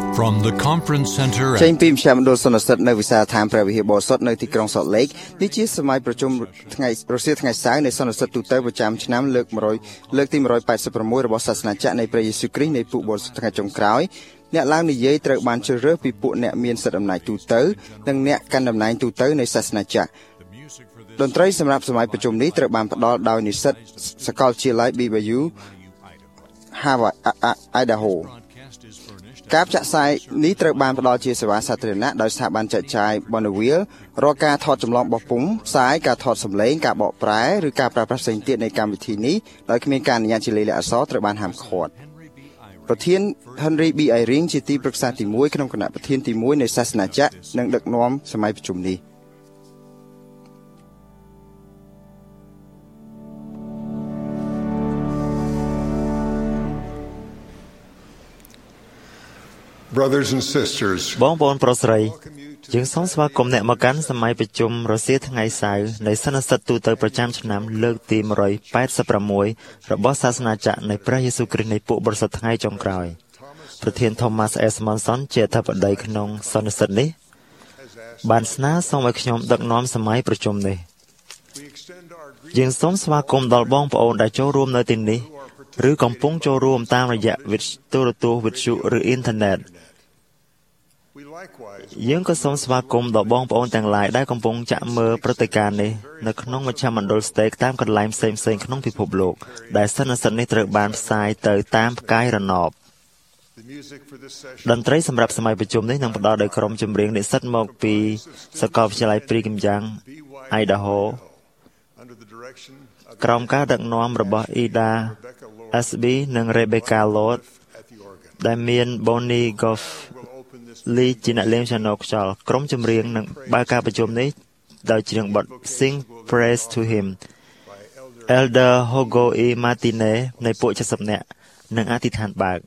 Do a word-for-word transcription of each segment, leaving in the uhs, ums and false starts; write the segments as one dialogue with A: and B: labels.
A: From the conference center
B: ចេញពីមជ្ឈមណ្ឌលសន្និសីទនៅវិសាលដ្ឋានព្រះវិហារបរិសុទ្ធនៅទីក្រុង Salt Lake នេះជាសម័យប្រជុំថ្ងៃរសៀលថ្ងៃសៅរ៍នៃសន្និសីទទូទៅប្រចាំឆ្នាំលើក100លើកទីone hundred eighty-sixរបស់សាសនាចាក់នៃព្រះយេស៊ូវគ្រីស្ទនៃពួកបរិសុទ្ធថ្ងៃចុងក្រោយអ្នកឡើងនិយាយត្រូវបានជ្រើសរើសពីពួកអ្នកមានសិទ្ធិអំណាចទូទៅនិងអ្នកកាន់តំណែងទូទៅនៃសាសនាចាក់តន្ត្រីសម្រាប់សម័យប្រជុំនេះត្រូវបានផ្ដល់ដោយនិស្សិតសាកលវិទ្យាល័យ B Y U Hawaii Idaho ការចាក់ផ្សាយនេះត្រូវបានផ្ដល់ជាសេវាសាធារណៈដោយស្ថាប័នចែកចាយ Bonneville រាល់ការថតចម្លងបោះពុម្ពផ្សាយការថតសម្លេងការបកប្រែឬការប្រើប្រាស់ផ្សេងទៀតនៃកម្មវិធីនេះដោយគ្មានការអនុញ្ញាតជាលេខអក្សរត្រូវបានហាមឃាត់ប្រធាន Henry B Eyring ជាទីប្រឹក្សាទីoneក្នុងគណៈប្រធានទីoneនៃសាសនាចាក់និងដឹកនាំសម័យប្រជុំនេះ
C: Brothers and sisters
D: បងប្អូនប្រុសស្រីយើងសូមស្វាគមន៍អ្នកមកកាន់សម័យប្រជុំរសៀលថ្ងៃសៅរ៍នៃសន្និសីទទូទៅប្រចាំឆ្នាំលើកទីone hundred eighty-sixរបស់សាសនាចាក់នៃព្រះយេស៊ូវគ្រីស្ទនៃពួកបរិសុទ្ធថ្ងៃចុងក្រោយប្រធាន Thomas S. Monson ជាអធិបតីក្នុងសន្និសីទនេះបានស្នើសុំឲ្យខ្ញុំដឹកនាំសម័យប្រជុំនេះយើងសូមស្វាគមន៍ដល់បងប្អូនដែលចូលរួមនៅទីនេះឬកំពុងចូលរួមតាមរយៈវិទ្យុទូរទស្សន៍វិទ្យុឬអ៊ីនធឺណិតយើងក៏សូមស្វាគមន៍ដល់បងប្អូនទាំងឡាយដែលកំពុងចាក់មើលព្រឹត្តិការណ៍នេះនៅក្នុងមជ្ឈមណ្ឌលស្តេកតាមកន្លែងផ្សេងៗក្នុងពិភពលោកដែលសន្និសីទនេះត្រូវបានផ្សាយទៅតាមផ្កាយរណបតន្ត្រីសម្រាប់សម័យប្រជុំនេះនឹងផ្ដល់ដោយក្រុមចម្រៀងនិស្សិតមកពីសាកលវិទ្យាល័យ Brigham Young Idaho ក្រោមការដឹកនាំរបស់ Ida Ashby និង Rebecca Lord ដែលមាន Bonnie Goff Lee ជាអ្នកលេង piano ខ្យល់ក្រុមចម្រៀងនឹងបើកការប្រជុំនេះដោយច្រៀងបទ Sing Praise to Him Elder Hugo E. Martinez នៃពួកseventyនាក់នឹងអធិដ្ឋានបើក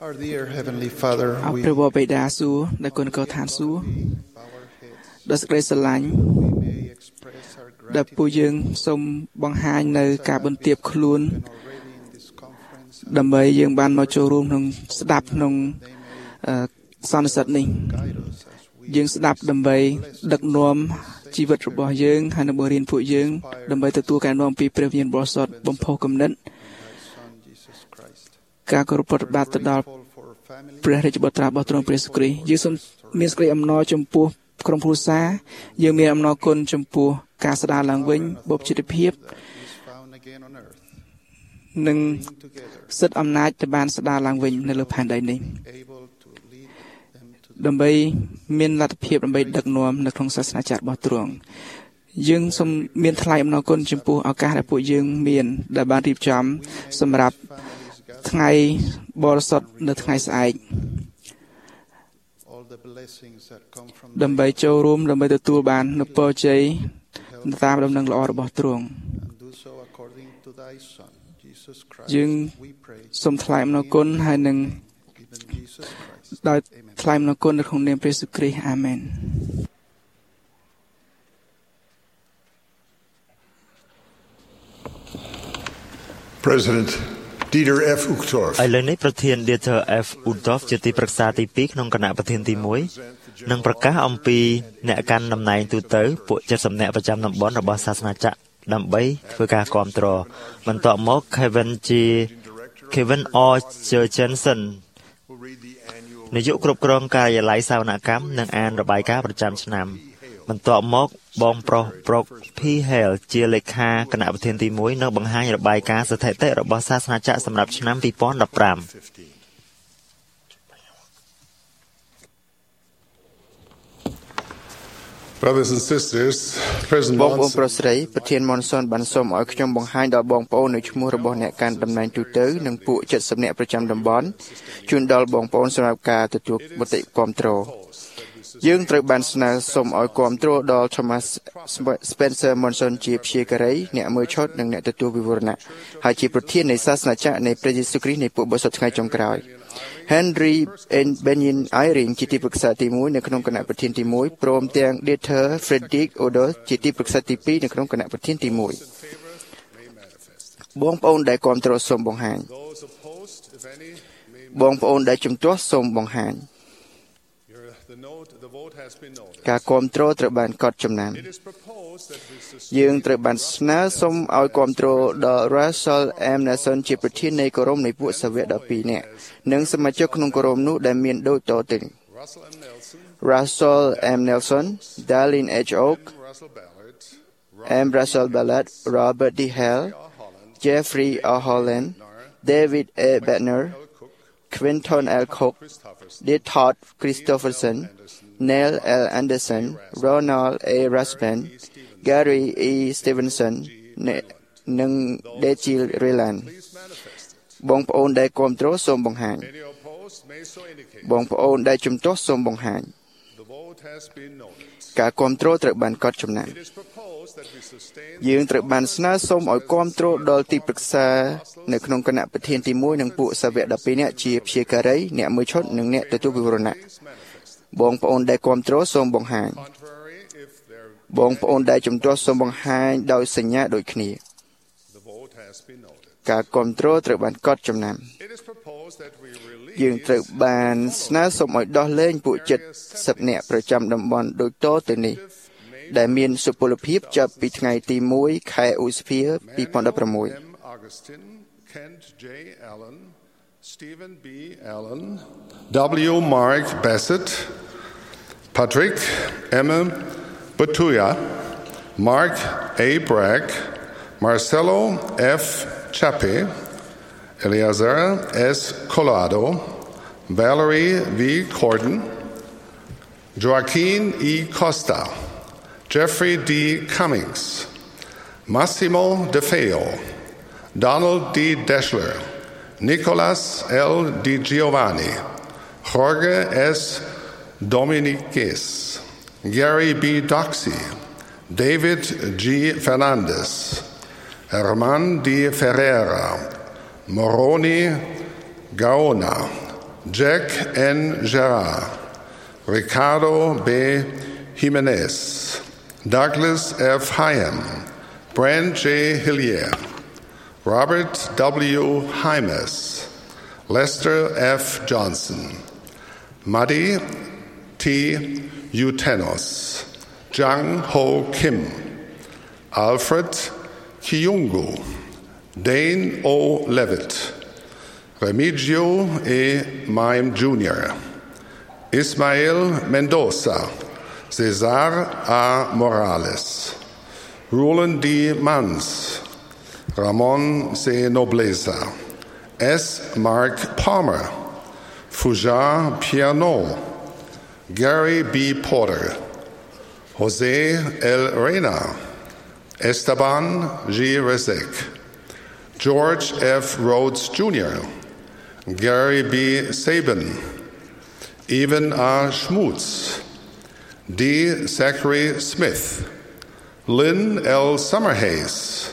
C: Our dear Heavenly Father,
A: អរ
C: we
A: ព្រះបបិតាសួរដែលគុណកោឋានសួរ
C: bow our heads.
A: ដល់សេចក្តីស្រឡាញ់
C: We may express our
A: ដែលពួកយើងសូមបង្ហាញនៅការបន្ទាបខ្លួន
C: gratitude already in this conference.
A: ដើម្បីយើងបានមកចូលរួមក្នុងស្ដាប់ក្នុងអឺសន្និសីទនេះ
C: Guide us as we
A: យើងស្ដាប់ដើម្បីដឹកនាំជីវិតរបស់យើងហើយនឹងបង្រៀនពួកយើងដើម្បីទទួលការនាំពីព្រះវិញ្ញាណបរិសុទ្ធបំផុសគំនិត
C: Son Jesus Christ.
A: ការគោរពប្រតិបត្តិទៅដល់
C: All for family.
A: ព្រះរាជបុត្រារបស់ទ្រង់ព្រះយេស៊ូវគ្រីស្ទយើងសូមមានសេចក្តីអំណរចំពោះក្រុមគ្រួសារយើងមានអំណរគុណចំពោះការស្ដារឡើងវិញបុព្វជិតភាព
C: That is found again on earth.
A: និង
C: Together,
A: សិទ្ធិអំណាចដែលបានស្ដារឡើងវិញនៅលើផែនដីនេះ
C: able to lead them to
A: ដើម្បីមានលទ្ធភាពដើម្បីដឹកនាំនៅក្នុងសាសនាចាររបស់ទ្រង់យើងសូមមានថ្លៃអំណរគុណចំពោះឱកាសដែលពួកយើងមានដែលបានរៀបចំសម្រាប់ថ្ងៃបរិសុទ្ធនៅថ្ងៃស្អែក
C: all the blessings that come from
A: ដើម្បីចូលរួមដើម្បីទទួលបាននូវពរជ័យតាមដំណឹងល្អរបស់ទ្រង់
C: and do so according to thy Son, Jesus Christ.
A: Dương
C: We pray,
A: សូមថ្លែងអំណរគុណហើយនឹង
C: even Jesus Christ.
A: ដោយ
C: Amen.
A: ថ្លែងអំណរគុណនៅក្នុងនាមព្រះយេស៊ូវគ្រីស្ទអាមែន
C: President Dieter F. Uchtdorf.
D: ឥឡូវនេះប្រធាន Dieter F. Uchtdorf ជាទីប្រឹក្សាទីពីរក្នុងគណៈប្រធានទីមួយនឹងប្រកាសអំពីអ្នកកាន់តំណែងទូទៅពួកเจ็ดสิบនាក់ប្រចាំតំបន់របស់សាសនាចក្រដើម្បីធ្វើការគាំទ្របន្ទាប់មក Kevin G. Kevin R. Jurgensen នាយកគ្រប់គ្រងការិយាល័យសវនកម្មនឹងអានរបាយការណ៍ប្រចាំឆ្នាំបន្ទាប់មកបងប្រុស Brock P. Hale ជាលេខាគណៈប្រធានទីមួយនឹងបង្ហាញរបាយការណ៍ស្ថិតិរបស់សាសនាចក្រសម្រាប់ឆ្នាំtwo thousand fifteen
C: Brothers and sisters, President
B: បងប្អូន
C: Monson
B: ប្រុសស្រីប្រធានមនសុនបានសូមឲ្យខ្ញុំបង្ហាញដល់បងប្អូននៅឈ្មោះរបស់អ្នកកាន់តំណែងទូទៅនិងពួកเจ็ดสิบនាក់ប្រចាំតំបន់ជូនដល់បងប្អូនសម្រាប់ការទទួលមតិគាំទ្រយើងត្រូវបានស្នើសុំឲ្យគាំទ្រដល់ Thomas Spencer Monson ជាព្យាការីអ្នកមើលឆុតនិងអ្នកទទួលវិវរណៈហើយជាប្រធាននៃសាសនាចក្រនៃព្រះយេស៊ូវគ្រីស្ទនៃពួកបរិសុទ្ធថ្ងៃចុងក្រោយ Henry and Benjamin Eyring ជាទីប្រឹក្សាទីមួយនៅក្នុងគណៈប្រធានទីមួយព្រមទាំង Dieter Frederick Odor ជាទីប្រឹក្សាទីពីរនៅក្នុងគណៈប្រធានទីមួយបងប្អូនដែលគាំទ្រសូមបង្ហាញបងប្អូនដែលជំទាស់សូមបង្ហាញការគាំទ្រត្រូវបានកត់ចំណាំយើងត្រូវបានស្នើសុំឲ្យគាំទ្រដល់ Russell M. Nelson ជាប្រធាននៃគម្រោងនៃពួកសាវកtwelveនាក់និងសមាជិកក្នុងគម្រោងនោះដែលមានដូចតទៅ Russell M. Nelson, Darlene H. Oak, M. Russell Ballard, Robert D. Hale, Jeffrey R. Holland, David A. Bettner, Quinton L. Cook, D. Todd Christopherson, Neil L. Anderson, Ronald A. Rasband, Gary E. Stevenson និង Dejil Reland បងប្អូនដែលគាំទ្រសូមបង្ហាញបងប្អូនដែលជំទាស់សូមបង្ហាញការគាំទ្រត្រូវបានកត់ចំណាំយើងត្រូវបានស្នើសុំឲ្យគាំទ្រដល់ទីប្រឹក្សានៅក្នុងគណៈប្រធានទីមួយនិងពួកសាវកtwelveនាក់ជាព្យាការីអ្នកមើលឆុតនិងអ្នកទទួលវិវរណៈបងប្អូនដែលគាំទ្រសូមបង្ហាញបងប្អូនដែលជំទាស់សូមបង្ហាញដោយសញ្ញាដូចគ្នាការគាំទ្រត្រូវបានកត់ចំណាំយើងត្រូវបានស្នើសុំឲ្យដោះលែងពួកเจ็ดสิบនាក់ប្រចាំតំបន់ដូចតទៅនេះដែលមានសុពលភាពចាប់ពីថ្ងៃទីoneខែឧសភាtwenty sixteen
C: Kent J. Allen, Stephen B. Allen, W. Mark Bassett, Patrick Emma Batuya, Mark A. Bragg, Marcelo F. Chape, Eleazar S. Colado, Valerie V. Corden, Joaquin E. Costa, Jeffrey D. Cummings, Massimo De Feo, Donald D. Deschler, Nicolas L. Di Giovanni, Jorge S. Dominiquez, Gary B. Doxey, David G. Fernandez, Herman D. Ferreira, Moroni Gaona, Jack N. Gerard, Ricardo B. Jimenez, Douglas F. Hyam, Brand J. Hillier, Robert W. Hymas, Lester F. Johnson, Muddy T. Utenos, Jang Ho Kim, Alfred Kiyungu, Dane O. Levitt, Remigio E. Mime Junior, Ismael Mendoza, Cesar A. Morales, Roland D. Mans, Ramon C. Nobleza, S. Mark Palmer, Fujar Piano, Gary B. Porter, Jose L. Reyna, Esteban G. Rezek, George F. Rhodes Junior, Gary B. Sabin, Evan R. Schmutz, D. Zachary Smith, Lynn L. Summerhays,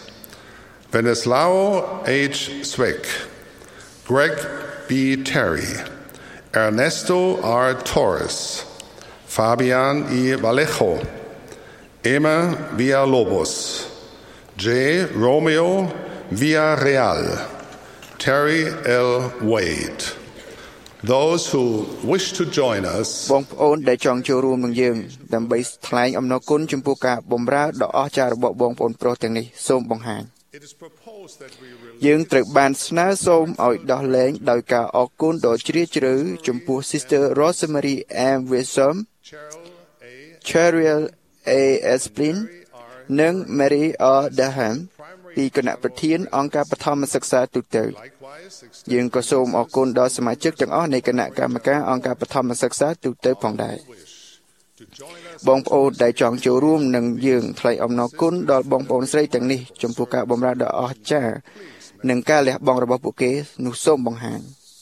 C: Venislao H. Zwick, Greg B. Terry, Ernesto R. Torres, Fabian E. Vallejo, Emma Villalobos, J. Romeo Villarreal, Terry L. Wade. Those who wish to join us
A: បងប្អូនដែលចង់ចូលរួមនឹងយើងដើម្បីថ្លែងអំណរគុណចំពោះការបម្រើដ៏អស្ចារ្យរបស់បងប្អូនប្រុសទាំងនេះសូមបង្ហាញ
C: It is proposed that we release
A: យើងត្រូវបានស្នើសូមឲ្យដោះលែងដោយការអរគុណដ៏ជ្រាលជ្រៅចំពោះ Sister Rosemary M. Wisdom,
C: Cheryl A.
A: Cheryl A. Esplin និង Mary R. Daham ពីគណៈប្រធានអង្គការបឋមសិក្សាទូទៅ
C: Likewise, extend
A: យើងក៏សូមអរគុណដល់សមាជិកទាំងអស់នៃគណៈកម្មការអង្គការបឋមសិក្សាទូទៅផងដែរ
C: to join us
A: បងប្អូនដែលចង់ចូលរួមនឹងយើងថ្លែងអំណរគុណដល់បងប្អូនស្រីទាំងនេះចំពោះការបម្រើដ៏អស្ចារ្យនិងការលះបង់របស់ពួកគេនោះសូមបង្ហាញ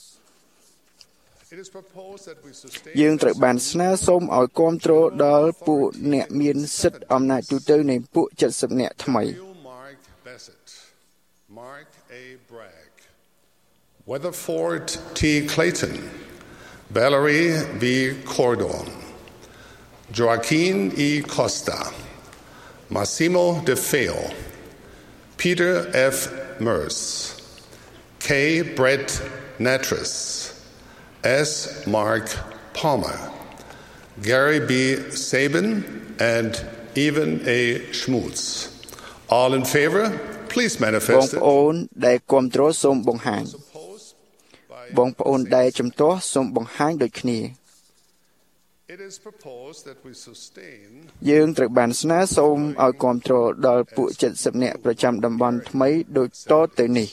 C: It is proposed that we sustain
A: យើងត្រូវបានស្នើសូមឲ្យគាំទ្រដល់ពួកអ្នកមានសិទ្ធិអំណាចទូទៅនៃពួកเจ็ดสิบនាក់ថ្មី
C: Mark Bassett, Mark A. Bragg, Weatherford T. Clayton, Valerie V. Cordon, Joaquin E. Costa, Massimo De Feo, Peter F. Merce, K. Brett Natras, S. Mark Palmer, Gary B. Sabin, and Evan A. Schmutz. All in favor, please
A: បង
C: manifest
A: ប្អូនដែលគាំទ្រសូមបង្ហាញ
C: it. Opposed by
A: បងប្អូនដែលជំទាស់សូមបង្ហាញដូចគ្នា
C: It is proposed that we sustain
A: យើងត្រូវបានស្នើសូមឲ្យគាំទ្រដល់ពួកเจ็ดสิบនាក់ប្រចាំតំបន់ថ្មីដូចតទៅនេះ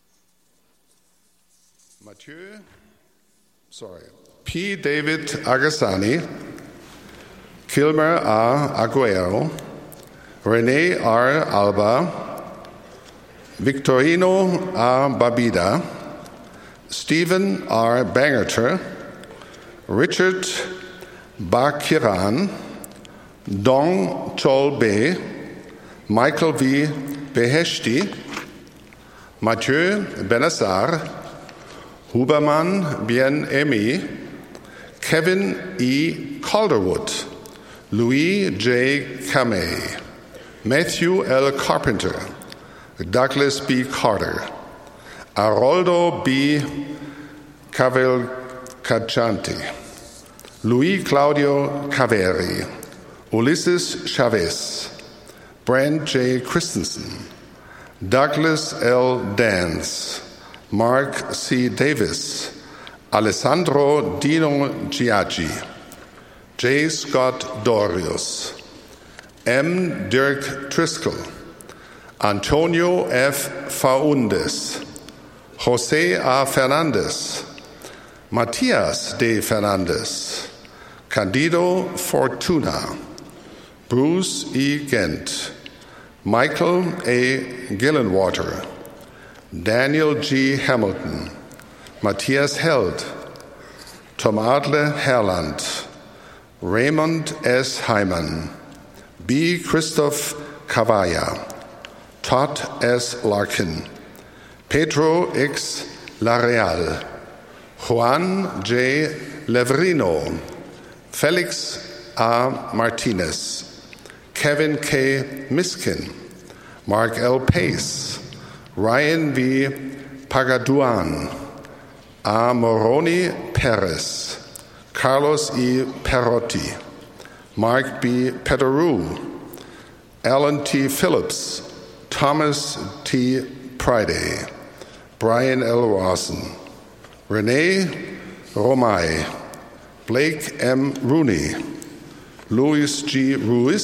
C: Mathieu, sorry, P. David Agassani, Kilmer R. Aguero, Rene R. Alba, Victorino R. Babida, Stephen R. Bangerter, Richard Bakiran, Dong Cholbe, Michael V. Beheshti, Mathieu Benassar, Huberman Bien Emi, Kevin E. Calderwood, Louis J. Kamei, Matthew L. Carpenter, Douglas B. Carter, Aroldo B. Cavalcanti, Luis Claudio Caveri, Ulysses Chavez, Brand J. Christensen, Douglas L. Dance, Mark C. Davis, Alessandro Dino Giaggi, J. Scott Dorius, M. Dirk Driscoll, Antonio F. Faundes, Jose A. Fernandez, Matias D. Fernandez, Candido Fortuna, Bruce E. Gent, Michael A. Gillenwater, Daniel G. Hamilton, Matthias Held, Tom Adler Herland, Raymond S. Hyman, B. Christoph Cavalla, Todd S. Larkin, Pedro X. Lareal, Juan J. Leverino, Felix R. Martinez, Kevin K. Miskin, Mark L. Pace, Ryan V. Pagaduan, R. Moroni Perez, Carlos E. Perotti, Mark B. Pederou, Alan T. Phillips, Thomas T. Priday, Brian L. Rawson, Renee Romay, Blake M. Rooney, Luis G. Ruiz,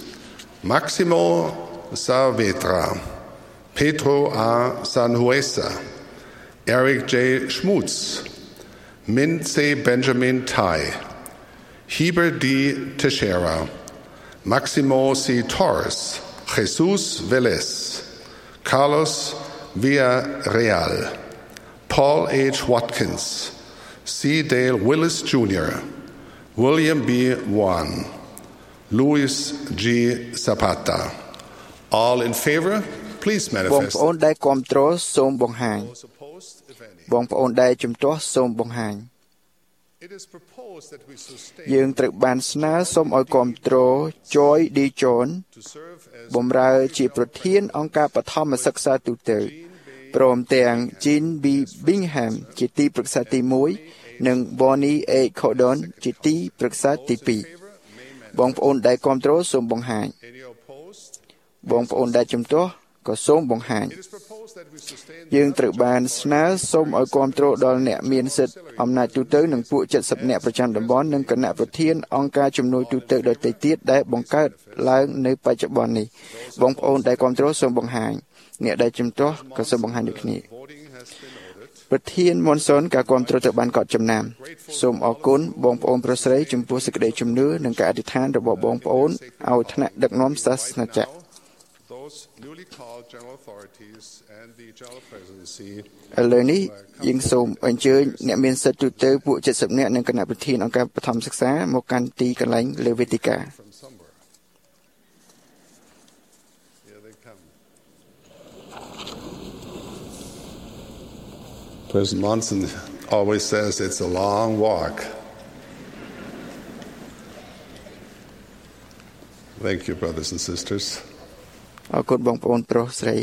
C: Maximo Saavedra, Pedro A. Sanhuesa, Eric J. Schmutz, Min C. Benjamin Tai, Heber D. Teixeira, Maximo C. Torres, Jesus Velez, Carlos Villarreal, Paul H. Watkins, C. Dale Willis Junior, William B. Wan, Luis G. Zapata. All in favor, please
A: បង
C: manifest.
A: ប្អូនដែលគាំទ្រសូមបង្ហាញ
C: Those opposed, if any.
A: បងប្អូនដែលជំទាស់សូមបង្ហាញ
C: It is proposed that we sustain
A: យើងត្រូវបានស្នើសូមឲ្យគាំទ្រ Joy D. John
C: to serve as
A: បម្រើជាប្រធានអង្គការបឋមសិក្សាទូទៅព្រមទាំង Jean B. Bingham ជាទីប្រឹក្សាទីមួយនិង Bonnie A. Cordon ជាទីប្រឹក្សាទីពីរបងប្អូនដែលគាំទ្រសូមបង្ហាញ
C: any opposed.
A: បងប្អូនដែលជំទាស់ក៏សូមបង្ហាញ
C: It is proposed that we sustain
A: យើងត្រូវបានស្នើសូមឲ្យគាំទ្រដល់អ្នកមានសិទ្ធិអំណាចទូទៅនិងពួក七សិបអ្នកប្រចាំតំបន់និងគណៈប្រធានអង្គការជំនួយទូទៅដទៃទៀតដែលបង្កើតឡើងនៅបច្ចុប្បន្ននេះបងប្អូនដែលគាំទ្រសូមបង្ហាញអ្នកដែលជំទាស់ក៏សូមបង្ហាញដូចគ្នា
C: voting has been ordered.
A: ប្រធានមុនសុនការគាំទ្រទៅបានកត់ចំណាំសូមអរគុណបងប្អូនប្រុសស្រីចំពោះសេចក្តីជំនឿនិងការអធិដ្ឋានរបស់បងប្អូនឲ្យថ្នាក់ដឹកនាំសាសនាចក្រ
C: Those newly called general authorities and the general presidency
A: ឥឡូវនេះយើងសូមអញ្ជើញអ្នកមានសិទ្ធិទូទៅពួក七សិបនាក់និងគណៈប្រធានអង្គការបឋមសិក្សាមកកាន់ទីកន្លែងលើវេទិកា
C: from somewhere. Here they come. President Monson always says it's a long walk. Thank you, brothers and sisters.
A: អរគុណបងប្អូនប្រុសស្រី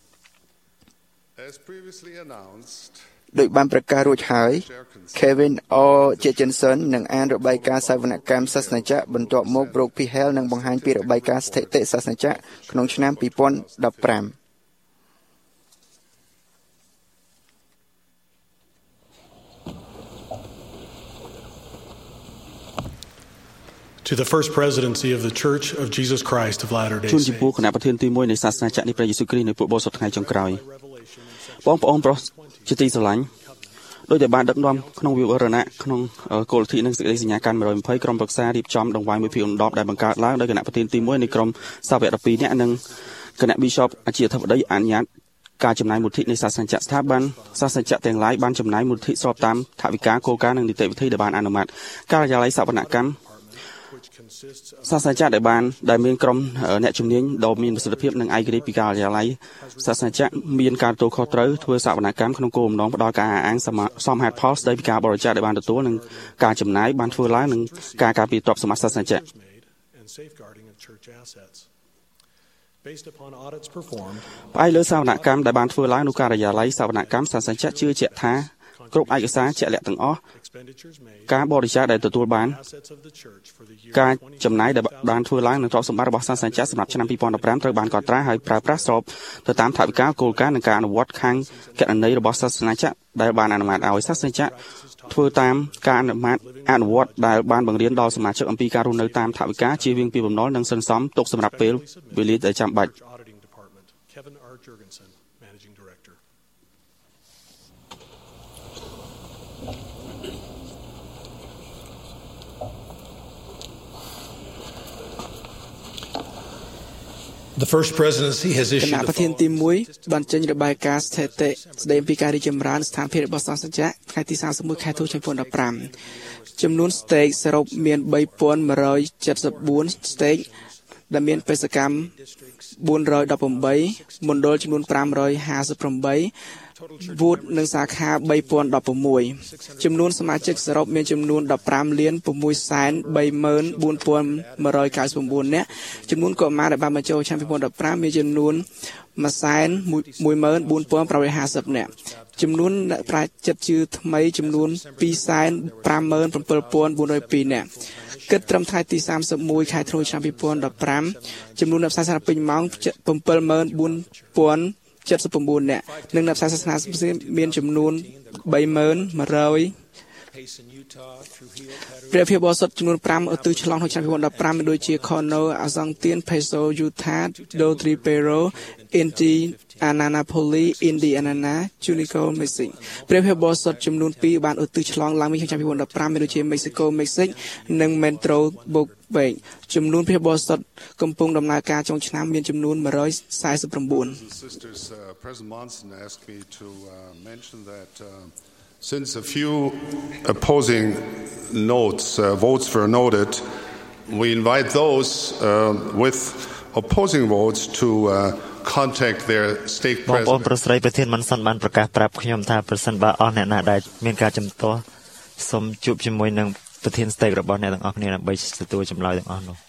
C: As previously announced,
A: ដោយបានប្រកាសរួចហើយ Kevin O. Jetson នឹងអានរបាយការណ៍សវនកម្មសាសនាចក្របន្ទាប់មក Brooke P. Hale នឹងបង្ហាញពីរបាយការណ៍ស្ថិតិសាសនាចក្រក្នុងឆ្នាំពីរពាន់ដប់ប្រាំ
E: To the First Presidency of the Church of Jesus Christ of Latter-day
F: ជួនចំពោះ
E: Saints.
F: គណៈប្រធានទីមួយនៃសាសនាចក្រនៃព្រះយេស៊ូវគ្រីស្ទនៅពួកបោសុតថ្ងៃចុងក្រោយបងប្អូនប្រុសជាទីស្រឡាញ់ដោយតែបានដឹកនាំក្នុងវិវរណៈក្នុងគោលលទ្ធិនិងសេចក្តីសញ្ញាកាន់មួយរយยี่สิบក្រុមប្រឹក្សារៀបចំដង្វាយមួយភាគឧណ្ឌប់ដែលបង្កើតឡើងដោយគណៈប្រធានទីមួយនៃក្រុមសាវកដប់ពីរនាក់និងគណៈ Bishop អាជាធិបតីអនុញ្ញាតការចំណាយមូលធិនៃសាសនាចក្រស្ថាប័នសាសនាចក្រទាំងឡាយបានចំណាយមូលធិស្របតាមថវិកាគោលការណ៍និងនីតិវិធីដែលបានអនុម័តការិយាល័យសវនកម្មសាសនាចក្រដែលបានដែលមានក្រុមអ្នកជំនាញដ៏មានប្រសិទ្ធភាពនិងឯករាជ្យពីការិយាល័យសាសនាចក្រមានការទទួលខុសត្រូវធ្វើសវនកម្មក្នុងគោលបំណងផ្ដល់ការអះអាងសមហេតុផលស្ដីពីការបរិច្ចាគដែលបានទទួលនិងការចំណាយបានធ្វើឡើងនិងការការពារទ្រព្យសម្បត្តិសាសនាចក្រ
E: Based upon audits performed,
F: ផ្អែកលើសវនកម្មដែលបានធ្វើឡើងនៅការិយាល័យសវនកម្មសាសនាចក្រជឿជាក់ថាគ្រប់ឯកសារជាក់លាក់ទាំងអស់ការបរិច្ចាគដែលទទួលបាន
E: assets of the church for the year
F: ការចំណាយដែលបានធ្វើឡើងនឹងទ្រព្យសម្បត្តិរបស់សាសនាចក្រសម្រាប់ឆ្នាំពីរពាន់ដប់ប្រាំត្រូវបានកត់ត្រាហើយប្រើប្រាស់ស្របទៅតាមថវិកាគោលការណ៍និងការអនុវត្តខាងគណនេយ្យរបស់សាសនាចក្រដែលបានអនុម័តឲ្យសាសនាចក្រធ្វើតាមការអនុម័តអនុវត្តដែលបានបង្រៀនដល់សមាជិកអំពីការរស់នៅតាមថវិកាជៀសវាងពីបំណុលនិងសន្សំទុកសម្រាប់ពេលវេលាដែលចាំបាច់
E: Auditing Department. Kevin R. Jurgensen, Managing Director.
A: គណៈប្រធានទីមួយបានចេញរបាយការណ៍ស្ថិតិស្ដីអំពីការរីកចម្រើនស្ថានភាពរបស់សាសនាចក្រថ្ងៃទីសាមសិបមួយខែធ្នូឆ្នាំยี่สิบห้าចំនួន stake សរុបមាន three thousand one hundred seventy-four ស្តេកដែលមានបេសកកម្មfour hundred eighteenមណ្ឌលចំនួនfive hundred fifty-eight វូតនិងសាខា បីពាន់ដប់ប្រាំមួយ ចំនួនសមាជិកសរុបមានចំនួន ដប់ប្រាំលាន ប្រាំមួយសែន បីម៉ឺន បួនពាន់ មួយរយកៅសិប៩ នាក់ ចំនួនកុមារដែលបានបញ្ចូលឆ្នាំ ពីរពាន់ដប់ប្រាំ មានចំនួន មួយសែន មួយម៉ឺន បួនពាន់ ប្រាំរយហាសិប នាក់ ចំនួនអ្នកប្រាជ្ញចិត្តជឿថ្មីចំនួន ពីរសែន ប្រាំម៉ឺន ប្រាំពីរពាន់ បួនរយពីរ នាក់ គិតត្រឹមថ្ងៃទីសាមសិបមួយខែធ្នូឆ្នាំ ពីរពាន់ដប់ប្រាំ ចំនួនអ្នកផ្សាយសាសនាពេញម៉ោង bảyម៉ឺន បួនពាន់ เจ็ดสิบเก้า នាក់ និងអ្នកផ្សាយសាសនាមានចំនួន បីម៉ឺន មួយរយ ព្រះភិបាលសុទ្ធចំនួន ប្រាំ ឧទ្ទិសឆ្លងក្នុងឆ្នាំ ពីរពាន់ដប់ប្រាំ មានដូចជា Cornell Argentine Peso Utah Do Tripero Inti Ananapolis Indiana Junico Mexico ព្រះភិបាលសុទ្ធចំនួន ពីរ បានឧទ្ទិសឆ្លងឡើងក្នុងឆ្នាំ ពីរពាន់ដប់ប្រាំ មានដូចជា Mexico Mexico និង Metro Bookbank ចំនួនព្រះភិបាលសុទ្ធកំពុងដំណើរការចុងឆ្នាំមានចំនួន មួយរយសែនសិប៩
C: Sisters, uh, President Monson asked me to uh, mention that uh, since a few opposing notes, uh, votes were noted, we invite those uh, with opposing votes to uh, contact their state
D: បងប្អូន
C: president.
D: ប្រុសស្រីប្រធានមិនសន្បានប្រកាសប្រាប់ខ្ញុំថាប្រសិនបើអស់អ្នកណាដែលមានការជំទាស់សូមជួបជាមួយនឹងប្រធានស្តេករបស់អ្នកទាំងអស់គ្នាដើម្បីទទួលចម្លើយទាំងអស់នោះ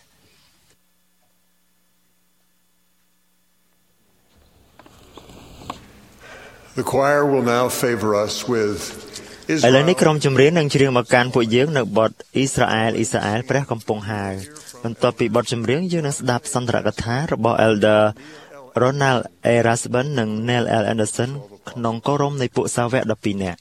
G: The choir will now favor us with
D: ឥឡូវនេះក្រុមចម្រៀងនឹងច្រៀងមកកាន់ពួកយើងនៅបទអ៊ីស្រាអែលអ៊ីស្រាអែលព្រះកំពុងហៅបន្ទាប់ពីបទចម្រៀងយើងនឹងស្ដាប់សន្ទរកថារបស់ Elder Ronald A. Rasband និង Neil L. Anderson ក្នុងគោរមនៃពួកសាវក ដប់ពីរ នាក់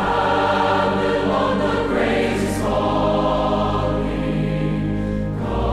H: God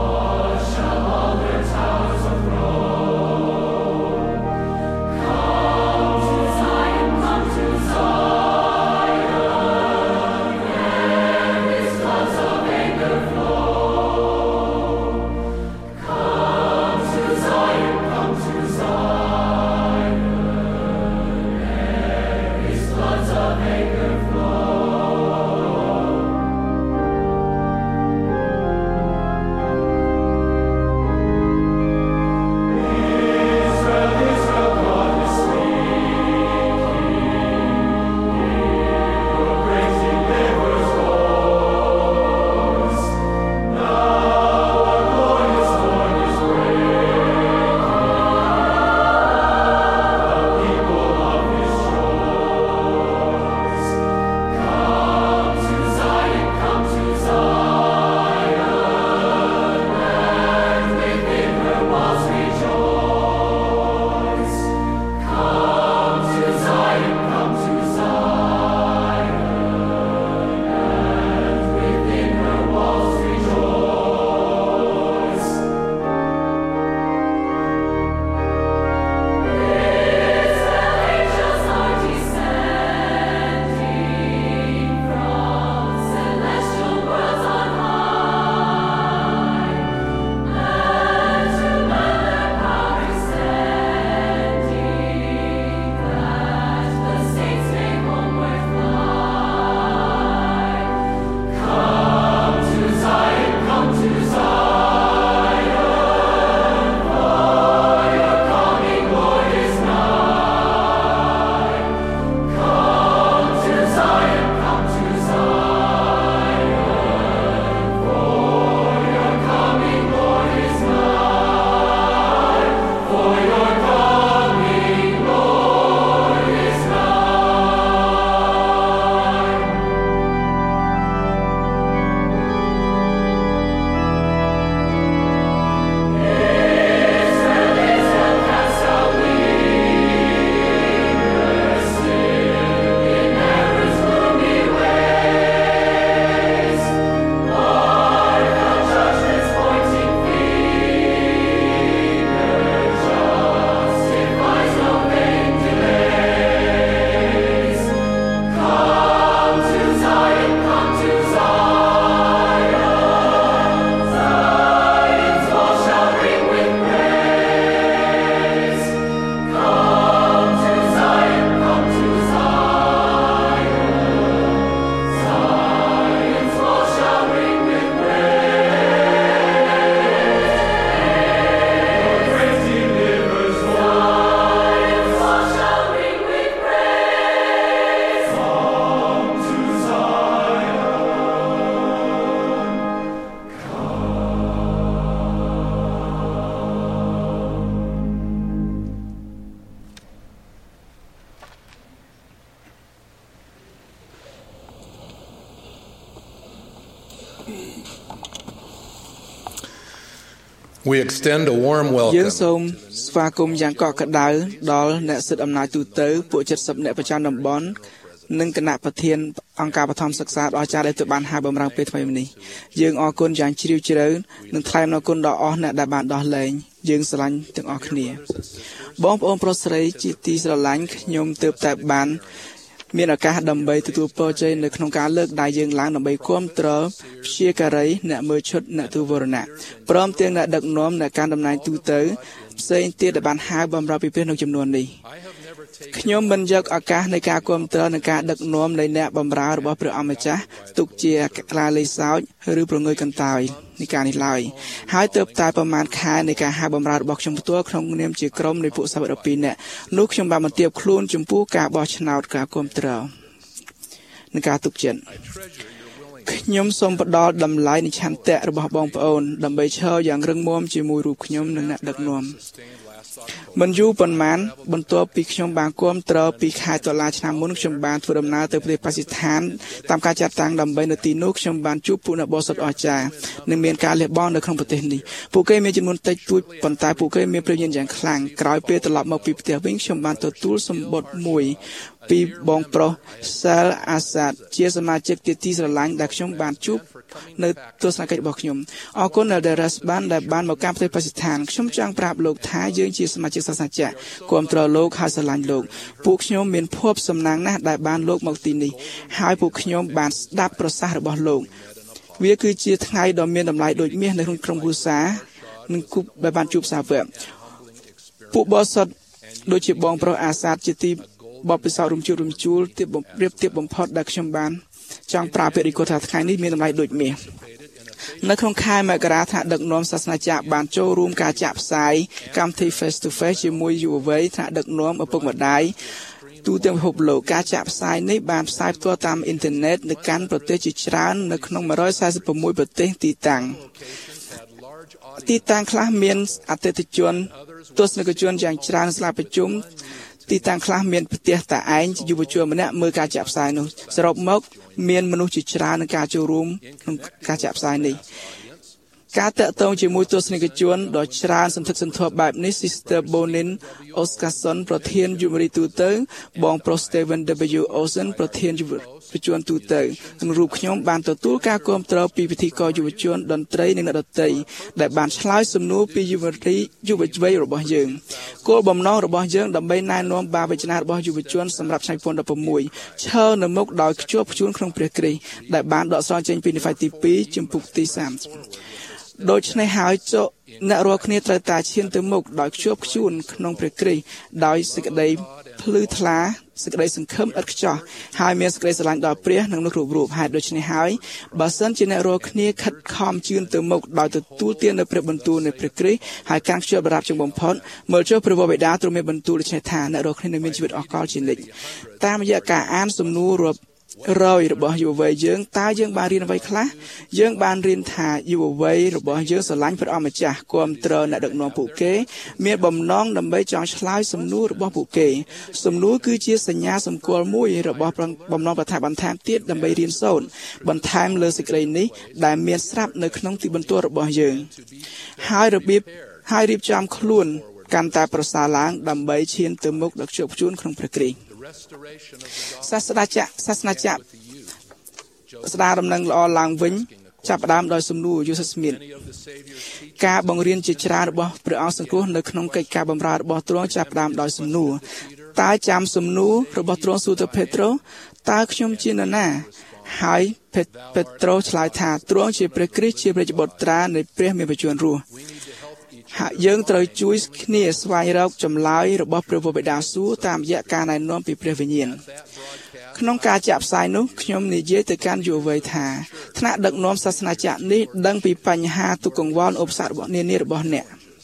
H: We extend a warm welcome
A: យើងសូមស្វាគមន៍យ៉ាងកក់ក្ដៅដល់អ្នកសិទ្ធិអំណាចទូទៅពួកเจ็ดสิบអ្នកប្រចាំតំបន់និងគណៈប្រធានអង្គការបឋមសិក្សាដ៏អាចារ្យដែលទើបបានហៅបម្រើពេលថ្មីនេះយើងអរគុណយ៉ាងជ្រាលជ្រៅនិងថ្លែងអំណរគុណដល់អស់អ្នកដែលបានដោះលែងយើងស្រឡាញ់ទាំងអស់គ្នាបងប្អូនប្រុសស្រីជាទីស្រឡាញ់ខ្ញុំទើបតែបានមានឱកាសដើម្បីទទួលពរជ័យនៅក្នុងការលើកដៃយើងឡើងដើម្បីគាំទ្រព្យាការីអ្នកមើលឈុតអ្នកទូវរណៈព្រមទាំងអ្នកដឹកនាំអ្នកការតំណែងទូទៅផ្សេងទៀតដែលបានហៅបម្រើពីព្រះក្នុងចំនួននេះខ្ញុំមិនយកឱកាសនៃការគាំទ្រនិងការដឹកនាំនៃអ្នកបម្រើរបស់ព្រះអម្ចាស់ទុកជាក្លាលេសោចឬប្រងើយកន្តើយនៃការនេះឡើយហើយទើបតែប្រមាណខែនៃការហៅបម្រើរបស់ខ្ញុំផ្ទាល់ក្នុងនាមជាក្រុមនៃពួកសាវក12នាក់នោះខ្ញុំបានបន្ទាបខ្លួនចំពោះការបោះឆ្នោតការគាំទ្រនិងការទុកចិត្តខ្ញុំសូមផ្ដល់តម្លៃនៃឆន្ទៈរបស់បងប្អូនដើម្បីឈរយ៉ាងរឹងមាំជាមួយរូបខ្ញុំនិងអ្នកដឹកនាំមិនយូរប៉ុន្មានបន្ទាប់ពីខ្ញុំបានគាំទ្រពីខែតុលាឆ្នាំមុនខ្ញុំបានធ្វើដំណើរទៅប្រទេសប៉ាគីស្ថានតាមការចាត់តាំងដើម្បីនៅទីនោះខ្ញុំបានជួបពួកអ្នកបរិសុទ្ធអស្ចារ្យនិងមានការលះបង់នៅក្នុងប្រទេសនេះពួកគេមានចំនួនតិចតួចប៉ុន្តែពួកគេមានព្រះវិញ្ញាណយ៉ាងខ្លាំងក្រោយពេលត្រឡប់មកពីផ្ទះវិញខ្ញុំបានទទួលសម្បត្តិមួយពីបងប្រុសសាលអាសាតជាសមាជិកទីទីស្រឡាញ់ដែលខ្ញុំបានជួបនៅទស្សនកិច្ចរបស់ខ្ញុំអរគុណដល់ Daras បានដែលបានមកកាន់ប្រទេសប៉ាគីស្ថានខ្ញុំចង់ប្រាប់លោកថាយើងជាសមាជិកសាសនាចាស់គាំទ្រលោកហើយស្រឡាញ់លោកពួកខ្ញុំមានភ័ព្វសំណាងណាស់ដែលបានលោកមកទីនេះហើយពួកខ្ញុំបានស្ដាប់ប្រសាសន៍របស់លោកវាគឺជាថ្ងៃដ៏មានតម្លៃដូចមាសនៅក្នុងក្រុមគ្រួសារនិងគប់ដែលបានជួបសាវកពួកបរិសុទ្ធដូចជាបងប្រុសអាសាតជាទីបបពិសោធន៍រំជួលរំជួលទៀបរៀបទៀបបំផុតដែលខ្ញុំបានចង់ប្រើពាក្យរីកថាថ្ងៃនេះមានតម្លៃដូចមាសនៅក្នុងខែមករាថ្នាក់ដឹកនាំសាសនាចារ្យបានចូលរួមការចាក់ផ្សាយកម្មវិធី Face to Face ជាមួយយុវវ័យថ្នាក់ដឹកនាំឪពុកម្ដាយទូទាំងពិភពលោកការចាក់ផ្សាយនេះបានផ្សាយផ្ទាល់តាមអ៊ីនធឺណិតនៅកាន់ប្រទេសជាច្រើននៅក្នុងone hundred forty-sixប្រទេសទីតាំងទីតាំងខ្លះមានអតិថិជនទស្សនិកជនយ៉ាងច្រើនស្លាប់ប្រជុំទីតាំងខ្លះមានផ្ទះតែឯងយុវជនម្នាក់មើលការចាក់ផ្សាយនោះសរុបមកមានមនុស្សជាច្រើនក្នុងការចូលរួមក្នុងការចាក់ផ្សាយនេះការតាក់ទងជាមួយទស្សនិកជនដ៏ច្រើនសន្ធឹកសន្ធាប់បែបនេះ Sister Bonin Oscarson ប្រធានយុវរាជទូទៅបងប្រុស Steven W Olsen ប្រធានយុវជនទូទៅនិងរូបខ្ញុំបានទទួលការគាំទ្រពីពិធីករយុវជនតន្ត្រីនិងអ្នកដទៃដែលបានឆ្លើយសំណួរពីយុវរាជយុវវ័យរបស់យើងគោលបំណងរបស់យើងដើម្បីណែនាំបាវចនារបស់យុវជនសម្រាប់ឆ្នាំtwo thousand sixteenឈរនៅមុខដោយខ្ជាប់ខ្ជួនក្នុងព្រះគ្រីស្ទដែលបានដកស្រង់ចេញពីនិកាយទីtwoជំពូកទីthirtyដូច្នេះហើយចុះអ្នករាល់គ្នាត្រូវតែឈានទៅមុខដោយខ្ជាប់ខ្ជួនក្នុងព្រះគ្រីស្ទដោយសេចក្តីភ្លឺថ្លាសេចក្តីសង្ឃឹមឥតខ្ចោះហើយមានសេចក្តីស្រឡាញ់ដល់ព្រះនិងលោកគ្រប់រូបហេតុដូច្នេះហើយបើសិនជាអ្នករាល់គ្នាខិតខំជឿនទៅមុខដោយទទួលទាននៅព្រះបន្ទូលនៃព្រះគ្រីស្ទហើយកាន់ខ្ជាប់បរិបជាបំផុតមើលចុះព្រះវរបិតាទ្រង់មានបន្ទូលដូច្នេះថាអ្នករាល់គ្នានឹងមានជីវិតអស់កលជានិច្ចតាមរយៈការអានសំណួររាប់រយរបស់យុវវ័យយើងតើយើងបានរៀនអ្វីខ្លះយើងបានរៀនថាយុវវ័យរបស់យើងស្រឡាញ់ព្រះអម្ចាស់គាំទ្រអ្នកដឹកនាំពួកគេមានបំណងដើម្បីចង់ឆ្លើយសំណួររបស់ពួកគេសំណួរគឺជាសញ្ញាសម្គាល់មួយរបស់បំណងបន្ថែមបន្ថែមទៀតដើម្បីរៀនសូត្របន្ថែមលើសេចក្តីនេះដែលមានស្រាប់នៅក្នុងទីបន្ទាល់របស់យើងហើយរបៀបហើយរៀបចំខ្លួនកាន់តែប្រសើរឡើងដើម្បីឈានទៅមុខដល់ខ្ជាប់ខ្ជួនក្នុងព្រះគ្រីស្ទសាសនាចាក់សាសនាចាក់ស្ដារដំណឹងល្អឡើងវិញចាប់ផ្ដើមដោយសំណួរយូសាស្មីតការបង្រៀនជាច្រើនរបស់ព្រះអង្គសង្គ្រោះនៅក្នុងកិច្ចការបម្រើរបស់ទ្រង់ចាប់ផ្ដើមដោយសំណួរតើចាំសំណួររបស់ទ្រង់សួរទៅពេត្រុសតើខ្ញុំជានរណាហើយពេត្រុសឆ្លើយថាទ្រង់ជាព្រះគ្រីស្ទជាព្រះបុត្រានៃព្រះមានបញ្ជារស់ហើយយើងត្រូវជួយគ្នាស្វែងរកចម្លើយរបស់ព្រះវរបិតាសួរតាមរយៈការណែនាំពីព្រះវិញ្ញាណក្នុងការចាក់ផ្សាយនោះខ្ញុំនិយាយទៅកាន់យុវវ័យថាថ្នាក់ដឹកនាំសាសនាចាក់នេះដឹងពីបញ្ហាទុក្ខកង្វល់ឧបសគ្គរបស់នានារបស់អ្នក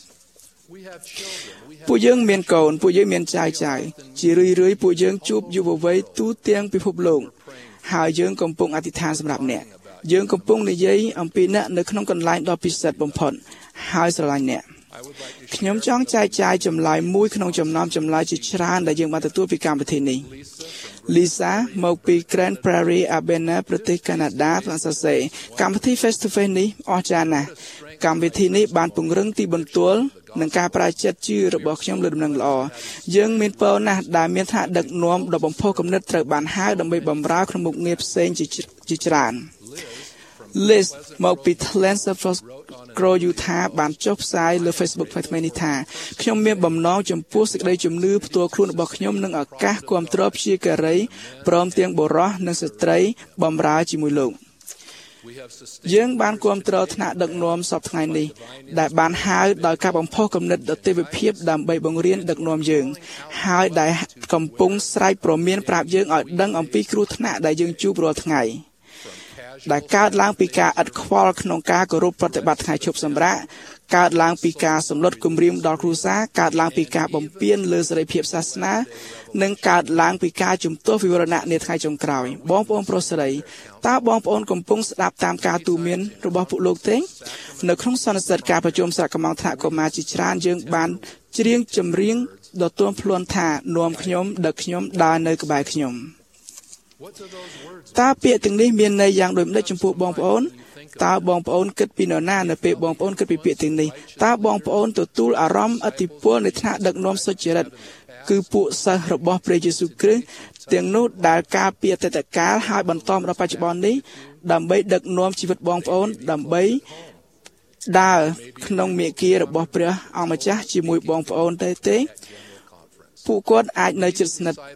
A: ពួកយើងមានកូនពួកយើងមានចៅចៅជារឿយរឿយពួកយើងជួបយុវវ័យទូទាំងពិភពលោកហើយយើងកំពុងអធិដ្ឋានសម្រាប់អ្នកយើងកំពុងនិយាយអំពីអ្នកនៅក្នុងកន្លែងដ៏ពិសិដ្ឋបំផុតហើយស្រឡាញ់អ្នកខ្ញុំចង់ចែកចាយចម្លើយមួយក្នុងចំណោមចម្លើយជាច្រើនដែលយើងបានទទួលពីកម្មវិធីនេះ Lisa មកពី Grand Prairie Abena ប្រទេសកាណាដាបានសរសេរកម្មវិធី Face to Face នេះអស្ចារ្យណាស់កម្មវិធីនេះបានពង្រឹងទីបន្ទាល់នឹងការប្រាជ្ញាជឿរបស់ខ្ញុំលើដំណឹងល្អយើងមានពរណាស់ដែលមានថាដឹកនាំដ៏បំផុសគំនិតត្រូវបានហៅដើម្បីបម្រើក្នុងមុខងារផ្សេងជាច្រើន Liz មកពី Tlansford Grow Utah បានចុះផ្សាយលើ Facebook ថ្មីៗនេះថាខ្ញុំមានបំណងចំពោះសេចក្តីជំនឿផ្ទាល់ខ្លួនរបស់ខ្ញុំនិងឱកាសគាំទ្រព្យាការីព្រមទាំងបុរសនិងស្ត្រីបម្រើជាមួយលោកយើងបានគាំទ្រថ្នាក់ដឹកនាំសពថ្ងៃនេះដែលបានហៅដោយការបំផុសគំនិតដទិវិភាពដើម្បីបង្រៀនដឹកនាំយើងហើយដែលកំពុងស្រែកព្រមានប្រាប់យើងឲ្យដឹងអំពីគ្រោះថ្នាក់ដែលយើងជួបរាល់ថ្ងៃដែលកើតឡើងពីការឥតខ្វល់ក្នុងការគោរពប្រតិបត្តិថ្ងៃឈប់សម្រាកកើតឡើងពីការសម្លុតគំរាមដល់គ្រួសារកើតឡើងពីការបំពានលើសេរីភាពសាសនានិងកើតឡើងពីការជំទាស់វិវរណៈនាថ្ងៃចុងក្រោយបងប្អូនប្រុសស្រីតើបងប្អូនកំពុងស្ដាប់តាមការទូន្មានរបស់ពួកលោកទេនៅក្នុងសន្និសីទការប្រជុំសហគមន៍ថ្នាក់កុមារជាច្រើនយើងបានច្រៀងចម្រៀងដ៏ទន់ភ្លន់ថានាំខ្ញុំដឹកខ្ញុំដើរនៅក្បែរខ្ញុំតើពាក្យទាំងនេះមានន័យយ៉ាងដូចម្តេចចំពោះបងប្អូនតើបងប្អូនគិតពីនរណានៅពេលបងប្អូនគិតពីពាក្យទាំងនេះតើបងប្អូនទទួលអារម្មណ៍ឥទ្ធិពលនៃថ្នាក់ដឹកនាំសុចរិតគឺពួកសិស្សរបស់ព្រះយេស៊ូវគ្រីស្ទទាំងនោះដែលការពីអតីតកាលហើយបន្តមកដល់បច្ចុប្បន្ននេះដើម្បីដឹកនាំជីវិតបងប្អូនដើម្បីដើរក្នុងមាគ៌ារបស់ព្រះអង្គម្ចាស់ជាមួយបងប្អូនទេទេពួកគាត់អាចនៅជិតស្និទ្ធ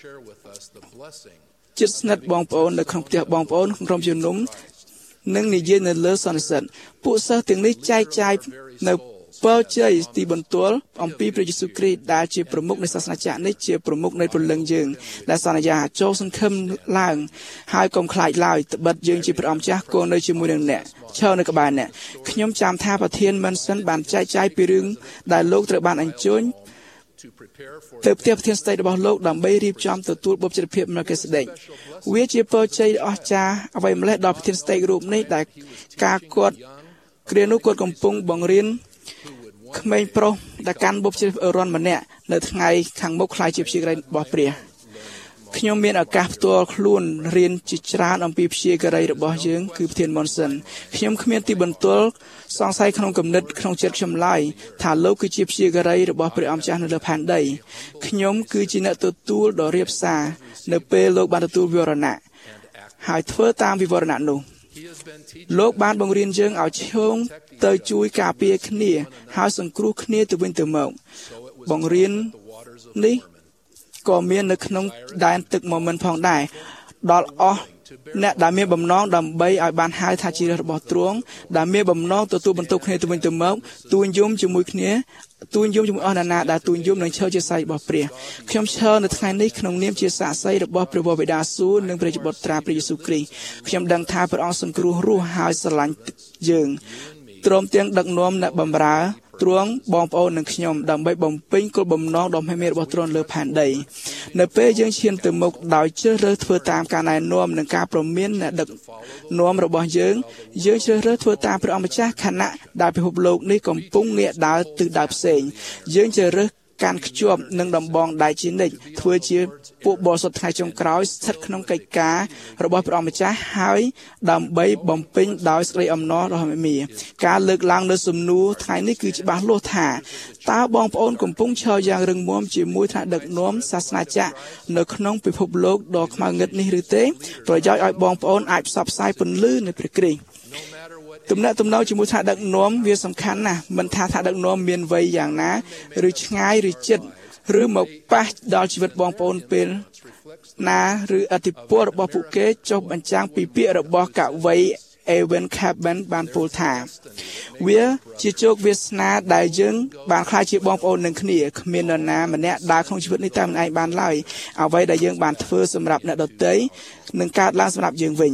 A: ជិតស្និទ្ធបងប្អូននៅក្នុងផ្ទះបងប្អូនក្នុងក្រុមជំនុំនិងនិយាយនៅលើសន្និសីទពួកសិស្សទាំងនេះចែកចាយនៅពរជ័យទីបន្ទាល់អំពីព្រះយេស៊ូវគ្រីស្ទដែលជាប្រមុខនៃសាសនាចក្រនេះជាប្រមុខនៃព្រលឹងយើងដែលសន្យាចូលសង្ឃឹមឡើងហើយកុំខ្លាចឡើយត្បិតយើងជាព្រះអង្គម្ចាស់គង់នៅជាមួយនឹងអ្នកឈរនៅក្បែរអ្នកខ្ញុំចាំថាប្រធានមិនសិនបានចែកចាយពីរឿងដែលលោកត្រូវបានអញ្ជើញទៅផ្ទះប្រធានស្ដីរបស់លោកដើម្បីរៀបចំទទួលបុព្វជិតភាពមគ្គសេដេកវាជាពរជ័យអស្ចារ្យអ្វីម្លេះដល់ប្រធានស្ដីរូបនេះដែលការគាត់គ្រានោះគាត់កំពុងបង្រៀនក្មេងប្រុសដែលកាន់បុព្វជិតអឺរ៉ុនម្នាក់នៅថ្ងៃខាងមុខខ្លាយជាព្យាការីរបស់ព្រះខ្ញុំមានឱកាសផ្ទាល់ខ្លួនរៀនជាច្រើនអំពីព្យាការីរបស់យើងគឺប្រធានមុនសិនខ្ញុំគ្មានទីបន្ទាល់សង្ស័យក្នុងគំនិតក្នុងចិត្តខ្ញុំឡើយថាលោកគឺជាព្យាការីរបស់ព្រះអង្គម្ចាស់នៅលើផែនដីខ្ញុំគឺជាអ្នកទទួលដ៏រាបសារនៅពេលលោកបានទទួលវិវរណៈហើយធ្វើតាមវិវរណៈនោះលោកបានបង្រៀនយើងឲ្យឈោងទៅជួយការពារគ្នាហើយសង្គ្រោះគ្នាទៅវិញទៅមកបង្រៀននេះក៏មាននៅក្នុងដែនទឹកមួយមិនផងដែរដល់អស់អ្នកដែលមានបំណងដើម្បីឲ្យបានហៅថាជារបស់ទ្រង់ដែលមានបំណងទទួលបន្ទុកគ្នាទៅវិញទៅមកទួញយំជាមួយគ្នាទួញយំជាមួយអស់អ្នកណាដែលទួញយំនឹងឈរជាសាយរបស់ព្រះខ្ញុំឈរនៅថ្ងៃនេះក្នុងនាមជាសាក្សីរបស់ព្រះវរបិតាសួគ៌និងព្រះបុត្រាព្រះយេស៊ូវគ្រីស្ទខ្ញុំដឹងថាព្រះអង្គសង្គ្រោះរស់ហើយស្រឡាញ់យើងទ្រង់ទាំងដឹកនាំអ្នកបម្រើទ្រង់បងប្អូននិងខ្ញុំដើម្បីបំពេញគោលបំណងដ៏មហិមារបស់ទ្រង់លើផែនដីនៅពេលយើងឈានទៅមុខដោយជ្រើសរើសធ្វើតាមការណែនាំនិងការព្រមានអ្នកដឹកនាំរបស់យើងយើងជ្រើសរើសធ្វើតាមព្រះអង្គម្ចាស់ខណៈដែលពិភពលោកនេះកំពុងងាកដើរទិសដៅផ្សេងយើងជ្រើសរើសកាន់ខ្ជាប់នឹងដំបងដៃជានិច្ចធ្វើជាពួកបរិសុទ្ធថ្ងៃចុងក្រោយស្ថិតក្នុងកិច្ចការរបស់ព្រះអង្គម្ចាស់ហើយដើម្បីបំពេញដោយសេចក្តីអំណរដ៏មហិមាការលើកឡើងនៅសំណួរថ្ងៃនេះគឺច្បាស់លាស់ថាតើបងប្អូនកំពុងឈរយ៉ាងរឹងមាំជាមួយថ្នាក់ដឹកនាំសាសនាចក្រនៅក្នុងពិភពលោកដ៏ខ្មៅងឹតនេះឬទេប្រយោជន៍ឲ្យបងប្អូនអាចផ្សព្វផ្សាយពន្លឺនៃព្រះគ្រីស្ទទំនាក់ទំនងជាមួយថ្នាក់ដឹកនាំវាសំខាន់ណាស់មិនថាថ្នាក់ដឹកនាំមានវ័យយ៉ាងណាឬឆ្ងាយឬជិតឬមកប៉ះដល់ជីវិតបងប្អូនពេលណាឬអធិពលរបស់ពួកគេចុះបញ្ចាំងពីពាក្យរបស់កវី Evan Caban បានពោលថាវាជាជោគវាសនាដែលយើងបានខ្លាចជាបងប្អូននឹងគ្នាគ្មាននរណាម្នាក់ដើរក្នុងជីវិតនេះតែម្នាក់ឯងបានឡើយអ្វីដែលយើងបានធ្វើសម្រាប់អ្នកដទៃនឹងកើតឡើងសម្រាប់យើងវិញ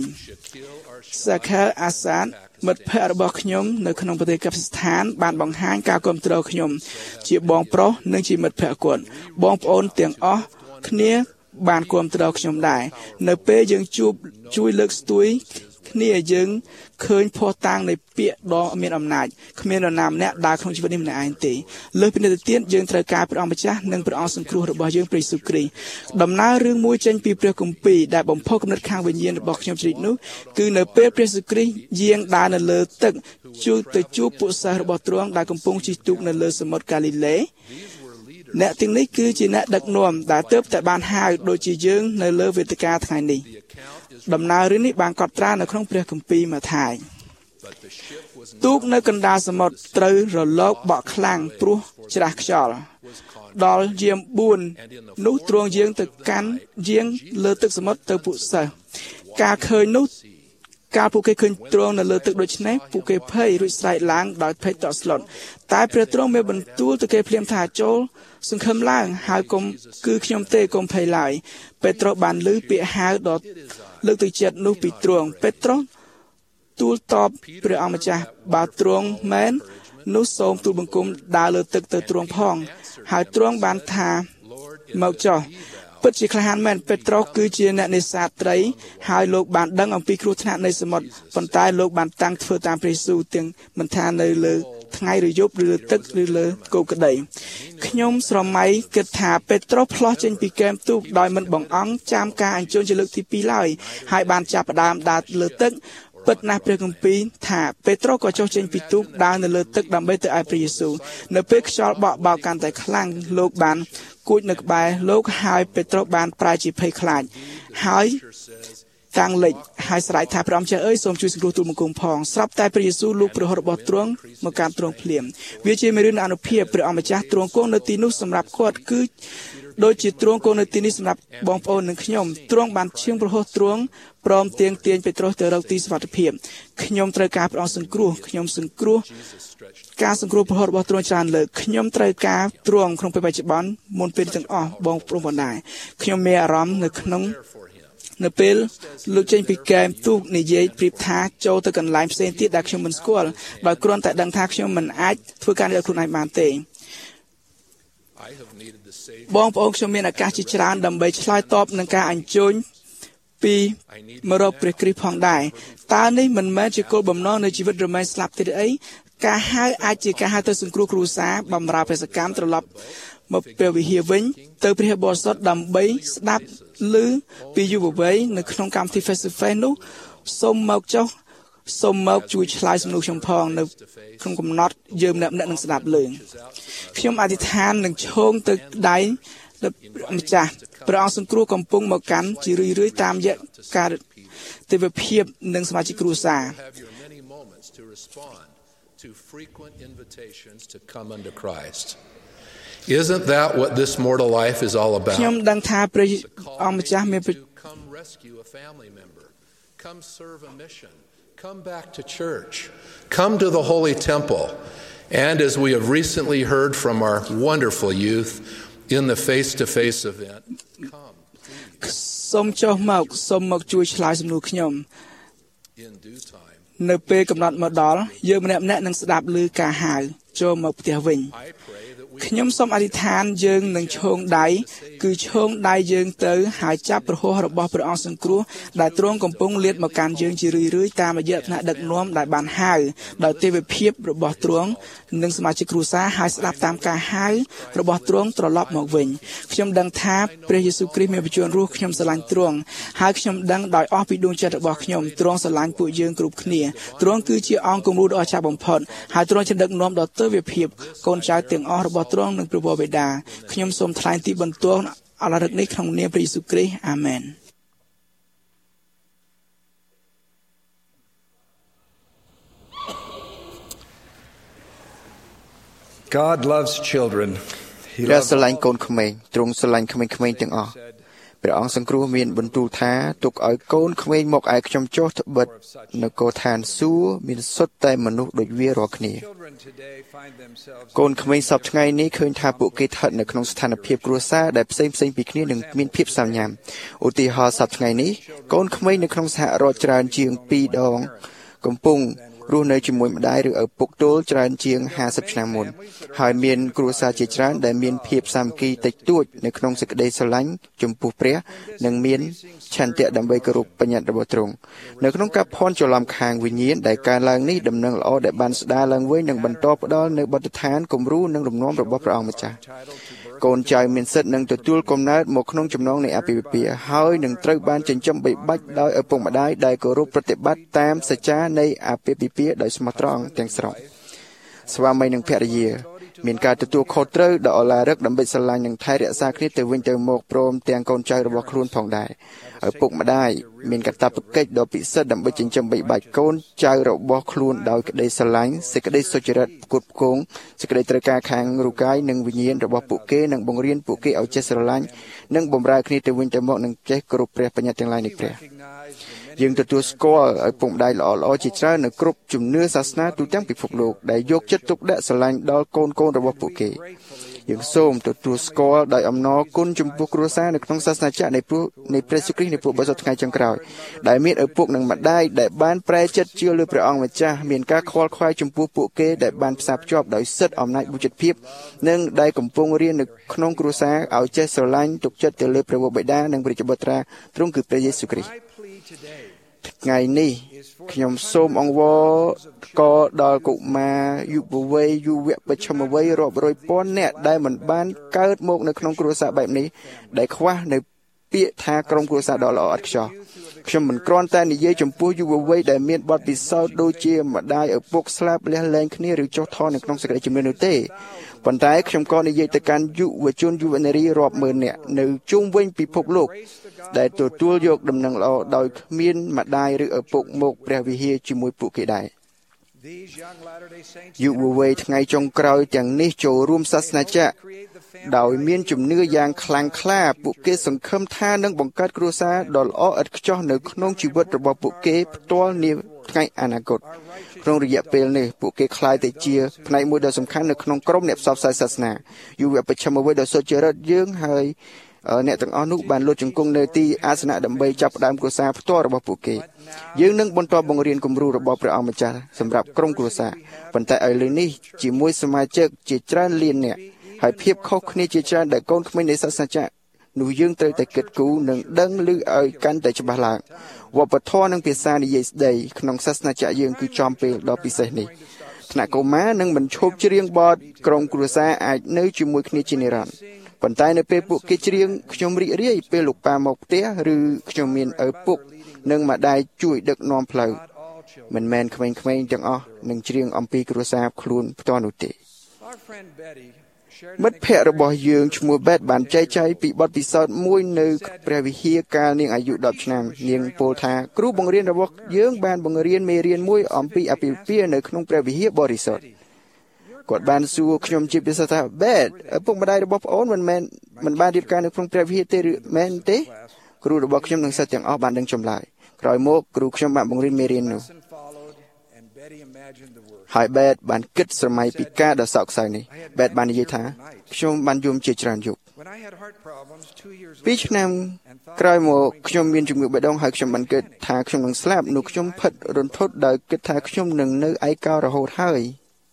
A: Sakar Asad មិត្តភក្តិរបស់ខ្ញុំនៅក្នុងប្រទេសកាហ្វិស្ថានបានបង្ហាញការគាំទ្រខ្ញុំជាបងប្រុសនិងជាមិត្តភក្តិគាត់បងប្អូនទាំងអស់គ្នាបានគាំទ្រខ្ញុំដែរនៅពេលយើងជួបជួយលើកស្ទួយគ្នាយើងឃើញភ័ស្តុតាងនៃពាក្យដ៏មានអំណាចគ្មាននរណាម្នាក់ដើរក្នុងជីវិតនេះម្នាក់ឯងទេលើសពីនេះទៅទៀតយើងត្រូវការព្រះអង្គម្ចាស់និងព្រះអង្គសង្គ្រោះរបស់យើងព្រះយេស៊ូវគ្រីស្ទដំណើររឿងមួយចេញពីព្រះគម្ពីរដែលបំផុសគំនិតខាងវិញ្ញាណរបស់ខ្ញុំជ្រាបនោះគឺនៅពេលព្រះយេស៊ូវគ្រីស្ទយាងដើរនៅលើទឹកជួបទៅជួបពួកសិស្សរបស់ទ្រង់ដែលកំពុងជិះទូកនៅលើសមុទ្រកាលីលេអ្នកទាំងនេះគឺជាអ្នកដឹកនាំដែលទើបតែបានហៅដូចជាយើងនៅលើវេទិកាថ្ងៃនេះដំណើររឿងនេះបានកត់ត្រានៅក្នុងព្រះគម្ពីរម៉ាថាយទូកនៅកណ្ដាលសមុទ្រត្រូវរលកបក់ខ្លាំងព្រោះច្រាសខ្យល់ដល់យាមបួននោះទ្រង់យាងទៅកាន់យាងលើទឹកសមុទ្រទៅពួកសិស្សការឃើញនោះកាលពួកគេឃើញទ្រង់នៅលើទឹកដូច្នេះពួកគេភ័យរួចស្រែកឡើងដោយភ័យតក់ស្លុតតែព្រះទ្រង់មានបន្ទូលទៅគេភ្លាមថាចូលសង្ឃឹមឡើងហើយកុំគឺខ្ញុំទេកុំភ័យឡើយពេត្រុសបានឮពាក្យហៅដ៏លើកទឹកចិត្តនោះពីទ្រង់ពេត្រុសទូលតបព្រះអង្គម្ចាស់បើទ្រង់មែននោះសូមទូលបង្គំដើរលើទឹកទៅទ្រង់ផងហើយទ្រង់បានថាមកចុះពិតជាក្លាហានមែនពេត្រុសគឺជាអ្នកនេសាទត្រីហើយលោកបានដឹងអំពីគ្រោះថ្នាក់នៃសមុទ្រប៉ុន្តែលោកបានតាំងធ្វើតាមព្រះយេស៊ូវទាំងមិនថានៅលើថ្ងៃឬយប់ឬលើទឹកឬលើគោកក្តីខ្ញុំស្រមៃគិតថាពេត្រុសផ្លោះចេញពីគែមទូកដោយមិនបង្អង់ចាំការអញ្ជើញជាលើកទីពីរឡើយហើយបានចាប់ផ្ដើមដើរលើទឹកពិតណាស់ព្រះគម្ពីរថាពេត្រុសក៏ចុះចេញពីទូកដើរនៅលើទឹកដើម្បីទៅឯព្រះយេស៊ូវនៅពេលខ្យល់បក់បោកកាន់តែខ្លាំងលោកបានគួចនៅក្បែរលោកហើយពេត្រុសបានប្រែជាភ័យខ្លាចហើយតាំងលេចហើយស្រែកថាព្រះអង្គចាស់អើយសូមជួយសង្គ្រោះទូលបង្គំផងស្រាប់តែព្រះយេស៊ូវលោកព្រះហស្ថរបស់ទ្រង់មកកាន់ទ្រង់ភ្លាមវាជាមេរៀនអនុភាពព្រះអង្គម្ចាស់ទ្រង់គង់នៅទីនោះសម្រាប់គាត់គឺដូចជាទ្រង់គង់នៅទីនេះសម្រាប់បងប្អូននិងខ្ញុំទ្រង់បានឈៀងព្រះហស្ថទ្រង់ព្រមទៀងទាញពេត្រុសទៅរកទីសុវត្ថិភាពខ្ញុំត្រូវការព្រះអង្គសង្គ្រោះខ្ញុំសង្គ្រោះការសង្គ្រោះព្រះហស្ថរបស់ទ្រង់ច្រើនលើកខ្ញុំត្រូវការទ្រង់ក្នុងពេលបច្ចុប្បន្នមុនពេលទាំងអស់បងប្អូនបណ្ដាខ្ញុំមានអារម្មណ៍នៅក្នុងនៅពេលលោកចេញពីកែមទូកនិយាយប្រៀបថាចូលទៅកន្លែងផ្សេងទៀតដែលខ្ញុំមិនស្គាល់ដោយគ្រាន់តែដឹងថាខ្ញុំមិនអាចធ្វើការនេះដោយខ្លួនឯងបានទេបងប្អូនខ្ញុំមានឱកាសជាច្រើនដើម្បីឆ្លើយតបនឹងការអញ្ជើញពីមករកព្រះគ្រីស្ទផងដែរតើនេះមិនមែនជាគោលបំណងនៃជីវិតរមែងស្លាប់ទេអីការហៅអាចជាការហៅទៅសង្គ្រោះគ្រួសារបម្រើបេសកកម្មត្រឡប់មកព្រះវិហារវិញទៅព្រះបរិសុទ្ធដើម្បីស្ដាប់ឮពីយុវវ័យនៅក្នុងកម្មវិធី Face to Face នោះសូមមកចុះសូមមកជួយឆ្លើយសំណួរខ្ញុំផងនៅក្នុងកំណត់យើងម្នាក់ៗនឹងស្ដាប់លើខ្ញុំអធិដ្ឋាននឹងឈោងទៅដៃម្ចាស់ព្រះអង្គសង្គ្រោះកំពុងមកកាន់ជារឿយៗតាមរយៈការទេវភាពនិងសមាជិកគ្រួសារ
H: to frequent invitations to come unto Christ. Isn't that what this mortal life is all about?
A: ខ្ញុំដឹងថាព្រះអង្គម្ចាស់មាន
H: come rescue a family member, come serve a mission, come back to church, come to the holy temple, and as we have recently heard from our wonderful youth in the face-to-face event, come.
A: សូមចុះមកសូមមកជួយឆ្លើយសំណួរខ្ញុំ
H: In due time.
A: នៅពេលកំណត់មកដល់យើងម្នាក់ៗនឹងស្ដាប់ឮការហៅចូលមកផ្ទះវិញខ្ញុំសូមអធិដ្ឋានយើងនឹងឈោងដៃគឺឈោងដៃយើងទៅហើយចាប់ប្រហោះរបស់ព្រះអង្គសង្គ្រោះដែលទ្រង់កំពុងលាតមកកាន់យើងជារឿយៗតាមរយៈថ្នាក់ដឹកនាំដែលបានហៅដោយទេវភាពរបស់ទ្រង់និងសមាជិកគ្រួសារហើយស្ដាប់តាមការហៅរបស់ទ្រង់ត្រឡប់មកវិញខ្ញុំដឹងថាព្រះយេស៊ូវគ្រីស្ទមានបញ្ជារស់ខ្ញុំស្រឡាញ់ទ្រង់ហើយខ្ញុំដឹងដោយអស់ពីដួងចិត្តរបស់ខ្ញុំទ្រង់ស្រឡាញ់ពួកយើងគ្រប់គ្នាទ្រង់គឺជាអង្គគំរូដ៏អស្ចារ្យបំផុតហើយទ្រង់ជាដឹកនាំដ៏ទើបភាពកូនចៅទាំងអស់របស់ទ្រង់និងព្រះបិតាខ្ញុំសូមថ្លែងទីបន្ទាល់អររឹកនេះក្នុងនាមព្រះយេស៊ូវគ្រីស្ទអាមែន
I: God loves children. He loves
B: ស្រឡាញ់កូនក្មេងទ្រង់ស្រឡាញ់ក្មេងៗទាំងអស់ព្រះអង្គសង្គ្រោះមានបន្ទូលថាទុកឲ្យកូនក្មេងមកឯខ្ញុំចុះត្បិតនគរឋានសួគ៌មានសុទ្ធតែមនុស្សដូចវារាល់គ្នាកូនក្មេងសពថ្ងៃនេះឃើញថាពួកគេស្ថិតនៅក្នុងស្ថានភាពគ្រួសារដែលផ្សេងផ្សេងពីគ្នានិងមានភាពសាមញ្ញឧទាហរណ៍សពថ្ងៃនេះកូនក្មេងនៅក្នុងសហរដ្ឋច្រើនជាងពីរដងកំពុង
A: រស់នៅជាមួយម្ដាយឬឪពុកទល់ច្រើនជាងห้าสิบឆ្នាំមុនហើយមានគ្រួសារជាច្រើនដែលមានភាពសាមគ្គីតិចតួចនៅក្នុងសេចក្តីស្រឡាញ់ចំពោះព្រះនិងមានឆន្ទៈដើម្បីគោរពបញ្ញត្តិរបស់ទ្រង់នៅក្នុងការភ័ន្តច្រឡំខាងវិញ្ញាណដែលកើតឡើងនេះដំណឹងល្អដែលបានស្ដារឡើងវិញនិងបន្តផ្ដល់នៅបទដ្ឋានគំរូនិងលំនាំរបស់ព្រះអង្គម្ចាស់កូនចៅមានសិទ្ធិនឹងទទួលកំណើតមកក្នុងចំណងនៃអាពាហ៍ពិពាហ៍ហើយនឹងត្រូវបានចិញ្ចឹមបីបាច់ដោយឪពុកម្ដាយដែលគោរពប្រតិបត្តិតាមសច្ចានៃអាពាហ៍ពិពាហ៍ដោយស្មោះត្រង់ទាំងស្រុងស្វាមីនិងភរិយាមានការទទួលខុសត្រូវដ៏ឧឡារិកដើម្បីស្រឡាញ់និងថែរក្សាគ្នាទៅវិញទៅមកព្រមទាំងកូនចៅរបស់ខ្លួនផងដែរឪពុកម្ដាយមានកាតព្វកិច្ចដ៏ពិសិដ្ឋដើម្បីចិញ្ចឹមបីបាច់កូនចៅរបស់ខ្លួនដោយក្តីស្រឡាញ់សេចក្តីសុចរិតផ្គត់ផ្គង់សេចក្តីត្រូវការខាងរូបកាយនិងវិញ្ញាណរបស់ពួកគេនិងបង្រៀនពួកគេឲ្យចេះស្រឡាញ់និងបម្រើគ្នាទៅវិញទៅមកនិងចេះគោរពព្រះបញ្ញត្តិទាំងឡាយនៃព្រះយើងទទួលស្គាល់ឲ្យពុកម្ដាយល្អៗជាច្រើននៅគ្រប់ជំនឿសាសនាទូទាំងពិភពលោកដែលយកចិត្តទុកដាក់ស្រឡាញ់ដល់កូនកូនរបស់ពួកគេយើងសូមទទួលស្គាល់ដោយអំណរគុណចំពោះគ្រួសារនៅក្នុងសាសនាចក្រនៃព្រះនៃព្រះយេស៊ូវគ្រីស្ទនៃពួកបរិសុទ្ធថ្ងៃចុងក្រោយដែលមានឪពុកនិងម្ដាយដែលបានប្រែចិត្តជឿលើព្រះអង្គម្ចាស់មានការខ្វល់ខ្វាយចំពោះពួកគេដែលបានផ្សារភ្ជាប់ដោយសិទ្ធិអំណាចបុព្វជិតភាពនិងដែលកំពុងរៀននៅក្នុងគ្រួសារឲ្យចេះស្រឡាញ់ទុកចិត្តទៅលើព្រះបិតានិងព្រះបុត្រាទ្រង់គឺព្រះយេស៊ូវគ្រីស្ទថ្ងៃនេះខ្ញុំសូមអង្វរកដល់កុមារយុវវ័យយុវបច្ឆមវ័យរាប់រយពាន់នាក់ដែលមិនបានកើតមកនៅក្នុងគ្រួសារបែបនេះដែលខ្វះនៅពាក្យថាក្រុមគ្រួសារដ៏ល្អឥតខ្ចោះខ្ញុំមិនគ្រាន់តែនិយាយចំពោះយុវវ័យដែលមានបទពិសោធន៍ដូចជាម្ដាយឪពុកស្លាប់លះលែងគ្នាឬចុះថយនៅក្នុងសេចក្តីជំនឿនោះទេប៉ុន្តែខ្ញុំក៏និយាយទៅកាន់យុវជនយុវនារីរាប់ម៉ឺននាក់នៅជុំវិញពិភពលោកដែលទទួលយកដំណឹងល្អដោយគ្មានម្ដាយឬឪពុកមកព្រះវិហារជាមួយពួកគេដែរយុវវ័យថ្ងៃចុងក្រោយទាំងនេះចូលរួមសាសនាចក្រដោយមានជំនឿយ៉ាងខ្លាំងក្លាពួកគេសង្ឃឹមថានឹងបង្កើតគ្រួសារដ៏ល្អឥតខ្ចោះនៅក្នុងជីវិតរបស់ពួកគេផ្ទាល់នាថ្ងៃអនាគតក្នុងរយៈពេលនេះពួកគេក្លាយទៅជាផ្នែកមួយដ៏សំខាន់នៅក្នុងក្រុមអ្នកផ្សព្វផ្សាយសាសនាយុវបច្ឆមវ័យដ៏សុចរិតយើងហើយអ្នកទាំងអស់នោះបានលុតជង្គង់នៅទីអាសនៈដើម្បីចាប់ផ្ដើមគ្រួសារផ្ទាល់របស់ពួកគេយើងនឹងបន្តបង្រៀនគំរូរបស់ព្រះអង្គម្ចាស់សម្រាប់ក្រុមគ្រួសារប៉ុន្តែឥឡូវនេះជាមួយសមាជិកជាច្រើនលានអ្នកហើយភាពខុសគ្នាជាច្រើនដែលកូនក្មេងនៃសាសនាចក្រនោះយើងត្រូវតែគិតគូរនិងដឹងឮឲ្យកាន់តែច្បាស់ឡើងវប្បធម៌និងភាសានិយាយស្ដីក្នុងសាសនាចក្រយើងគឺចំពេលដ៏ពិសេសនេះថ្នាក់កុមារនឹងមិនឈប់ច្រៀងបទក្រុមគ្រួសារអាចនៅជាមួយគ្នាជានិរន្តរ៍ប៉ុន្តែនៅពេលពួកគេច្រៀងខ្ញុំរីករាយពេលលោកប៉ាមកផ្ទះឬខ្ញុំមានឪពុកនិងម្ដាយជួយដឹកនាំផ្លូវមិនមែនក្មេងៗទាំងអស់នឹងច្រៀងអំពីគ្រួសារខ្លួនផ្ទាល់នោះទេមិត្តភ័ក្តិរបស់យើងឈ្មោះ Bet បានចែកចាយពីបទពិសោធន៍មួយនៅព្រះវិហារកាលនាងអាយុដប់ឆ្នាំនាងពោលថាគ្រូបង្រៀនរបស់យើងបានបង្រៀនមេរៀនមួយអំពីអាពាហ៍ពិពាហ៍នៅក្នុងព្រះវិហារបរិសុទ្ធគាត់បានសួរខ្ញុំជាពិសេសថា Bet ឪពុកម្ដាយរបស់ប្អូនមិនមែនមិនបានរៀបការនៅក្នុងព្រះវិហារទេឬមែនទេគ្រូរបស់ខ្ញុំនិងសិស្សទាំងអស់បានដឹងចម្លើយក្រោយមកគ្រូខ្ញុំបានបង្រៀនមេរៀននោះហើយ Bet បានគិតស្រមៃពីការដ៏សោកសៅនេះ Bet បាននិយាយថាខ្ញុំបានយំជាច្រើនយប់ពីរឆ្នាំក្រោយមកខ្ញុំមានជំងឺបេះដូងហើយខ្ញុំបានគិតថាខ្ញុំនឹងស្លាប់នោះខ្ញុំផិតរន្ធត់ដោយគិតថាខ្ញុំនឹងនៅឯកោរហូតហើយ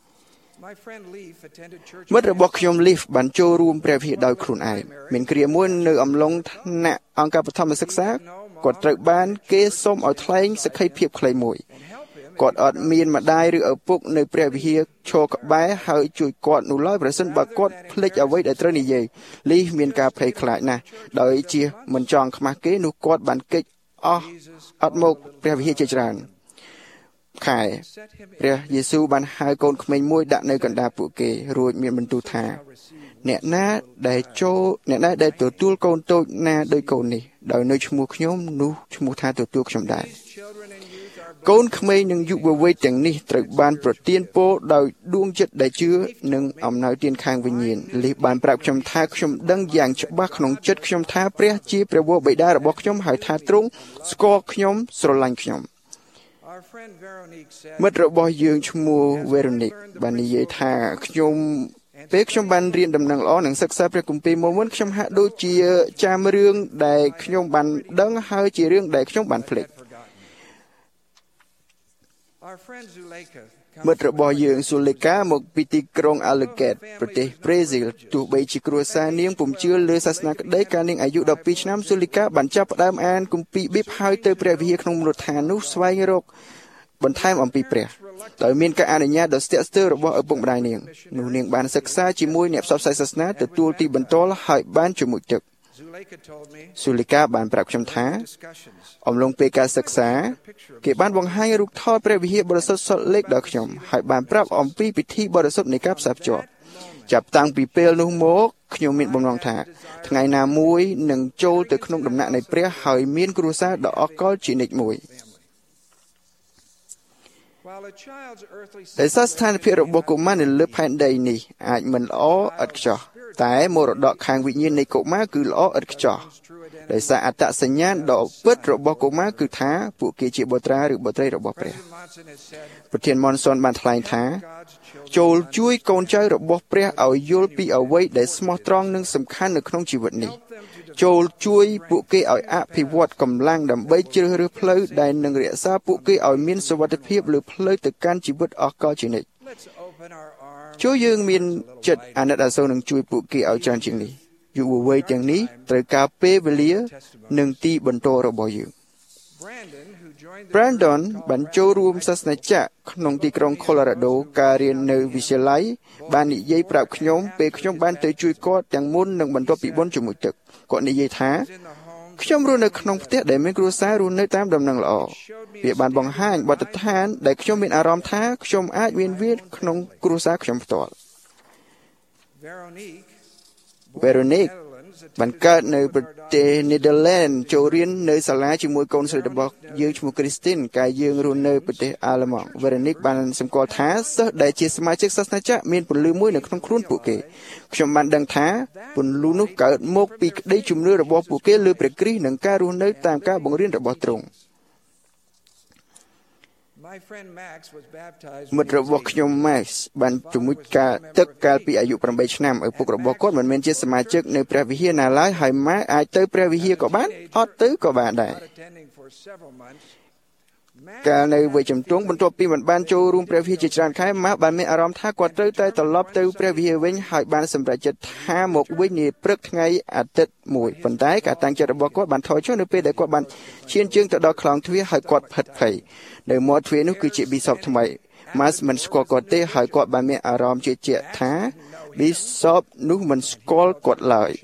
A: មិត្តរបស់ខ្ញុំ Leaf បានចូលរួមព្រះវិហារដោយខ្លួនឯងមានគ្រាមួយនៅអំឡុងថ្នាក់អង្គការបឋមសិក្សាគាត់ត្រូវបានគេសុំឲ្យថ្លែងសក្ខីភាពខ្លីមួយគាត់អត់មានម្ដាយឬឪពុកនៅព្រះវិហារឈរក្បែរហើយជួយគាត់នោះឡើយប្រសិនបើគាត់ភ្លេចអ្វីដែលត្រូវនិយាយលីមានការភ័យខ្លាចណាស់ដោយជាមិនចង់ខ្មាស់គេនោះគាត់បានគេចអស់អត់មកព្រះវិហារជាច្រើនខែព្រះយេស៊ូវបានហៅកូនក្មេងមួយដាក់នៅកណ្ដាលពួកគេរួចមានបន្ទូលថាអ្នកណាដែលចូលអ្នកណាដែលទទួលកូនតូចណាដោយកូននេះដោយនៅឈ្មោះខ្ញុំនោះឈ្មោះថាទទួលខ្ញុំដែរកូនក្មេងនិងយុវវ័យទាំងនេះត្រូវបានប្រទានពរដោយដួងចិត្តដែលជឿនិងអំណោយទានខាងវិញ្ញាណលីបានប្រាប់ខ្ញុំថាខ្ញុំដឹងយ៉ាងច្បាស់ក្នុងចិត្តខ្ញុំថាព្រះជាព្រះវរបិតារបស់ខ្ញុំហើយថាទ្រង់ស្គាល់ខ្ញុំស្រឡាញ់ខ្ញុំមិត្តរបស់យើងឈ្មោះ Veronique បាននិយាយថាខ្ញុំពេលខ្ញុំបានរៀនដំណឹងល្អនិងសិក្សាព្រះគម្ពីរមុនមុនខ្ញុំហាក់ដូចជាចាំរឿងដែលខ្ញុំបានដឹងហើយជារឿងដែលខ្ញុំបានភ្លេចមិត្តរបស់យើងស៊ូលេកាមកពីទីក្រុងអាឡឺកេតប្រទេសប្រេស៊ីលទោះបីជាគ្រួសារនាងពុំជឿលើសាសនាក្តីកាលនាងអាយុដប់ពីរឆ្នាំស៊ូលេកាបានចាប់ផ្ដើមអានគម្ពីរបៀបហើយទៅព្រះវិហារក្នុងមូលដ្ឋាននោះស្វែងរកបន្ថែមអំពីព្រះដោយមានការអនុញ្ញាតដ៏ស្ទាក់ស្ទើររបស់ឪពុកម្ដាយនាងនោះនាងបានសិក្សាជាមួយអ្នកផ្សព្វផ្សាយសាសនាទទួលទីបន្ទាល់ហើយបានជាមួយទឹកស៊ូលេកាបានប្រាប់ខ្ញុំថាអំឡុងពេលការសិក្សាគេបានបង្ហាញរូបថតព្រះវិហារបរិសុទ្ធសុតលេខដល់ខ្ញុំហើយបានប្រាប់អំពីពិធីបរិសុទ្ធនៃការផ្សារភ្ជាប់ចាប់តាំងពីពេលនោះមកខ្ញុំមានបំណងថាថ្ងៃណាមួយនឹងចូលទៅក្នុងដំណាក់នៃព្រះហើយមានគ្រួសារដ៏អកលជានិច្ចមួយដែលស្ថានភាពរបស់កុមារនៅលើផែនដីនេះអាចមិនល្អឥតខ្ចោះតែមរតកខាងវិញ្ញាណនៃកុមារគឺល្អឥតខ្ចោះដោយសារអត្តសញ្ញាណដ៏ពិតរបស់កុមារគឺថាពួកគេជាបុត្រាឬបុត្រីរបស់ព្រះប្រធានម៉ុនសុនបានថ្លែងថាចូលជួយកូនចៅរបស់ព្រះឲ្យយល់ពីអ្វីដែលស្មោះត្រង់និងសំខាន់នៅក្នុងជីវិតនេះចូលជួយពួកគេឲ្យអភិវឌ្ឍកម្លាំងដើម្បីជ្រើសរើសផ្លូវដែលនឹងរក្សាពួកគេឲ្យមានសុវត្ថិភាពលើផ្លូវទៅកាន់ជីវិតអកលជានិច្ចចូលយើងមានចិត្តអាណិតអាសូរនឹងជួយពួកគេឲ្យច្រើនជាងនេះយុវវ័យទាំងនេះត្រូវការពេលវេលានិងទីបន្តរបស់យើង Brandon បានចូលរួមសាសនាចក្រក្នុងទីក្រុង Colorado ការរៀននៅវិទ្យាល័យបាននិយាយប្រាប់ខ្ញុំពេលខ្ញុំបានទៅជួយគាត់ទាំងមុននិងបន្ទាប់ពីបុណ្យជាមួយទឹកគាត់និយាយថាខ្ញុំរស់នៅក្នុងផ្ទះដែលមានគ្រួសាររស់នៅតាមដំណឹងល្អវាបានបង្ហាញបទដ្ឋានដែលខ្ញុំមានអារម្មណ៍ថាខ្ញុំអាចមានវាក្នុងគ្រួសារខ្ញុំផ្ទាល់ Veronique បានកើតនៅប្រទេស Netherlands ចូលរៀននៅសាលាជាមួយកូនស្រីរបស់យើងឈ្មោះ Christine កាលយើងរស់នៅប្រទេសអាល្លឺម៉ង់ Veronique បានសម្គាល់ថាសិស្សដែលជាសមាជិកសាសនាចក្រមានពន្លឺមួយនៅក្នុងខ្លួនពួកគេខ្ញុំបានដឹងថាពន្លឺនោះកើតមកពីក្តីជំនឿរបស់ពួកគេលើព្រះគ្រីស្ទនិងការរស់នៅតាមការបង្រៀនរបស់ទ្រង់មិត្តរបស់ខ្ញុំ Max បានជំនួយការទឹកកាលពីអាយុប្រាំបីឆ្នាំឪពុករបស់គាត់មិនមែនជាសមាជិកនៅព្រះវិហារណាឡើយហើយ Max អាចទៅព្រះវិហារក៏បានអត់ទៅក៏បានដែរកាលនៅវ័យជំទង់បន្ទាប់ពីមិនបានចូលរួមព្រះវិហារជាច្រើនខែ Max បានមានអារម្មណ៍ថាគាត់ត្រូវតែត្រឡប់ទៅព្រះវិហារវិញហើយបានសម្រេចចិត្តថាមកវិញនាព្រឹកថ្ងៃអាទិត្យមួយប៉ុន្តែការតាំងចិត្តរបស់គាត់បានថយចុះនៅពេលដែលគាត់បានឈានជើងទៅដល់ខ្លោងទ្វារហើយគាត់ផិតភ័យនៅមាត់ទ្វារនោះគឺជា Bishop ថ្មី Max មិនស្គាល់គាត់ទេហើយគាត់បានមានអារម្មណ៍ជឿជាក់ថា Bishop នោះមិនស្គាល់គាត់ឡើយ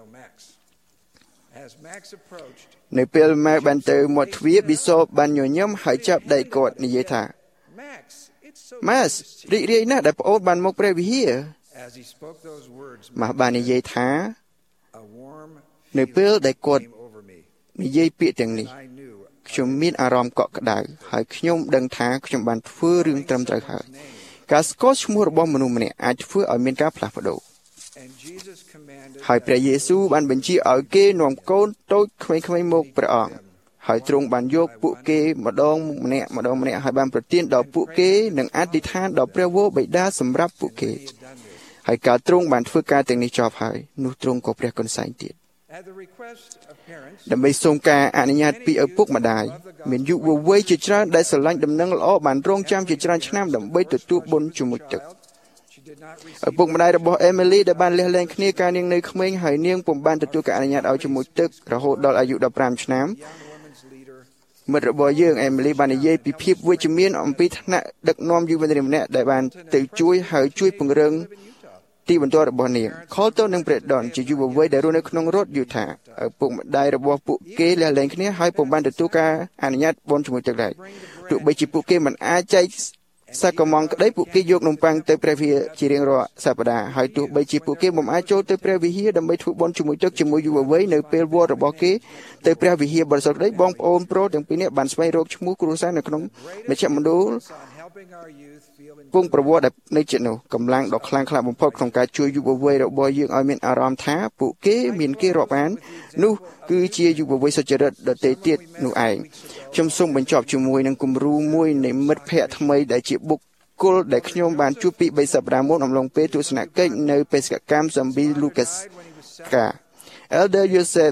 A: នៅពេល Max បានទៅមាត់ទ្វារ Bishop បានញញឹមហើយចាប់ដៃគាត់និយាយថា Max រីករាយណាស់ដែលប្អូនបានមកព្រះវិហារ Max បាននិយាយថានៅពេលដែលគាត់និយាយពាក្យទាំងនេះខ្ញុំមានអារម្មណ៍កក់ក្ដៅហើយខ្ញុំដឹងថាខ្ញុំបានធ្វើរឿងត្រឹមត្រូវហើយការស្គាល់ឈ្មោះរបស់មនុស្សម្នាក់អាចធ្វើឲ្យមានការផ្លាស់ប្ដូរហើយព្រះយេស៊ូវបានបញ្ជាឲ្យគេនាំកូនតូចក្មេងៗមកព្រះអង្គហើយទ្រង់បានយកពួកគេម្ដងម្នាក់ម្ដងម្នាក់ហើយបានប្រទានដល់ពួកគេនិងអធិដ្ឋានដល់ព្រះវរបិតាសម្រាប់ពួកគេហើយកាលទ្រង់បានធ្វើការទាំងនេះចប់ហើយនោះទ្រង់ក៏ព្រះគុណសែងទៀតដើម្បីសូមការអនុញ្ញាតពីឪពុកម្ដាយមានយុវវ័យជាច្រើនដែលស្រឡាញ់ដំណឹងល្អបានរងចាំជាច្រើនឆ្នាំដើម្បីទទួលបុណ្យជាមួយទឹកឪពុកម្ដាយរបស់ Emily ដែលបានលះលែងគ្នាកាលនាងនៅក្មេងហើយនាងពុំបានទទួលការអនុញ្ញាតឲ្យជាមួយទឹករហូតដល់អាយុដប់ប្រាំឆ្នាំមិត្តរបស់យើង Emily បាននិយាយពីភាពវិជ្ជមានអំពីឋានៈដឹកនាំយុវជនម្នាក់ដែលបានទៅជួយហើយជួយពង្រឹងទីបន្ទាល់របស់នាង Colton និង Brandon ជាយុវវ័យដែលរស់នៅក្នុងរដ្ឋ Utah ឪពុកម្ដាយរបស់ពួកគេលះលែងគ្នាហើយពុំបានទទួលការអនុញ្ញាតបន់ជាមួយទឹកដែរទោះបីជាពួកគេមិនអាចចែកសាកមង់ក្តីពួកគេយកនំប៉័ងទៅព្រះវិហារជារៀងរាល់សប្តាហ៍ហើយទោះបីជាពួកគេមិនអាចចូលទៅព្រះវិហារដើម្បីធ្វើបុណ្យជាមួយទឹកជាមួយយុវវ័យនៅពេលវត្តរបស់គេទៅព្រះវិហារបរិសុទ្ធក្តីបងប្អូនប្រុសទាំងពីរនាក់បានស្វែងរកឈ្មោះគ្រួសារនៅក្នុងមជ្ឈមណ្ឌលពងប្រវត្តិនៅជិតនោះកម្លាំងដ៏ខ្លាំងក្លាបំផុតក្នុងការជួយយុវវ័យរបស់យើងឲ្យមានអារម្មណ៍ថាពួកគេមានគេរាប់អាននោះគឺជាយុវវ័យសុចរិតដទៃទៀតនោះឯងខ្ញុំសូមបញ្ចប់ជាមួយនឹងគំរូមួយនៃមិត្តភ័ក្តិថ្មីដែលជាបុគ្គលដែលខ្ញុំបានជួបពីបីសប្តាហ៍មុនអំឡុងពេលទស្សនកិច្ចនៅបេសកកម្ម Zombie Lucas កា Elder Joseph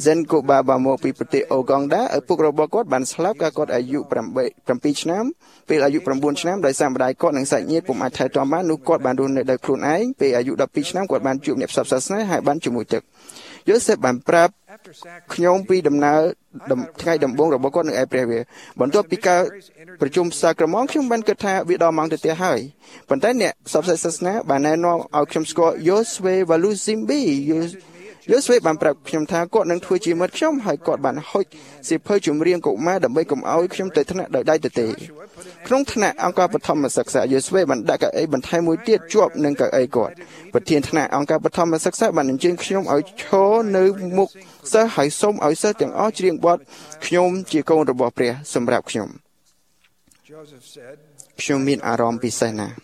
J: Zen ក៏បាបាមកពីប្រទេសអូហ្គងដាឪពុករបស់គាត់បានស្លាប់កាលគាត់អាយុ7 7ឆ្នាំពេលអាយុ9ឆ្នាំដោយសារម្ដាយគាត់និងសាច់ញាតិពុំអាចថែទាំបាននោះគាត់បានរស់នៅដោយខ្លួនឯងពេលអាយុ12ឆ្នាំគាត់បានជួបអ្នកផ្សព្វផ្សាសាសនាហើយបានជាមួយទឹកយូសេបបានប្រាប់ខ្ញុំពីដំណើរថ្ងៃដំបូងរបស់គាត់នៅឯព្រះវិហារបន្ទាប់ពីការប្រជុំផ្សារក្រមខ្ញុំបានគិតថាវាដល់ម៉ោងទៅផ្ទះហើយប៉ុន្តែអ្នកផ្សព្វផ្សាសាសនាបានណែនាំឲ្យខ្ញុំស្គាល់យូស្វេវ៉ាលូស៊ីមប៊ីយូស្វេបានប្រាប់ខ្ញុំថាគាត់នឹងធ្វើជាមិត្តខ្ញុំហើយគាត់បានហុចសៀវភៅចម្រៀងកុមារដើម្បីកុំឲ្យខ្ញុំទៅថ្នាក់ដោយដៃទទេក្នុងថ្នាក់អង្គការបឋមសិក្សាយូស្វេបានដាក់កៅអីបន្ថែមមួយទៀតជាប់នឹងកៅអីគាត់ប្រធានថ្នាក់អង្គការបឋមសិក្សាបានអញ្ជើញខ្ញុំឲ្យឈរនៅមុខសិស្សហើយសូមឲ្យសិស្សទាំងអស់ច្រៀងបទខ្ញុំជាកូនរបស់ព្រះសម្រាប់ខ្ញុំខ្ញុំមានអារម្មណ៍ពិសេសណាស់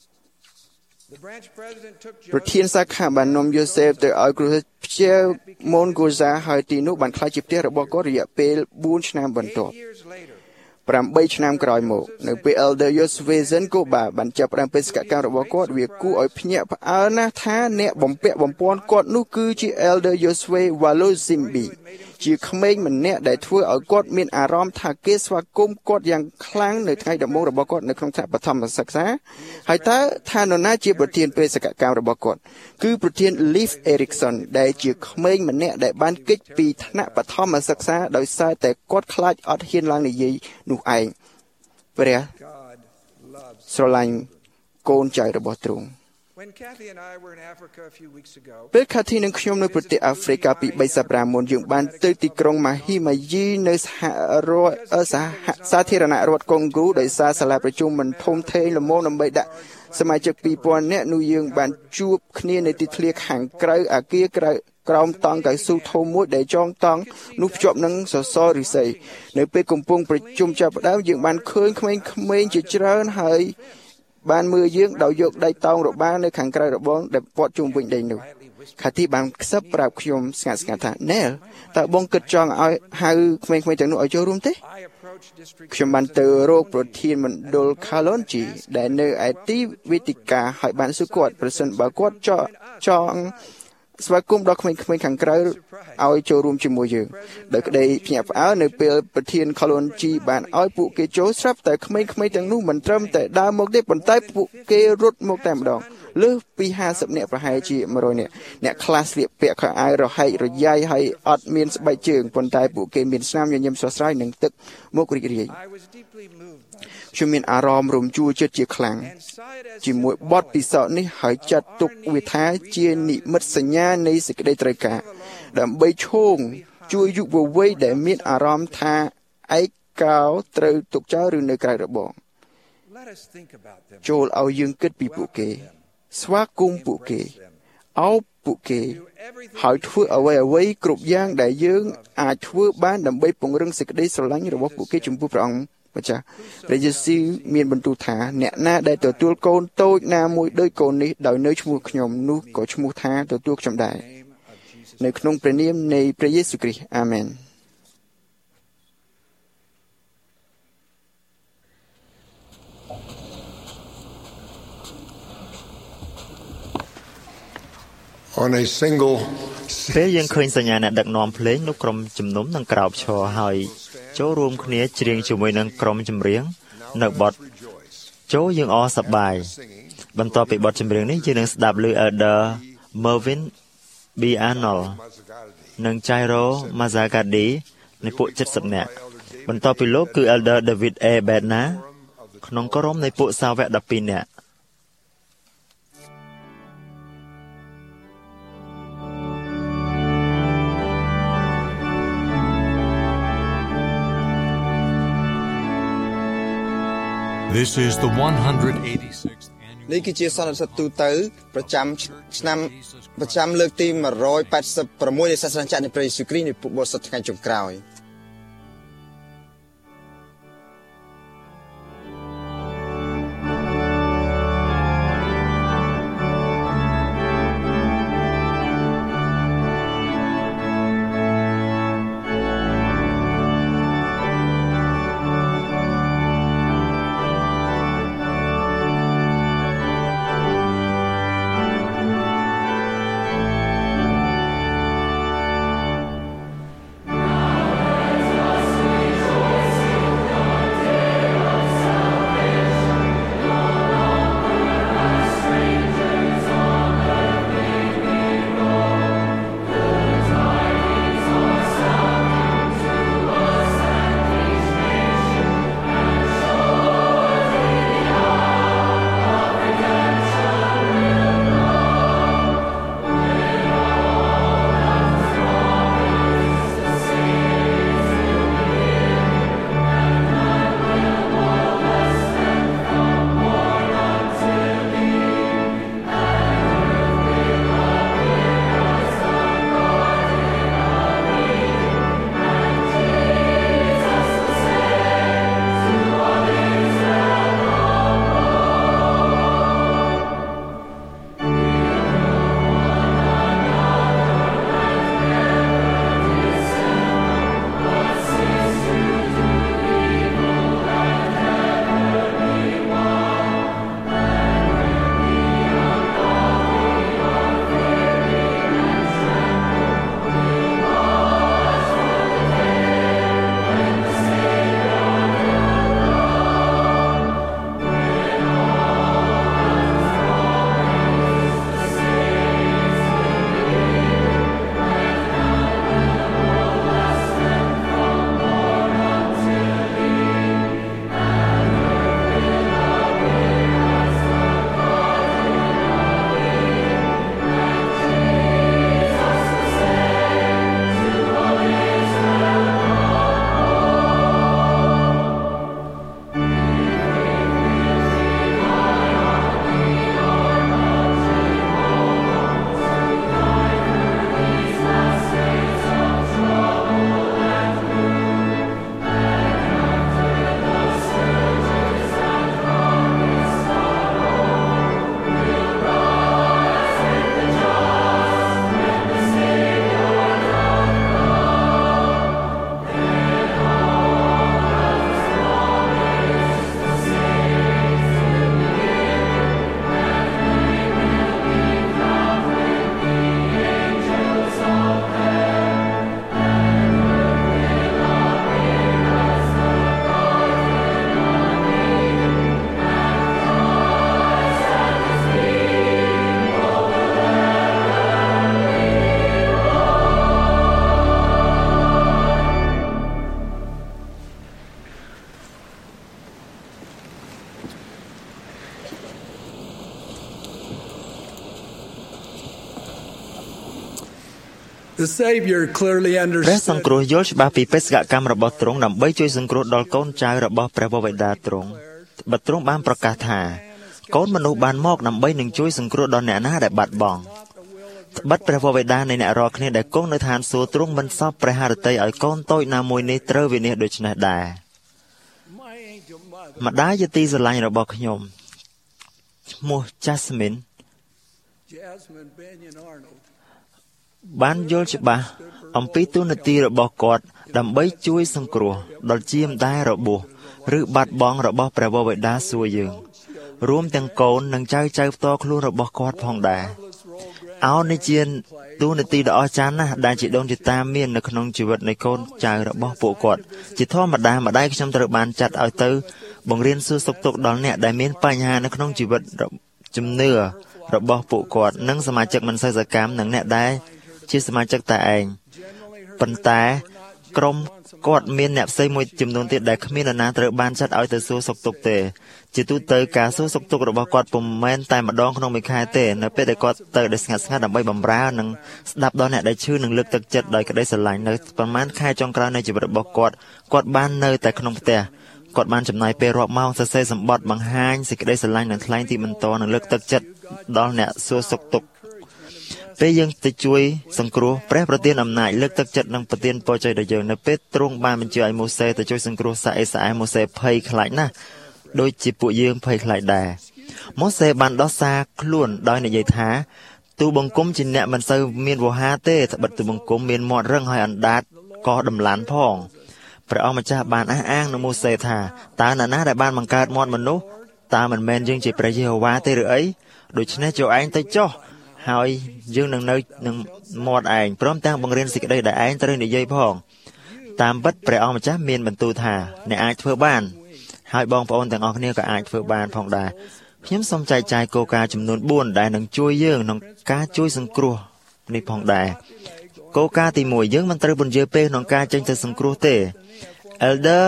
J: ប្រធានសាខាបាននាំយូសេបទៅឲ្យគ្រូព្យាម៉ូនហ្គូហ្សាហើយទីនោះបានក្លាយជាផ្ទះរបស់គាត់រយៈពេល4ឆ្នាំបន្ទាប់8ឆ្នាំក្រោយមកនៅពេល Elder Yosvezen ក៏បានចាប់ផ្ដើមបេសកកម្មរបស់គាត់វាគួរឲ្យភ្ញាក់ផ្អើលណាស់ថាអ្នកបំពាក់បំពាន់គាត់នោះគឺជា Elder Yoswe Walozimbi ជាក្មេងម្នាក់ដែលធ្វើឲ្យគាត់មានអារម្មណ៍ថាគេស្វាគមន៍គាត់យ៉ាងខ្លាំងនៅថ្ងៃដំបូងរបស់គាត់នៅក្នុងថ្នាក់បឋមសិក្សាហើយតើថានរណាជាប្រធានបេសកកម្មរបស់គាត់គឺប្រធាន Leif Erikson ដែលជាក្មេងម្នាក់ដែលបានគេចពីថ្នាក់បឋមសិក្សាដោយសារតែគាត់ខ្លាចអត់ហ៊ានឡើងនិយាយនោះឯងព្រះស្រឡាញ់កូនចៅរបស់ទ្រង់ពេលកាធីនិងខ្ញុំនៅប្រទេសអាហ្វ្រិកពី3សប្តាហ៍មុនយើងបានទៅទីក្រុងម៉ាហ៊ីម៉ាយីនៅសហរដ្ឋសាធារណរដ្ឋកុងហ្គោដោយសារសាលាប្រជុំមិនធំធេងល្មមដើម្បីដាក់សមាជិក2000នាក់នោះយើងបានជួបគ្នានៅទីធ្លាខាងក្រៅអាគារក្រៅក្រោមតង់កៅស៊ូធំមួយដែលចងតង់នោះភ្ជាប់នឹងសសរឫស្សីនៅពេលកំពុងប្រជុំចាប់ផ្ដើមយើងបានឃើញក្មេងៗជាច្រើនហើយបានមើលយើងដោយយកដៃតោងរបានៅខាងក្រៅរបងដែលព័ទ្ធជុំវិញដីនោះខាទីបានខ្សឹបប្រាប់ខ្ញុំស្ងាត់ស្ងាត់ថាណែលតើបងគិតចង់ឲ្យហៅក្មេងៗទាំងនោះឲ្យចូលរួមទេខ្ញុំបានទៅរកប្រធានមណ្ឌលខាឡុនជីដែលនៅឯទីវេទិកាហើយបានសួរគាត់ប្រសិនបើគាត់ចង់ចង់ស្វាគមន៍ដល់ក្មេងៗខាងក្រៅឲ្យចូលរួមជាមួយយើងដោយក្តីភ្ញាក់ផ្អើលនៅពេលប្រធានខាឡុនជីបានឲ្យពួកគេចូលស្រាប់តែក្មេងៗទាំងនោះមិនត្រឹមតែដើរមកទេប៉ុន្តែពួកគេរត់មកតែម្ដងលើសពី50នាក់ប្រហែលជា100នាក់អ្នកខ្លះស្លៀកពាក់ខោអាវរហែករយាយហើយអត់មានស្បែកជើងប៉ុន្តែពួកគេមានស្នាមញញឹមស្រស់ស្រាយនិងទឹកមុខរីករាយខ្ញុំមានអារម្មណ៍រំជួលចិត្តជាខ្លាំងជាមួយបទពិសោធន៍នេះហើយចាត់ទុកវាថាជានិមិត្តសញ្ញានៃសេចក្តីត្រូវការដើម្បីឈោងជួយយុវវ័យដែលមានអារម្មណ៍ថាឯកោត្រូវទុកចោលឬនៅក្រៅរបងចូលឲ្យយើងគិតពីពួកគេស្វាគមន៍ពួកគេអោបពួកគេហើយធ្វើអ្វីអ្វីគ្រប់យ៉ាងដែលយើងអាចធ្វើបានដើម្បីពង្រឹងសេចក្តីស្រឡាញ់របស់ពួកគេចំពោះព្រះអង្គម្ចាស់ព្រះយេស៊ូវមានបន្ទូលថាអ្នកណាដែលទទួលកូនតូចណាមួយដោយកូននេះដោយនៅឈ្មោះខ្ញុំនោះក៏ឈ្មោះថាទទួលខ្ញុំដែរនៅក្នុងព្រះនាមនៃព្រះយេស៊ូវគ្រីស្ទអាមែន
G: On a single
D: ពេលយើងឃើញសញ្ញាអ្នកដឹកនាំភ្លេងនៅក្រុមជំនុំនឹងក្រោបឈរហើយចូលរួមគ្នាច្រៀងជាមួយនឹងក្រុមចម្រៀងនៅបទចូលយើងអសប្បាយបន្ទាប់ពីបទចម្រៀងនេះយើងនឹងស្ដាប់ឮ Elder Mervin B. Arnold និង Jairo Mazagadi នៃពួក70នាក់បន្ទាប់ពីលោកគឺ Elder David A. Bednar ក្នុងក្រុមនៃពួកសាវក12នាក់
K: This is the one hundred eighty-sixth annual
B: នេះគឺជាសន្និសីទទូទៅប្រចាំឆ្នាំប្រចាំលើកទី186នៃសាសនាចក្រនៃព្រះយេស៊ូវគ្រីស្ទនៃពុទ្ធបរិស័ទថ្ងៃចុងក្រោយ
K: The
L: The Savior clearly
D: ព្រះសង្
L: understood
D: គ្រោះយល់ច្បាស់ពីបេសកកម្មរបស់ទ្រង់ដើម្បីជួយសង្គ្រោះដល់កូនចៅរបស់ព្រះវរបិតាទ្រង់បើទ្រង់បានប្រកាសថាកូនមនុស្សបានមកដើម្បីនឹងជួយសង្គ្រោះដល់អ្នកណាដែលបាត់បង់ត្បិតព្រះវរបិតានៃអ្នករាល់គ្នាដែលគង់នៅឋានសួគ៌ទ្រង់មិនសពព្រះハរតីឲ្យកូនតូចណាមួយនេះត្រូវវិនិច្ឆ័យដូច្នេះដែរម្ដាយជាទីស្រឡាញ់របស់ខ្ញុំឈ្មោះ Jasmine
L: Jasmine Benyon Arnold
D: បានយល់ច្បាស់អំពីទូនាទីរបស់គាត់ដើម្បីជួយសង្គ្រោះដល់ជាម្ដាយរបួសឬបាត់បង់របស់ព្រះវរបិតាសួគ៌យើងរួមទាំងកូននិងចៅចៅផ្ទាល់ខ្លួនរបស់គាត់ផងដែរអោនេះជាទូនាទីដ៏អស្ចារ្យណាស់ដែលជីដូនជីតាមាននៅក្នុងជីវិតនៃកូនចៅរបស់ពួកគាត់ជាធម្មតាម្ដាយខ្ញុំត្រូវបានចាត់ឲ្យទៅបង្រៀនសួរសុខទុក្ខដល់អ្នកដែលមានបញ្ហានៅក្នុងជីវិតជំនឿរបស់ពួកគាត់និងសមាជិកមិនសូវសកម្មនិងអ្នកដែលជាសមាជិកតែឯងប៉ុន្តែក្រុមគាត់មានអ្នកផ្សេងមួយចំនួនទៀតដែលគ្មាននរណាត្រូវបានចាត់ឲ្យទៅសួរសុខទុក្ខទេជាទូទៅការសួរសុខទុក្ខរបស់គាត់ពុំមែនតែម្ដងក្នុងមួយខែទេនៅពេលដែលគាត់ទៅដោយស្ងាត់ស្ងាត់ដើម្បីបម្រើនិងស្ដាប់ដល់អ្នកដែលឈឺនិងលើកទឹកចិត្តដោយក្តីស្រឡាញ់នៅប្រហែលខែចុងក្រោយនៃជីវិតរបស់គាត់គាត់បាននៅតែក្នុងផ្ទះគាត់បានចំណាយពេលរាប់ម៉ោងសរសេរសម្បត្តិបង្ហាញសេចក្តីស្រឡាញ់និងថ្លែងទីបន្ទាល់និងលើកទឹកចិត្តដល់អ្នកសួរសុខទុក្ខពេលយើងទៅជួយសង្គ្រោះព្រះប្រទានអំណាចលើកទឹកចិត្តនិងប្រទានពរជ័យដល់យើងនៅពេលទ្រង់បានបញ្ជាឲ្យម៉ូសេទៅជួយសង្គ្រោះសាអេសាអែម៉ូសេភ័យខ្លាចណាស់ដូចជាពួកយើងភ័យខ្លាចដែរម៉ូសេបានដោះសារខ្លួនដោយនិយាយថាទូបង្គំជាអ្នកមិនសូវមានវោហារទេត្បិតទូបង្គំមានមាត់រឹងហើយអណ្ដាតក៏ដំឡានផងព្រះអង្គម្ចាស់បានអះអាងនឹងម៉ូសេថាតើនរណាដែលបានបង្កើតមាត់មនុស្សតើមិនមែនយើងជាព្រះយេហូវ៉ាទេឬអីដូច្នេះចូលឯងទៅចុះហើយយើងនឹងនៅនឹងមាត់ឯងព្រមទាំងបង្រៀនសេចក្តីដែលឯងត្រូវនិយាយផងតាមពិតព្រះអង្គម្ចាស់មានបន្ទូលថាអ្នកអាចធ្វើបានហើយបងប្អូនទាំងអស់គ្នាក៏អាចធ្វើបានផងដែរខ្ញុំសូមចែកចាយគោលការណ៍ចំនួនបួនដែលនឹងជួយយើងក្នុងការជួយសង្គ្រោះនេះផងដែរគោលការណ៍ទីមួយយើងមិនត្រូវពន្យាពេលក្នុងការចេញទៅសង្គ្រោះទេ Elder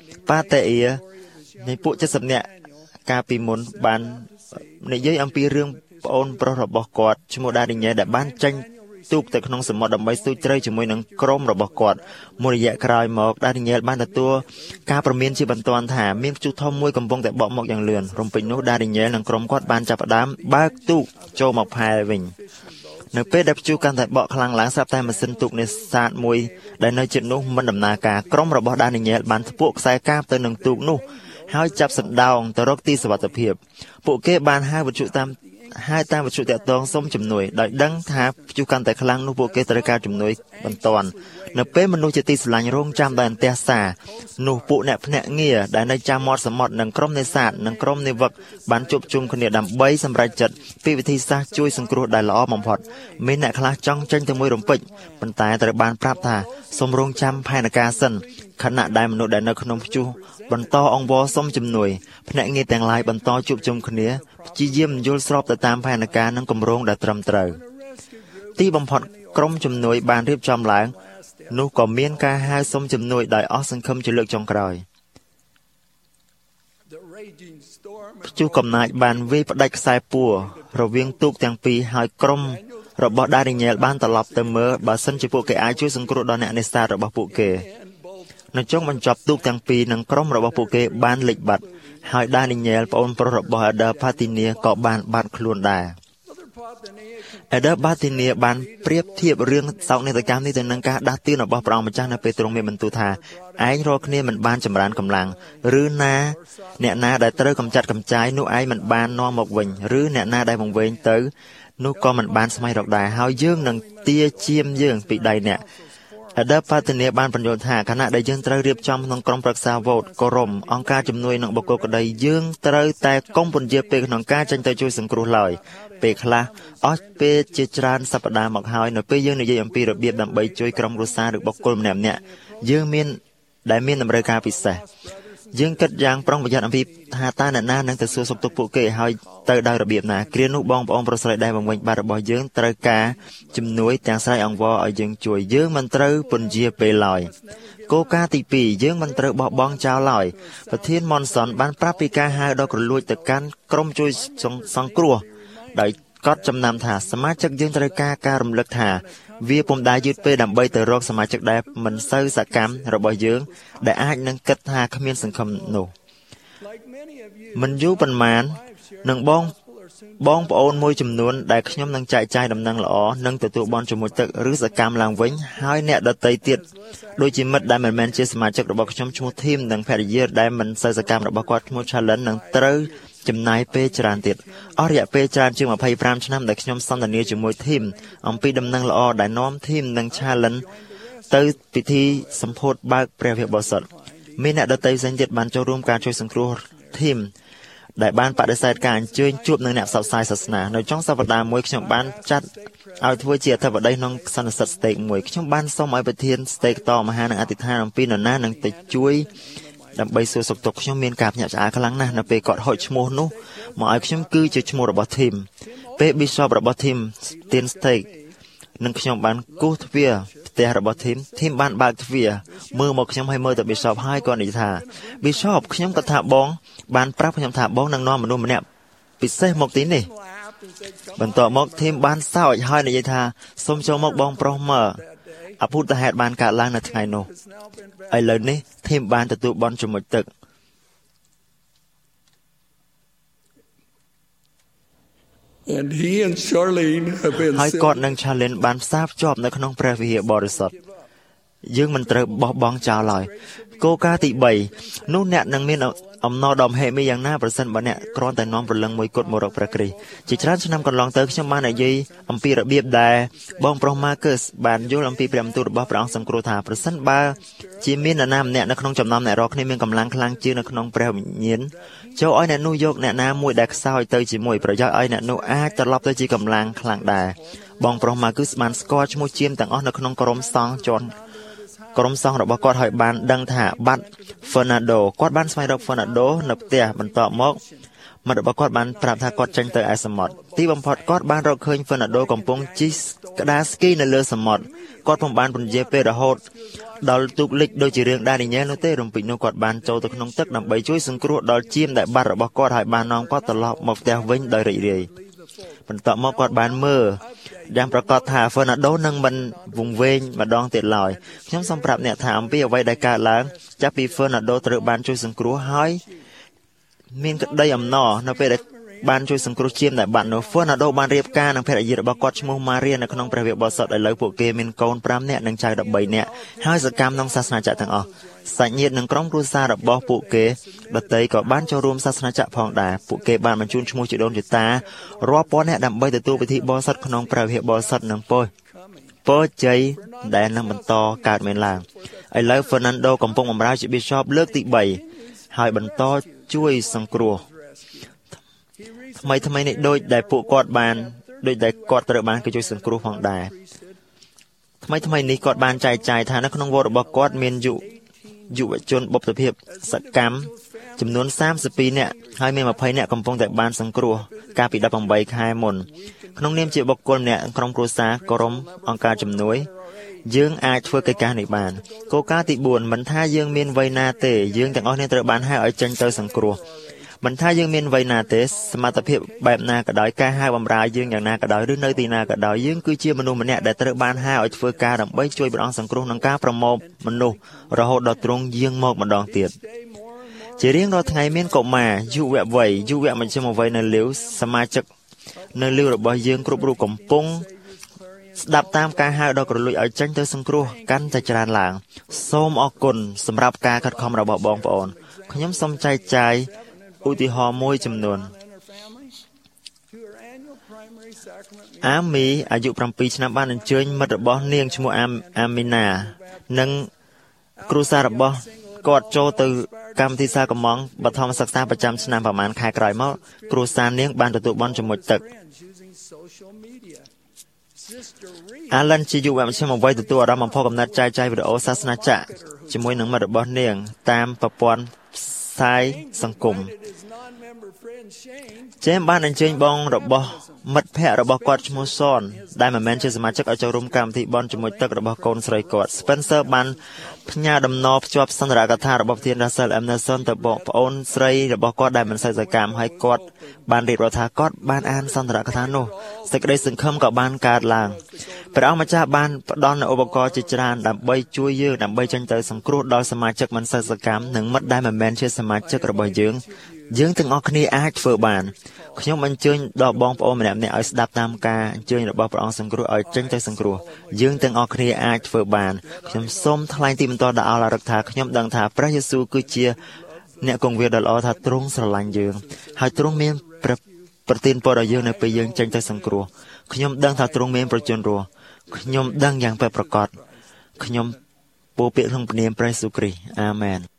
D: Patea នៃពួកเจ็ดสิบនាក់កាលពីមុនបាននិយាយអំពីរឿងប្អូនប្រុសរបស់គាត់ឈ្មោះដាឌីញ៉ែដែលបានចេញទូកទៅក្នុងសមុទ្រដើម្បីស្ទូចត្រីជាមួយនឹងក្រុមរបស់គាត់មួយរយៈក្រោយមកដាឌីញ៉ែបានទទួលការព្រមានជាបន្ទាន់ថាមានព្យុះធំមួយកំពុងតែបក់មកយ៉ាងលឿនរំពេចនោះដាឌីញ៉ែនិងក្រុមគាត់បានចាប់ផ្ដើមបើកទូកចូលមកផែវិញនៅពេលដែលព្យុះកាន់តែបក់ខ្លាំងឡើងស្រាប់តែម៉ាស៊ីនទូកនេសាទមួយដែលនៅជិតនោះមិនដំណើរការក្រុមរបស់ដាឌីញ៉ែបានធ្ពក់ខ្សែកាបទៅនឹងទូកនោះហើយចាប់សណ្ដោងទៅរកទីសុវត្ថិភាពពួកគេបានហៅវិទ្យុតាមហើយតាមវិទ្យុតាក់ទងសុំជំនួយដោយដឹងថាព្យុះកាន់តែខ្លាំងនោះពួកគេត្រូវការជំនួយបន្ទាន់នៅពេលមនុស្សជាទីស្រឡាញ់រងចាំដោយអន្ទះសារនោះពួកអ្នកភ្នាក់ងារដែលនៅចាំមាត់សមុទ្រនិងក្រុមនេសាទនិងក្រុមនាវិកបានជួបជុំគ្នាដើម្បីសម្រេចចិត្តពីវិធីសាស្ត្រជួយសង្គ្រោះដែលល្អបំផុតមានអ្នកខ្លះចង់ចេញទៅមួយរំពេចប៉ុន្តែត្រូវបានប្រាប់ថាសូមរងចាំផែនការសិនខណៈដែលមនុស្សដែលនៅក្នុងព្យុះបន្តអង្វរសុំជំនួយភ្នាក់ងារទាំងឡាយបន្តជួបជុំគ្នាព្យាយាមយល់ស្របទៅតាមផែនការនិងគម្រោងដែលត្រឹមត្រូវទីបំផុតក្រុមជំនួយបានរៀបចំឡើងនោះក៏មានការហៅសុំជំនួយដោយអស់សង្ឃឹមជាលើកចុងក្រោយព្យុះកំណាចបានវាយផ្ដាច់ខ្សែពួររវាងទូកទាំងពីរហើយក្រុមរបស់ដាឌីញ៉ែលបានត្រឡប់ទៅមើលបើសិនជាពួកគេអាចជួយសង្គ្រោះដល់អ្នកនេសាទរបស់ពួកគេនៅចុងបញ្ចប់ទូកទាំងពីរនិងក្រុមរបស់ពួកគេបានលិចបាត់ហើយដានីញ៉ែលប្អូនប្រុសរបស់ Elder Patina ក៏បានបាត់ខ្លួនដែរ Elder Patina បានប្រៀបធៀបរឿងសោកនាដកម្មនេះទៅនឹងការដាស់តឿនរបស់ព្រះអង្គម្ចាស់នៅពេលទ្រង់មានបន្ទូលថាឯងរាល់គ្នាមិនបានចម្រើនកម្លាំងឬណាអ្នកណាដែលត្រូវកម្ចាត់កម្ចាយនោះឯងមិនបាននាំមកវិញឬអ្នកណាដែលវង្វេងទៅនោះក៏មិនបានស្វែងរកដែរហើយយើងនឹងទាជាមយើងពីដៃអ្នកElder Patina បានបញ្យល់ថាខណៈដែលយើងត្រូវរៀបចំក្នុងក្រុមប្រឹក្សាវ៉ូតកូរ៉ុមអង្គការជំនួយនឹងបុគ្គលក្តីយើងត្រូវតែកុំពន្យាពេលក្នុងការចេញទៅជួយសង្គ្រោះឡើយពេលខ្លះអស់ពេលជាច្រើនសប្តាហ៍មកហើយនៅពេលយើងនិយាយអំពីរបៀបដើម្បីជួយក្រុមគ្រួសារឬបុគ្គលម្នាក់ៗយើងមានដែលមានតម្រូវការពិសេសយើងគិតយ៉ាងប្រុងប្រយ័ត្នអំពីថាតើអ្នកណានឹងទៅសួរសុខទុក្ខពួកគេហើយទៅដោយរបៀបណាគ្រានោះបងប្អូនប្រុសស្រីដែលបង្វេញបាត់របស់យើងត្រូវការជំនួយទាំងស្រ័យអង្វរឲ្យយើងជួយយើងមិនត្រូវពន្យាពេលឡើយគោលការណ៍ទីពីរយើងមិនត្រូវបោះបង់ចោលឡើយប្រធាន Monson បានប្រាប់ពីការហៅដ៏គ្រលួចទៅកាន់ក្រុមជួយសង្គ្រោះដោយកត់ចំណាំថាសមាជិកយើងត្រូវការការរំលឹកថាវាពុំដែលយឺតពេលដើម្បីទៅរកសមាជិកដែលមិនសូវសកម្មរបស់យើងដែលអាចនឹងគិតថាគ្មានសង្ឃឹមនោះមិនយូរប៉ុន្មាននឹងបងបងប្អូនមួយចំនួនដែលខ្ញុំនឹងចែកចាយដំណឹងល្អនឹងទទួលបន់ជាមួយទឹកឬសកម្មឡើងវិញហើយអ្នកដទៃទៀតដូចជាមិត្តដែលមិនមែនជាសមាជិករបស់ខ្ញុំឈ្មោះធីមនិងភរិយាដែលមិនសូវសកម្មរបស់គាត់ឈ្មោះ Challenge នឹងត្រូវចំណាយពេលច្រើនទៀតអស់រយៈពេលច្រើនជាងยี่สิบห้าឆ្នាំដែលខ្ញុំសន្ទនាជាមួយធីមអំពីដំណឹងល្អដែលនាំធីមនិង Challenge ទៅពិធីសម្ពោធបើកព្រះវិហារបរិសុទ្ធមានអ្នកដទៃផ្សេងទៀតបានចូលរួមការជួយសង្គ្រោះធីមដែលបានបដិសេធការអញ្ជើញជួបនឹងអ្នកផ្សព្វផ្សាយសាសនានៅចុងសប្តាហ៍មួយខ្ញុំបានចាត់ឲ្យធ្វើជាអធិបតីក្នុងសន្និសីទស្តេកមួយខ្ញុំបានសូមឲ្យប្រធានស្តេកតមហានឹងអធិដ្ឋានអំពីនរណានឹងទៅជួយដើម្បីសួរសុខទុក្ខខ្ញុំមានការភ្ញាក់ផ្អើលខ្លាំងណាស់នៅពេលគាត់ហុចឈ្មោះនោះមកឲ្យខ្ញុំគឺជាឈ្មោះរបស់ធីមពេល Bishop របស់ធីមទានស្តេកនិងខ្ញុំបានគោះទ្វារផ្ទះរបស់ធីមធីមបានបើកទ្វារមើលមកខ្ញុំឲ្យមើលទៅ Bishop ហើយគាត់និយាយថា Bishop ខ្ញុំក៏ថាបងបានប្រាប់ខ្ញុំថាបងនឹងនាំមនុស្សម្នាក់ពិសេសមកទីនេះបន្ទាប់មកធីមបានសើចហើយនិយាយថាសូមចូលមកបងប្រុសមើលអភូតហេតុបានកើតឡើងនៅថ្ងៃនោះឥឡូវនេះធីមបានទទួលបន់ជាមួយទឹក
L: And he and Charlene have been
D: ហើយគាត់នឹង Challenge បានផ្សារភ្ជាប់នៅក្នុងព្រះវិហារបរិសុទ្ធយើងមិនត្រូវបោះបង់ចោលឡើយគោលការណ៍ទីបីនោះអ្នកនឹងមានអំណរដ៏មហិមាយ៉ាងណាប្រសិនបើអ្នកគ្រាន់តែនាំព្រលឹងមួយគត់មករកព្រះគ្រីស្ទជាច្រើនឆ្នាំកន្លងទៅខ្ញុំបាននិយាយអំពីរបៀបដែលបងប្រុស Marcus បានយល់អំពីព្រះបន្ទូលរបស់ព្រះអង្គសង្គ្រោះថាប្រសិនបើជាមាននរណាម្នាក់នៅក្នុងចំណោមអ្នករកគ្នាមានកម្លាំងខ្លាំងជាងនៅក្នុងព្រះវិញ្ញាណចូលឲ្យអ្នកនោះយកអ្នកណាមួយដែលខ្សោយទៅជាមួយប្រយោជន៍ឲ្យអ្នកនោះអាចត្រឡប់ទៅជាកម្លាំងខ្លាំងដែរបងប្រុស Marcus បានស្គាល់ឈ្មោះជាមទាំងអស់នៅក្នុងក្រុមសង្ឃជន់ក្រុមសង្ឃរបស់គាត់ហើយបានដឹងថាបាត់ Fernando គាត់បានស្វែងរក Fernando នៅផ្ទះបន្ទាប់មកមិត្តរបស់គាត់បានប្រាប់ថាគាត់ចេញទៅឯសមុទ្រទីបំផុតគាត់បានរកឃើញ Fernando កំពុងជិះក្តារស្គីនៅលើសមុទ្រគាត់ពុំបានពន្យាពេលរហូតដល់ទូកលិចដូចជារឿងដានីយ៉ែលនោះទេរំពេចនោះគាត់បានចូលទៅក្នុងទឹកដើម្បីជួយសង្គ្រោះដល់ជាមដែលបាត់របស់គាត់ហើយបាននាំគាត់ត្រឡប់មកផ្ទះវិញដោយរីករាយបន្ទាប់មកគាត់បានមើលយ៉ាងប្រកាសថា Fernando នឹងមិនវង្វេងម្ដងទៀតឡើយខ្ញុំសូមប្រាប់អ្នកថាអំពីអ្វីដែលកើតឡើងចាប់ពី Fernando ត្រូវបានជួយសង្គ្រោះហើយមានក្តីអំណរនៅពេលដែលបានជួយសង្គ្រោះជាមដែលបាត់នោះ Fernando បានរៀបការនឹងភរិយារបស់គាត់ឈ្មោះ Maria នៅក្នុងព្រះវិហារបរិសុទ្ធឥឡូវពួកគេមានកូនប្រាំនាក់និងចៅដប់បីនាក់ហើយសកម្មក្នុងសាសនាចក្រទាំងអស់សាច់ញាតិនិងក្រុមគ្រួសាររបស់ពួកគេដទៃក៏បានចូលរួមសាសនាចក្រផងដែរពួកគេបានបញ្ជូនឈ្មោះជីដូនជីតារាប់ពាន់នាក់ដើម្បីទទួលពិធីបរិសុទ្ធក្នុងព្រះវិហារបរិសុទ្ធនិងពោលពរជ័យដែលនឹងបន្តកើតមានឡើងឥឡូវ Fernando កំពុងបម្រើជា Bishop លើកទីបីហើយបន្តជួយសង្គ្រោះថ្មីថ្មីនេះដូចដែលពួកគាត់បានដូចដែលគាត់ត្រូវបានគេជួយសង្គ្រោះផងដែរថ្មីថ្មីនេះគាត់បានចែកចាយថានៅក្នុងវត្តរបស់គាត់មានយុយុវជនបុព្វភាពសកម្មចំនួនសាមសិបពីរនាក់ហើយមានยี่สิบនាក់កំពុងតែបានសង្គ្រោះកាលពីeighteenខែមុនក្នុងនាមជាបុគ្គលម្នាក់ក្រុមគ្រួសារក្រុមអង្គការជំនួយយើងអាចធ្វើកិច្ចការនេះបានគោលការណ៍ទីបួនមិនថាយើងមានវ័យណាទេយើងទាំងអស់គ្នាត្រូវបានហៅឲ្យចេញទៅសង្គ្រោះមិនថាយើងមានវ័យណាទេសមត្ថភាពបែបណាក៏ដោយការហៅបម្រើយើងយ៉ាងណាក៏ដោយឬនៅទីណាក៏ដោយយើងគឺជាមនុស្សម្នាក់ដែលត្រូវបានហៅឲ្យធ្វើការដើម្បីជួយព្រះអង្គសង្គ្រោះនឹងការប្រមូលមនុស្សរហូតដល់ទ្រង់យាងមកម្ដងទៀតជារៀងរាល់ថ្ងៃមានកុមារយុវវ័យយុវមជ្ឈិមវ័យនៅលាវសមាជិកនៅលាវរបស់យើងគ្រប់រូបកំពុងស្ដាប់តាមការហៅដ៏គ្រលួចឲ្យចេញទៅសង្គ្រោះកាន់តែច្រើនឡើងសូមអរគុណសម្រាប់ការខិតខំរបស់បងប្អូនខ្ញុំសូមចែកចាយឧទាហរណ៍មួយចំនួនអាមីអាយុsevenឆ្នាំបានអញ្ជើញមិត្តរបស់នាងឈ្មោះអាមីណានិងគ្រួសាររបស់គាត់ចូលទៅកម្មវិធីសាកម៉ង់បឋមសិក្សាប្រចាំឆ្នាំប្រហែលខែក្រោយមកគ្រួសារនាងបានទទួលបន់ជាមួយទឹក Alan ជាយុវមជ្ឈិមវ័យទទួលអារម្មណ៍បំផុសកំណត់ចែកចាយវីដេអូសាសនាចក្រជាមួយនឹងមិត្តរបស់នាងតាមប្រព័ន្ធសាយសង្គមចេមបានអញ្ជើញបងរបស់មិត្តភ័ក្តិរបស់គាត់ឈ្មោះសនដែលមិនមែនជាសមាជិកឲ្យចូលរួមកម្មវិធីបន់ជាមួយទឹករបស់កូនស្រីគាត់ Spencer បានផ្ញើដំណរភ្ជាប់សន្ទរកថារបស់ប្រធាន Russell M. Nelson ទៅបងប្អូនស្រីរបស់គាត់ដែលមិនសូវសកម្មហើយគាត់បានរៀបរាប់ថាគាត់បានអានសន្ទរកថានោះសេចក្តីសង្ឃឹមក៏បានកើតឡើងព្រះអង្គម្ចាស់បានផ្ដល់នូវឧបករណ៍ជាច្រើនដើម្បីជួយយើងដើម្បីចេញទៅសង្គ្រោះដល់សមាជិកមិនសូវសកម្មនិងមិត្តដែលមិនមែនជាសមាជិករបស់យើងយើងទាំងអស់គ្នាអាចធ្វើបានខ្ញុំអញ្ជើញដល់បងប្អូនម្នាក់ៗឲ្យស្ដាប់តាមការអញ្ជើញរបស់ព្រះអង្គសង្គ្រោះឲ្យចេញទៅសង្គ្រោះយើងទាំងអស់គ្នាអាចធ្វើបានខ្ញុំសូមថ្លែងទីបន្ទាល់ដល់អល់អារឹកថាខ្ញុំដឹងថាព្រះយេស៊ូវគឺជាអ្នកគង្វាលដ៏ល្អថាទ្រង់ស្រឡាញ់យើងហើយទ្រង់មានប្រទានពរដល់យើងនៅពេលយើងចេញទៅសង្គ្រោះខ្ញុំដឹងថាទ្រង់មានប្រជញ្ញរស់ខ្ញុំដឹងយ៉ាងពិតប្រាកដខ្ញុំពោលពាក្យក្នុងព្រះនាមព្រះយេស៊ូវគ្រីស្ទអាមែន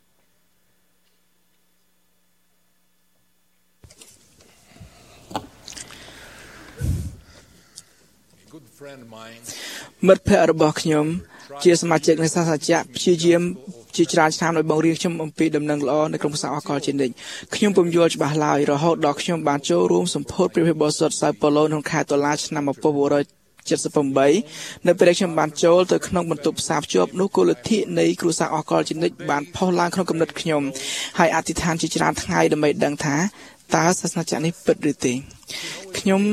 A: មិត្តភ័ក្តិរបស់ខ្ញុំជាសមាជិកនៃសាសនាចក្រព្យាយាមជាច្រើនឆ្នាំដោយបង្រៀនខ្ញុំអំពីដំណឹងល្អនៅក្នុងភាសាអង់គ្លេសជានិច្ចខ្ញុំពុំយល់ច្បាស់ឡើយរហូតដល់ខ្ញុំបានចូលរួមសម្ពោធព្រះវិហារបរិសុទ្ធសៅប៉ូឡូក្នុងខែតុលាឆ្នាំmột nghìn chín trăm bảy mươi támនៅពេលខ្ញុំបានចូលទៅក្នុងបន្ទប់ផ្សារភ្ជាប់នោះគោលលទ្ធិនៃគ្រួសារអង់គ្លេសជានិច្ចបានផុសឡើងក្នុងគំនិតខ្ញុំហើយអធិដ្ឋានជាច្រើនថ្ងៃដើម្បីដឹងថាតើសាសនាចក្រនេះពិតឬទេខ្ញុំ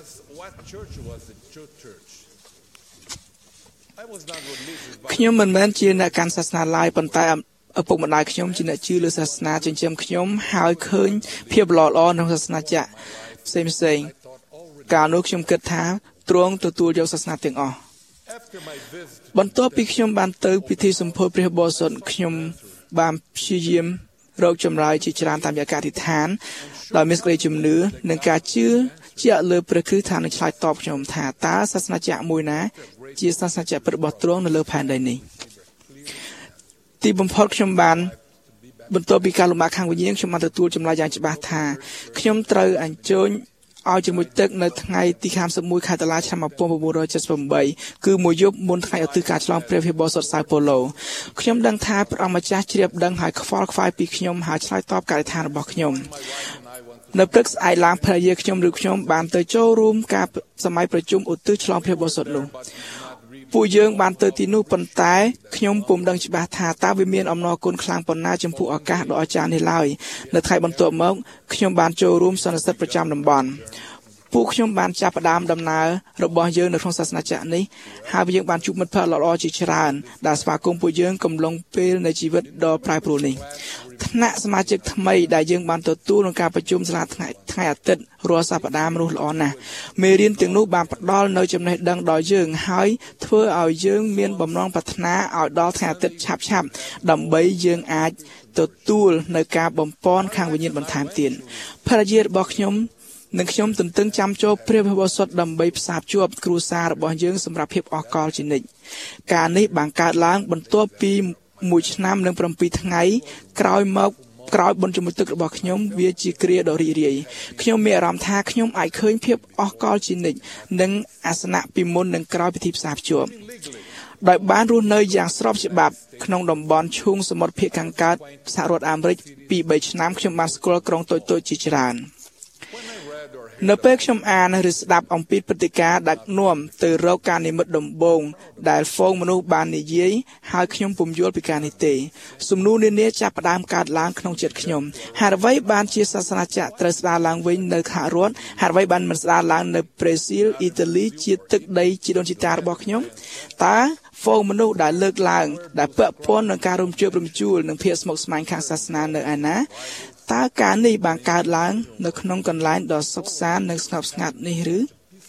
A: ខ្ញុំមិនមែនជាអ្នកកាន់សាសនាឡើយប៉ុន្តែឪពុកម្ដាយខ្ញុំជាអ្នកជឿលើសាសនាចិញ្ចឹមខ្ញុំហើយឃើញភាពល្អល្អក្នុងសាសនាចក្រផ្សេងផ្សេងកាលនោះខ្ញុំគិតថាទ្រង់ទទួលយកសាសនាទាំងអស់បន្ទាប់ពីខ្ញុំបានទៅពិធីសម្ពោធព្រះបរិសុទ្ធខ្ញុំបានព្យាយាមរកចម្លើយជាច្រើនតាមរយៈការអធិដ្ឋានដោយមានសេចក្តីជំនឿនិងការជឿជាក់លើព្រះគ្រីស្ទថានឹងឆ្លើយតបខ្ញុំថាតើសាសនាចក្រមួយណាជាសាសនាចក្រពិតរបស់ទ្រង់នៅលើផែនដីនេះទីបំផុតខ្ញុំបានបន្ទាប់ពីការលំបាកខាងវិញ្ញាណខ្ញុំបានទទួលចម្លើយយ៉ាងច្បាស់ថាខ្ញុំត្រូវអញ្ជើញឲ្យជាមួយទឹកនៅថ្ងៃទី三十一ខែតុលាឆ្នាំmột nghìn chín trăm bảy mươi támគឺមួយយប់មុនថ្ងៃឧទ្ទិសការឆ្លងព្រះវិហារបរិសុទ្ធសៅប៉ូឡូខ្ញុំដឹងថាព្រះអង្គម្ចាស់ជ្រាបដឹងហើយខ្វល់ខ្វាយពីខ្ញុំហើយឆ្លើយតបការអធិដ្ឋានរបស់ខ្ញុំនៅព្រឹកស្អែកឡើងភរិយាខ្ញុំឬខ្ញុំបានទៅចូលរួមការសម័យប្រជុំឧទ្ទិសឆ្លងព្រះបរិសុទ្ធនោះពួកយើងបានទៅទីនោះប៉ុន្តែខ្ញុំពុំដឹងច្បាស់ថាតើវាមានអំណរគុណខ្លាំងប៉ុណ្ណាចំពោះឱកាសដ៏អស្ចារ្យនេះឡើយនៅថ្ងៃបន្ទាប់មកខ្ញុំបានចូលរួមសន្និសីទប្រចាំតំបន់ពួកខ្ញុំបានចាប់ផ្ដើមដំណើររបស់យើងនៅក្នុងសាសនាចក្រនេះហើយយើងបានជួបមិត្តភក្តិល្អៗជាច្រើនដែលស្វាគមន៍ពួកយើងកំឡុងពេលនៃជីវិតដ៏ប្រែប្រួលនេះថ្នាក់សមាជិកថ្មីដែលយើងបានទទួលក្នុងការប្រជុំសាលាថ្ងៃថ្ងៃអាទិត្យរាល់សប្តាហ៍មនុស្សល្អណាស់មេរៀនទាំងនោះបានផ្ដល់នូវចំណេះដឹងដល់យើងហើយធ្វើឲ្យយើងមានបំណងប្រាថ្នាឲ្យដល់ថ្ងៃអាទិត្យឆាប់ឆាប់ដើម្បីយើងអាចទទួលនៅការបំពន់ខាងវិញ្ញាណបន្ថែមទៀតភរិយារបស់ខ្ញុំនិងខ្ញុំទន្ទឹងចាំចូលព្រះវិហារបរិសុទ្ធដើម្បីផ្សារភ្ជាប់គ្រួសាររបស់យើងសម្រាប់ភាពអស្ចារ្យជានិច្ចការនេះបានកើតឡើងបន្ទាប់ពីមួយឆ្នាំនិងប្រាំពីរថ្ងៃក្រោយមកក្រោយបុណ្យជាមួយទឹករបស់ខ្ញុំវាជាគ្រាដ៏រីករាយខ្ញុំមានអារម្មណ៍ថាខ្ញុំអាចឃើញភាពអស្ចារ្យជានិច្ចនិងអាសនៈពីមុននិងក្រោយពិធីផ្សារភ្ជាប់ដោយបានរស់នៅយ៉ាងស្របច្បាប់ក្នុងតំបន់ឈូងសមុទ្រភាគខាងកើតសហរដ្ឋអាមេរិកពីរឆ្នាំខ្ញុំបានស្គាល់ក្រុងតូចៗជាច្រើននៅពេលខ្ញុំអានឬស្ដាប់អំពីព្រឹត្តិការណ៍ដឹកនាំទៅរកការនិមិត្តដំបូងដែលហ្វូងមនុស្សបាននិយាយហើយខ្ញុំពុំយល់ពីការនេះទេសំណួរនានាចាប់ផ្ដើមកើតឡើងក្នុងចិត្តខ្ញុំហេតុអ្វីបានជាសាសនាចក្រត្រូវស្ដារឡើងវិញនៅសហរដ្ឋហេតុអ្វីបានមិនស្ដារឡើងនៅប្រេស៊ីលអ៊ីតាលីជាទឹកដីជីដូនជីតារបស់ខ្ញុំតើហ្វូងមនុស្សដែលលើកឡើងដែលពាក់ព័ន្ធនឹងការរំជើបរំជួលនិងភាពស្មុគស្មាញខាងសាសនានៅឯណាតើការនេះបានកើតឡើងនៅក្នុងកន្លែងដ៏សុខសាន្តនិងស្ងប់ស្ងាត់នេះឬ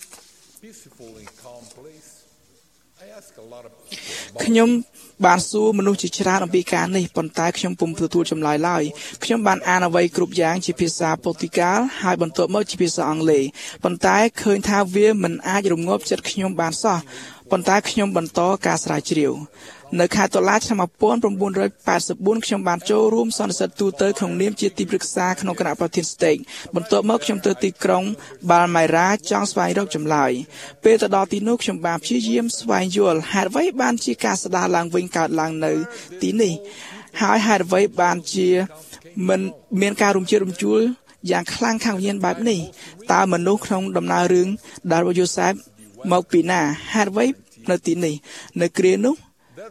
A: ខ្ញុំបានសួរមនុស្សជាច្រើនអំពីការនេះប៉ុន្តែខ្ញុំពុំទទួលចម្លើយឡើយខ្ញុំបានអានអ្វីគ្រប់យ៉ាងជាភាសាប៉ូទុយហ្គាល់ហើយបន្ទាប់មកជាភាសាអង់គ្លេសប៉ុន្តែឃើញថាវាមិនអាចរងាប់ចិត្តខ្ញុំបានសោះប៉ុន្តែខ្ញុំបន្តការស្រាវជ្រាវនៅខែតុលាឆ្នាំmột nghìn chín trăm tám mươi tưខ្ញុំបានចូលរួមសន្និសីទទូទៅក្នុងនាមជាទីប្រឹក្សាក្នុងគណៈប្រធានស្តេកបន្ទាប់មកខ្ញុំទៅទីក្រុងបាល់ម៉ៃរ៉ាចង់ស្វែងរកចម្លើយពេលទៅដល់ទីនោះខ្ញុំបានព្យាយាមស្វែងយល់ហេតុអ្វីបានជាការស្ដារឡើងវិញកើតឡើងនៅទីនេះហើយហេតុអ្វីបានជាមិនមានការរំជើបរំជួលយ៉ាងខ្លាំងខាងវិញ្ញាណបែបនេះតើមនុស្សក្នុងដំណើររឿងដែលយូសែបមកពីណាហេតុអ្វីនៅទីនេះនៅគ្រានោះ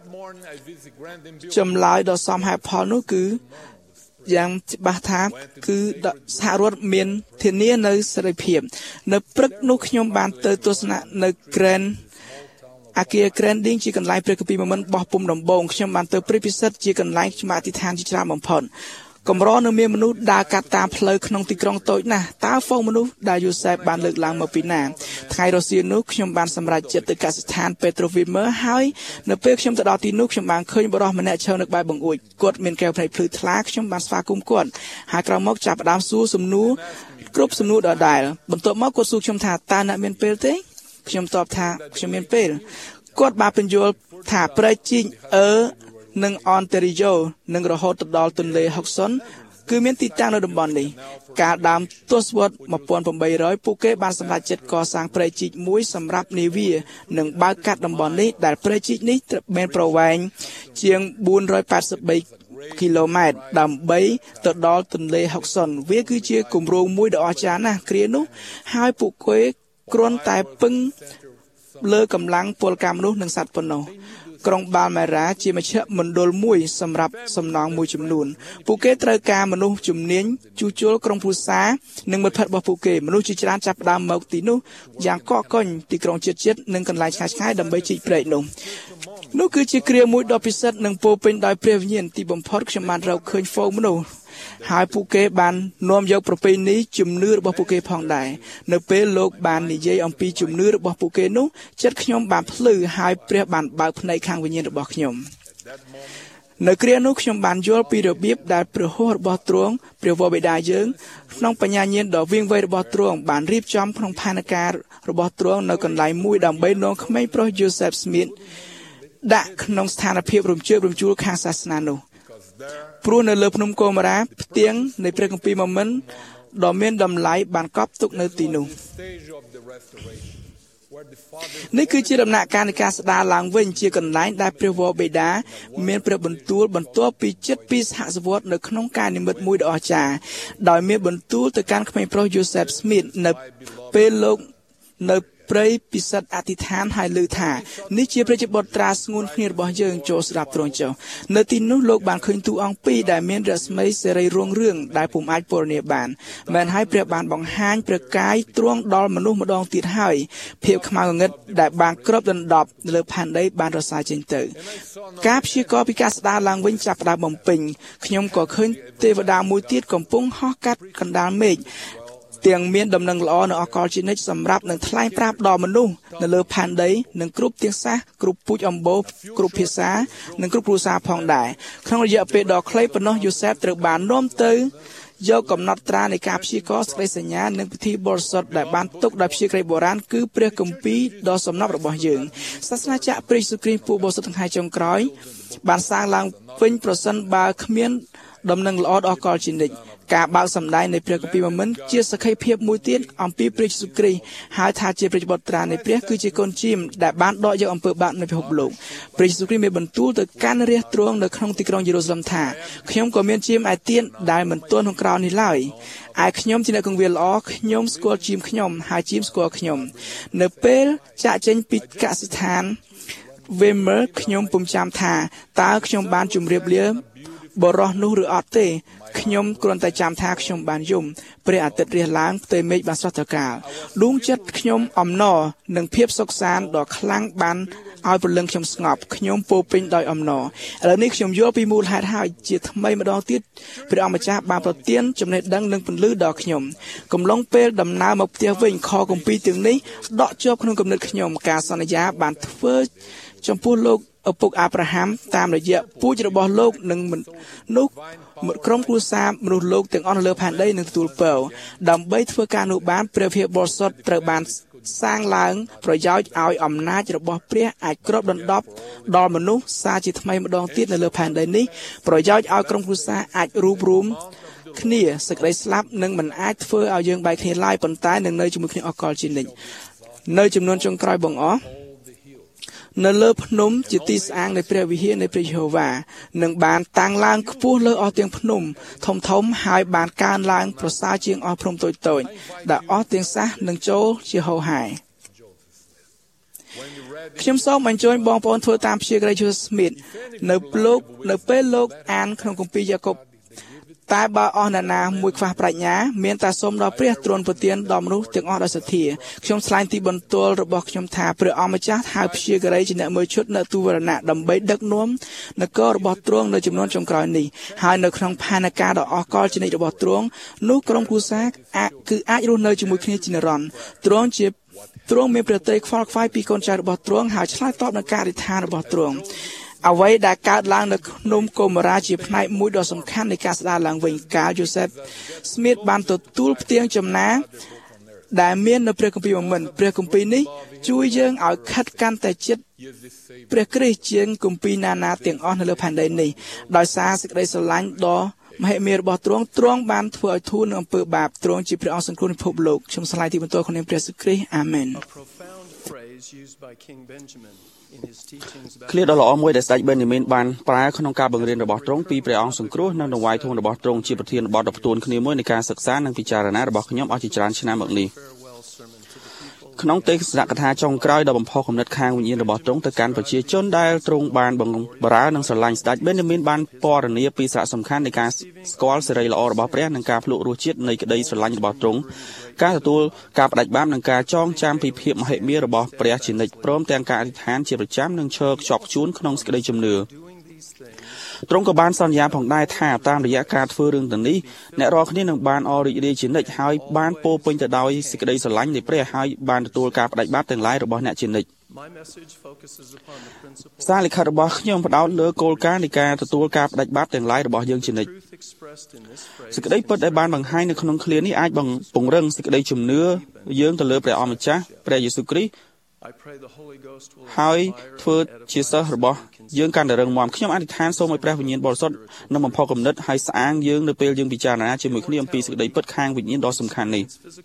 A: ចម្លើយដ៏សមហេតុផលនោះគឺយ៉ាងច្បាស់ថាគឺសហរដ្ឋមានធានានៅសេរីភាពនៅព្រឹកនោះខ្ញុំបានទៅទស្សនានៅ Grand អាគារ Granding ជាកន្លែងព្រះគម្ពីរមិនបោះពុំដំបងខ្ញុំបានទៅព្រឹកពិសិដ្ឋជាកន្លែងស្មារតីឋានជាច្រើនបំផុតកម្រនៅមានមនុស្សដើរកាត់តាមផ្លូវក្នុងទីក្រុងតូចណាស់តើហ្វូងមនុស្សដែលយូសែបបានលើកឡើងមកពីណាថ្ងៃរសៀលនោះខ្ញុំបានសម្រេចចិត្តទៅកសិដ្ឋាន Petrovimer ហើយនៅពេលខ្ញុំទៅដល់ទីនោះខ្ញុំបានឃើញបុរសម្នាក់ឈរនៅក្បែរបង្អួចគាត់មានកែវភ្នែកភ្លឺថ្លាខ្ញុំបានស្វាគមន៍គាត់ហើយក្រោយមកចាប់ផ្ដើមសួរសំណួរគ្រប់សំណួរដដែលបន្ទាប់មកគាត់សួរខ្ញុំថាតើអ្នកមានពេលទេខ្ញុំតបថាខ្ញុំមានពេលគាត់បានបញ្យល់ថាព្រៃជីងអឺនិងអនតារីយ៉ូនិងរហូតទៅដល់ទន្លេហុកសុនគឺមានទីតាំងនៅតំបន់នេះកាលដើមទសវត្សរ៍eighteen hundredពួកគេបានសម្រេចចិត្តកសាងព្រៃជីកមួយសម្រាប់នាវានិងបើកកាត់តំបន់នេះដែលព្រៃជីកនេះមានប្រវែងជាងfour hundred eighty-threeគីឡូម៉ែត្រដើម្បីទៅដល់ទន្លេហុកសុនវាគឺជាគម្រោងមួយដ៏អស្ចារ្យណាស់គ្រានោះហើយពួកគេគ្រាន់តែពឹងលើកម្លាំងពលកម្មមនុស្សនិងសត្វប៉ុណ្ណោះក្រុងបាល់ម៉េរ៉ាជាមជ្ឈមណ្ឌលមួយសម្រាប់សំណង់មួយចំនួនពួកគេត្រូវការមនុស្សជំនាញជួសជុលក្រុងព្រូសានិងមិត្តភ័ក្តិរបស់ពួកគេមនុស្សជាច្រើនចាប់ផ្ដើមមកទីនោះយ៉ាងកកកុញទីក្រុងជាតិជាតិនិងកន្លែងឆ្ងាយៗដើម្បីជីកព្រែកនោះនោះគឺជាគ្រាមួយដ៏ពិសិដ្ឋនិងពោពេញដោយព្រះវិញ្ញាណទីបំផុតខ្ញុំបានរកឃើញហ្វូងមនុស្សហើយពួកគេបាននាំយកប្រពៃណីជំនឿរបស់ពួកគេផងដែរនៅពេលលោកបាននិយាយអំពីជំនឿរបស់ពួកគេនោះចិត្តខ្ញុំបានភ្លឺហើយព្រះបានបើកភ្នែកខាងវិញ្ញាណរបស់ខ្ញុំនៅគ្រានោះខ្ញុំបានយល់ពីរបៀបដែលព្រះហស្ថរបស់ទ្រង់ព្រះវរបិតាយើងក្នុងបញ្ញាញាណដ៏វាងវៃរបស់ទ្រង់បានរៀបចំក្នុងផែនការរបស់ទ្រង់នៅកន្លែងមួយដើម្បីនាំក្មេងប្រុសយូសេបស្មីតដាក់ក្នុងស្ថានភាពរំជើបរំជួលខាងសាសនានោះព្រោះនៅលើភ្នំកូម៉ារ៉ាផ្ទាំងនៃព្រះគម្ពីរម៉ូមិនដ៏មានតម្លៃបានកប់ទុកនៅទីនោះនេះគឺជាដំណាក់កាលនៃការស្ដារឡើងវិញជាកន្លែងដែលព្រះវរបិតាមានព្រះបន្ទូលបន្ទាប់ពីជិតពីសហសវត្សរ៍នៅក្នុងការនិមិត្តមួយដ៏អស្ចារ្យដោយមានបន្ទូលទៅកាន់ក្មេងប្រុសយូសេបស្មីតនៅពេលលោកនៅព្រៃពិសិដ្ឋអធិដ្ឋានហើយលើថានេះជាព្រះជាបុត្រាស្ងួនគ្នារបស់យើងចូលស្ដាប់ទ្រង់ចុះនៅទីនោះលោកបានឃើញទូអង្គពីរដែលមានរស្មីសេរីរុងរឿងដែលពុំអាចពណ៌នាបានមែនហើយព្រះបានបង្ហាញព្រះកាយទ្រង់ដល់មនុស្សម្ដងទៀតហើយភាពខ្មៅងងឹតដែលបានគ្របដណ្ដប់លើផែនដីបានរសាយចេញទៅការព្យាករណ៍ពីការស្ដារឡើងវិញចាប់ផ្ដើមបំពេញខ្ញុំក៏ឃើញទេវតាមួយទៀតកំពុងហោះកាត់កណ្ដាលមេឃទាំងមានដំណឹងល្អនៅអកលជានិច្ចសម្រាប់នឹងថ្លែងប្រាប់ដល់មនុស្សនៅលើផែនដីនិងគ្រប់ទាំងសាសគ្រប់ពូជអម្បូរគ្រប់ភាសានិងគ្រប់គ្រួសារផងដែរក្នុងរយៈពេលដ៏ខ្លីប៉ុណ្ណោះយូសេបត្រូវបាននាំទៅយកកំណត់ត្រានៃការព្យាករណ៍សេចក្តីសញ្ញានិងពិធីបរិសុទ្ធដែលបានទុកដោយព្យាក្រៃបុរាណគឺព្រះគម្ពីរដ៏សំណប់របស់យើងសាសនាចក្រព្រះយេស៊ូវគ្រីស្ទពួកបរិសុទ្ធថ្ងៃចុងក្រោយបានសាងឡើងវិញប្រសិនបើគ្មានដំណឹងល្អដល់អកលជានិច្ចការបើកសម្ដែងនៃព្រះគម្ពីរម៉ូមិនជាសក្ខីភាពមួយទៀតអំពីព្រះយេស៊ូវគ្រីស្ទហើយថាជាព្រះបុត្រានៃព្រះគឺជាកូនជៀមដែលបានដកយកអំពើបាបនៃពិភពលោកព្រះយេស៊ូវគ្រីស្ទមានបន្ទូលទៅកាន់រាជទ្រង់នៅក្នុងទីក្រុងយេរូសាឡិមថាខ្ញុំក៏មានជៀមឯទៀតដែលមិនទាន់ក្នុងក្រោលនេះឡើយឯខ្ញុំជាអ្នកគង្វាលល្អខ្ញុំស្គាល់ជៀមខ្ញុំហើយជៀមស្គាល់ខ្ញុំនៅពេលចាក់ចេញពីកសិដ្ឋាន Wemer ខ្ញុំពុំចាំថាតើខ្ញុំបានជម្រាបលាបរោះនោះឬអត់ទេខ្ញុំគ្រាន់តែចាំថាខ្ញុំបានយំព្រះអាទិត្យរះឡើងផ្ទៃមេឃបានស្រស់ត្រកាលដួងចិត្តខ្ញុំអំណរនិងភាពសុខសាន្តដ៏ខ្លាំងបានឲ្យព្រលឹងខ្ញុំស្ងប់ខ្ញុំពោពេញដោយអំណរឥឡូវនេះខ្ញុំយល់ពីមូលហេតុហើយជាថ្មីម្ដងទៀតព្រះអម្ចាស់បានប្រទានចំណេះដឹងនិងពន្លឺដល់ខ្ញុំកំឡុងពេលដំណើរមកផ្ទះវិញខគម្ពីរទាំងនេះដកជាប់ក្នុងគំនិតខ្ញុំការសន្យាបានធ្វើចំពោះលោកឪពុកអាប់រ៉ាហាំតាមរយៈពូជរបស់លោកនិងនោះក្រុមគ្រួសារមនុស្សលោកទាំងអស់នៅលើផែនដីនឹងទទួលពរដើម្បីធ្វើការនោះបានព្រះភាពបរិសុទ្ធត្រូវបានសាងឡើងប្រយោជន៍ឲ្យអំណាចរបស់ព្រះអាចគ្របដណ្ដប់ដល់មនុស្សសារជាថ្មីម្ដងទៀតនៅលើផែនដីនេះប្រយោជន៍ឲ្យក្រុមគ្រួសារអាចរួបរวมគ្នាសេចក្តីស្លាប់នឹងមិនអាចធ្វើឲ្យយើងបែកគ្នាឡើយប៉ុន្តែនឹងនៅជាមួយគ្នាអកលជានិច្ចនៅចំនួនចុងក្រោយបងអស់នៅលើភ្នំជាទីស្អាងនៃព្រះវិហារនៃព្រះយេហូវ៉ានឹងបានតាំងឡើងខ្ពស់លើអស់ទាំងភ្នំធំធំហើយបានកើនឡើងប្រសើរជាងអស់ភ្នំតូចតូចដែលអស់ទាំងសះនឹងចូលជាហូរហែខ្ញុំសូមអញ្ជើញបងប្អូនធ្វើតាមព្យាក្រៃ Joseph Smith នៅលោកនៅពេលលោកអានក្នុងគម្ពីរយ៉ាកុបតែបើអស់អ្នកណាមួយខ្វះប្រាជ្ញាមានតែសូមដល់ព្រះទ្រង់ប្រទានដល់មនុស្សទាំងអស់ដោយសទ្ធាខ្ញុំថ្លែងទីបន្ទាល់របស់ខ្ញុំថាព្រះអម្ចាស់ហៅព្យាក្រៃជាអ្នកមើលឈុតនៅទូវរណៈដើម្បីដឹកនាំនគររបស់ទ្រង់នៅចំនួនចុងក្រោយនេះហើយនៅក្នុងផែនការដ៏អស្ចារ្យជានិច្ចរបស់ទ្រង់នោះក្រុមគ្រួសារគឺអាចរស់នៅជាមួយគ្នាជានិរន្តរ៍ទ្រង់ជាទ្រង់មានព្រះត្រីខ្វល់ខ្វាយពីកូនចៅរបស់ទ្រង់ហើយឆ្លើយតបនឹងការអធិដ្ឋានរបស់ទ្រង់អ្វីដែលកើតឡើងនៅក្នុងកុមារាជាផ្នែកមួយដ៏សំខាន់នៃការស្ដារឡើងវិញកាល Joseph Smith បានទទួលផ្ទៀងចំណាដែលមាននៅព្រះគម្ពីរមិនព្រះគម្ពីរនេះជួយយើងឲ្យខិតកាន់តែជិតព្រះគ្រីស្ទជាងគម្ពីរណាណាទាំងអស់នៅលើផែនដីនេះដោយសារសេចក្តីស្រឡាញ់ដ៏មហិមារបស់ទ្រង់ទ្រង់បានធ្វើឲ្យធូរនឹងអំពើបាបទ្រង់ជាព្រះអង្គសង្គ្រោះពិភពលោកខ្ញុំថ្លែងទីបន្ទាល់ក្នុងនាមព្រះសិគ្រីស្ទអាមែន
F: ឃ្លាដ៏ល្អមួយដែលស្ដេចបេនយ៉ាមីនបានប្រើក្នុងការបង្រៀនរបស់ទ្រង់ពីព្រះអង្គសង្គ្រោះនិងដង្វាយធម៌របស់ទ្រង់ជាប្រធានបទដ៏ផ្ទួនគ្នាមួយនៃការសិក្សានិងពិចារណារបស់ខ្ញុំអស់ជាច្រើនឆ្នាំមកនេះក្នុងទេសនាកថាចុងក្រោយដ៏បំផុសគំនិតខាងវិញ្ញាណរបស់ទ្រង់ទៅកាន់ប្រជាជនដែលទ្រង់បានបង្រើនិងស្រឡាញ់ស្ដេចបេនយ៉ាមីនបានពណ៌នាពីសារៈសំខាន់នៃការស្គាល់សេរីល្អរបស់ព្រះនិងការភ្លក្សរសជាតិនៃក្តីស្រឡាញ់របស់ទ្រង់ការទទួលការបដិបាបនិងការចងចាំពីភាពមហិមារបស់ព្រះជានិច្ចព្រមទាំងការអធិដ្ឋានជាប្រចាំនិងឈរខ្ជាប់ខ្ជួនក្នុងសេចក្តីជំនឿទ្រង់ក៏បានសន្យាផងដែរថាតាមរយៈការធ្វើរឿងទាំងនេះអ្នករាល់គ្នានឹងបានអររីករាយជានិច្ចហើយបានពោពេញទៅដោយសេចក្តីស្រឡាញ់នៃព្រះហើយបានទទួលការបដិបាបទាំងឡាយរបស់អ្នកជានិច្ចសារលិខិតរបស់ខ្ញុំផ្ដោតលើគោលការណ៍នៃការទទួលការបដិបាបទាំងឡាយរបស់យើងជានិច្ចសេចក្តីពិតដែលបានបង្ហាញនៅក្នុងឃ្លានេះអាចពង្រឹងសេចក្តីជំនឿយើងទៅលើព្រះអម្ចាស់ព្រះយេស៊ូវគ្រីស្ទហើយធ្វើជាសិស្សរបស់យើងកាន់តែរឹងមាំខ្ញុំអធិដ្ឋានសូមឲ្យព្រះវិញ្ញាណបរិសុទ្ធនឹងបំផុសគំនិតហើយស្អាងយើងនៅពេលយើងពិចារណាជាមួយគ្នាអំពីសេចក្តីពិតខាងវិញ្ញាណដ៏សំខាន់នេះ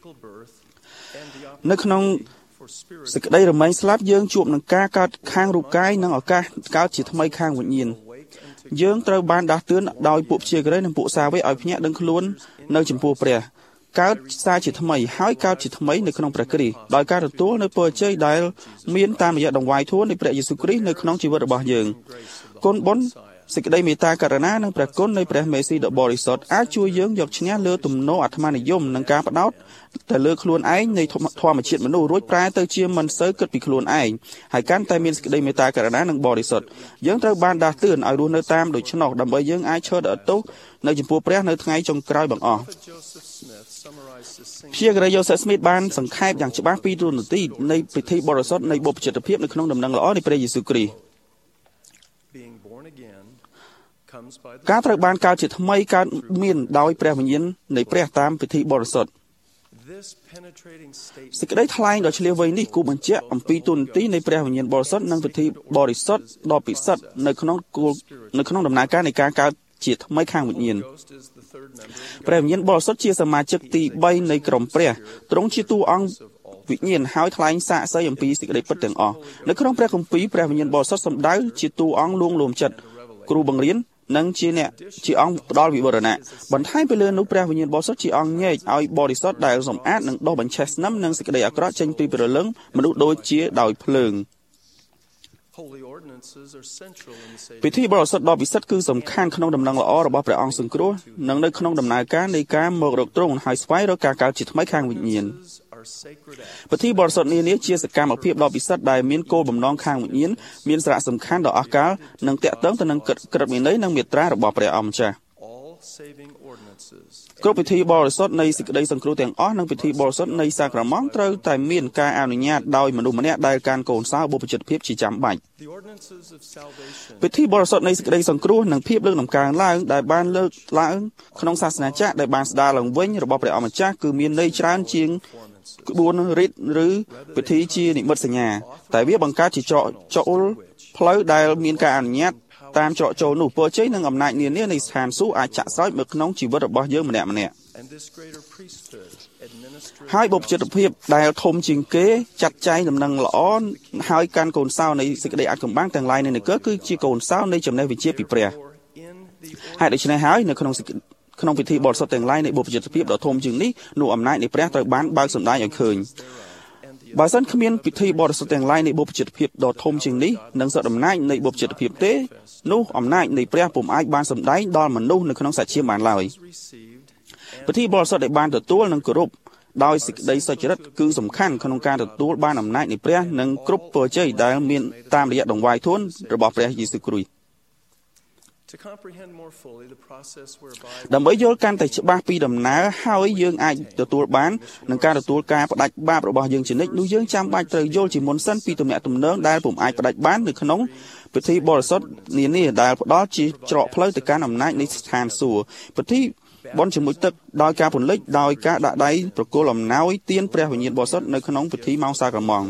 F: នៅក្នុងសេចក្តីរមែងស្លាប់យើងជួបនឹងការកើតខាងរូបកាយនិងឱកាសកើតជាថ្មីខាងវិញ្ញាណយើងត្រូវបានដាស់តឿនដោយពួកព្យាក្រៃនិងពួកសាវកឲ្យភ្ញាក់ដឹងខ្លួននៅចំពោះព្រះកើតសារជាថ្មីហើយកើតជាថ្មីនៅក្នុងព្រះគ្រីស្ទដោយការទទួលនៅពរជ័យដែលមានតាមរយៈដង្វាយធម៌នៃព្រះយេស៊ូវគ្រីស្ទនៅក្នុងជីវិតរបស់យើងគុណបុណ្យសេចក្តីមេត្តាករុណានិងព្រះគុណនៃព្រះមេស៊ីដ៏បរិសុទ្ធអាចជួយយើងយកឈ្នះលើទំនោរអាត្មានិយមនិងការបដោតទៅលើខ្លួនឯងនៃធម្មជាតិមនុស្សរួចប្រែទៅជាមិនសូវគិតពីខ្លួនឯងហើយកាន់តែមានសេចក្តីមេត្តាករុណានិងបរិសុទ្ធយើងត្រូវបានដាស់តឿនឲ្យរស់នៅតាមដូច្នោះដើម្បីយើងអាចឈរដកទោសនៅចំពោះព្រះនៅថ្ងៃចុងក្រោយបង្អស់ព្យាក្រៃ Joseph Smith បានសង្ខេបយ៉ាងច្បាស់ពីទូនាទីនៃពិធីបរិសុទ្ធនៃបុព្វជិតភាពនៅក្នុងដំណឹងល្អនៃព្រះយេស៊ូវគ្រីស្ទការត្រូវបានកើតជាថ្មីកើតមានដោយព្រះវិញ្ញាណនៃព្រះតាមពិធីបរិសុទ្ធសេចក្តីថ្លែងដ៏ឆ្លៀសវៃនេះគូបញ្ជាក់អំពីទូនាទីនៃព្រះវិញ្ញាណបរិសុទ្ធនិងពិធីបរិសុទ្ធដ៏ពិសិដ្ឋនៅក្នុងនៅក្នុងដំណើរការនៃការកើតជាថ្មីខាងវិញ្ញាណព្រះវិញ្ញាណបរិសុទ្ធជាសមាជិកទីបីនៃក្រុមព្រះទ្រង់ជាតួអង្គវិញ្ញាណហើយថ្លែងសាកសីអំពីសេចក្តីពិតទាំងអស់នៅក្នុងព្រះគម្ពីរព្រះវិញ្ញាណបរិសុទ្ធសម្ដៅជាតួអង្គលួងលោមចិត្តគ្រូបង្រៀននិងជាអ្នកជាអង្គផ្ដល់វិវរណៈបន្ថែមពីលើនោះព្រះវិញ្ញាណបរិសុទ្ធជាអង្គញែកឲ្យបរិសុទ្ធដែលសម្អាតនិងដោះបញ្ឆេះស្នឹមនិងសេចក្តីអាក្រក់ចេញពីព្រលឹងមនុស្សដូចជាដោយភ្លើងពិធីបរិសុទ្ធដ៏ពិសិដ្ឋគឺសំខាន់ក្នុងដំណឹងល្អរបស់ព្រះអង្គសង្គ្រោះនិងនៅក្នុងដំណើរការនៃការមករកទ្រង់ហើយស្វែងរកការកើតជាថ្មីខាងវិញ្ញាណពិធីបរិសុទ្ធនានាជាសកម្មភាពដ៏ពិសិដ្ឋដែលមានគោលបំណងខាងវិញ្ញាណមានសារៈសំខាន់ដ៏អស្ចារ្យនិងទាក់ទងទៅនឹងក្រឹតវិន័យនិងមេត្រារបស់ព្រះអម្ចាស់គ្រប់ពិធីបរិសុទ្ធនៃសេចក្តីសង្គ្រោះទាំងអស់និងពិធីបរិសុទ្ធនៃសាក្រមន្តត្រូវតែមានការអនុញ្ញាតដោយមនុស្សម្នាក់ដែលកាន់កូនសោបុព្វជិតភាពជាចាំបាច់ពិធីបរិសុទ្ធនៃសេចក្តីសង្គ្រោះនិងភាពលើកតម្កើងឡើងដែលបានលើកឡើងក្នុងសាសនាចាស់ដែលបានស្ដារឡើងវិញរបស់ព្រះអម្ចាស់គឺមានន័យច្រើនជាងក្បួនរីតឬពិធីជានិមិត្តសញ្ញាតែវាបង្កើតជាច្រកចូលផ្លូវដែលមានការអនុញ្ញាតតាមច្រកចូលនោះពរជ័យនិងអំណាចនានានៃស្ថានសួគ៌អាចចាក់ស្រោចមកក្នុងជីវិតរបស់យើងម្នាក់ម្នាក់ហើយបុព្វជិតភាពដែលធំជាងគេចាត់ចែងដំណឹងល្អហើយកាន់កូនសោនៃសេចក្តីអាចកំបាំងទាំងឡាយនៃនគរគឺជាកូនសោនៃចំណេះវិជ្ជាពីព្រះហើយដូច្នេះហើយនៅក្នុងក្នុងពិធីបរិសុទ្ធទាំងឡាយនៃបុព្វជិតភាពដ៏ធំជាងនេះនោះអំណាចនៃព្រះត្រូវបានបើកសម្ដែងឲ្យឃើញបើសិនគ្មានពិធីបរិសុទ្ធទាំងឡាយនៃបុព្វជិតភាពដ៏ធំជាងនេះនិងសិទ្ធិអំណាចនៃបុព្វជិតភាពទេនោះអំណាចនៃព្រះពុំអាចបានសម្ដែងដល់មនុស្សនៅក្នុងសាច់ឈាមបានឡើយពិធីបរិសុទ្ធដែលបានទទួលនិងគោរពដោយសេចក្តីសុចរិតគឺសំខាន់ក្នុងការទទួលបានអំណាចនៃព្រះនិងគ្រប់ពរជ័យដែលមានតាមរយៈដង្វាយធួនរបស់ព្រះយេស៊ូវគ្រីស្ទដើម្បីយល់កាន់តែច្បាស់ពីដំណើរហើយយើងអាចទទួលបាននឹងការទទួលការផ្ដាច់បាបរបស់យើងជានិច្ចនោះយើងចាំបាច់ត្រូវយល់ជាមុនសិនពីទំនាក់ទំនងដែលពុំអាចផ្ដាច់បាននៅក្នុងពិធីបរិសុទ្ធនានាដែលផ្ដល់ជាច្រកផ្លូវទៅកាន់អំណាចនៃស្ថានសួគ៌ពិធីបន់ជាមួយទឹកដោយការពន្លិចដោយការដាក់ដៃប្រគល់អំណោយទានព្រះវិញ្ញាណបរិសុទ្ធនៅក្នុងពិធីម៉ោងសាក្រមង់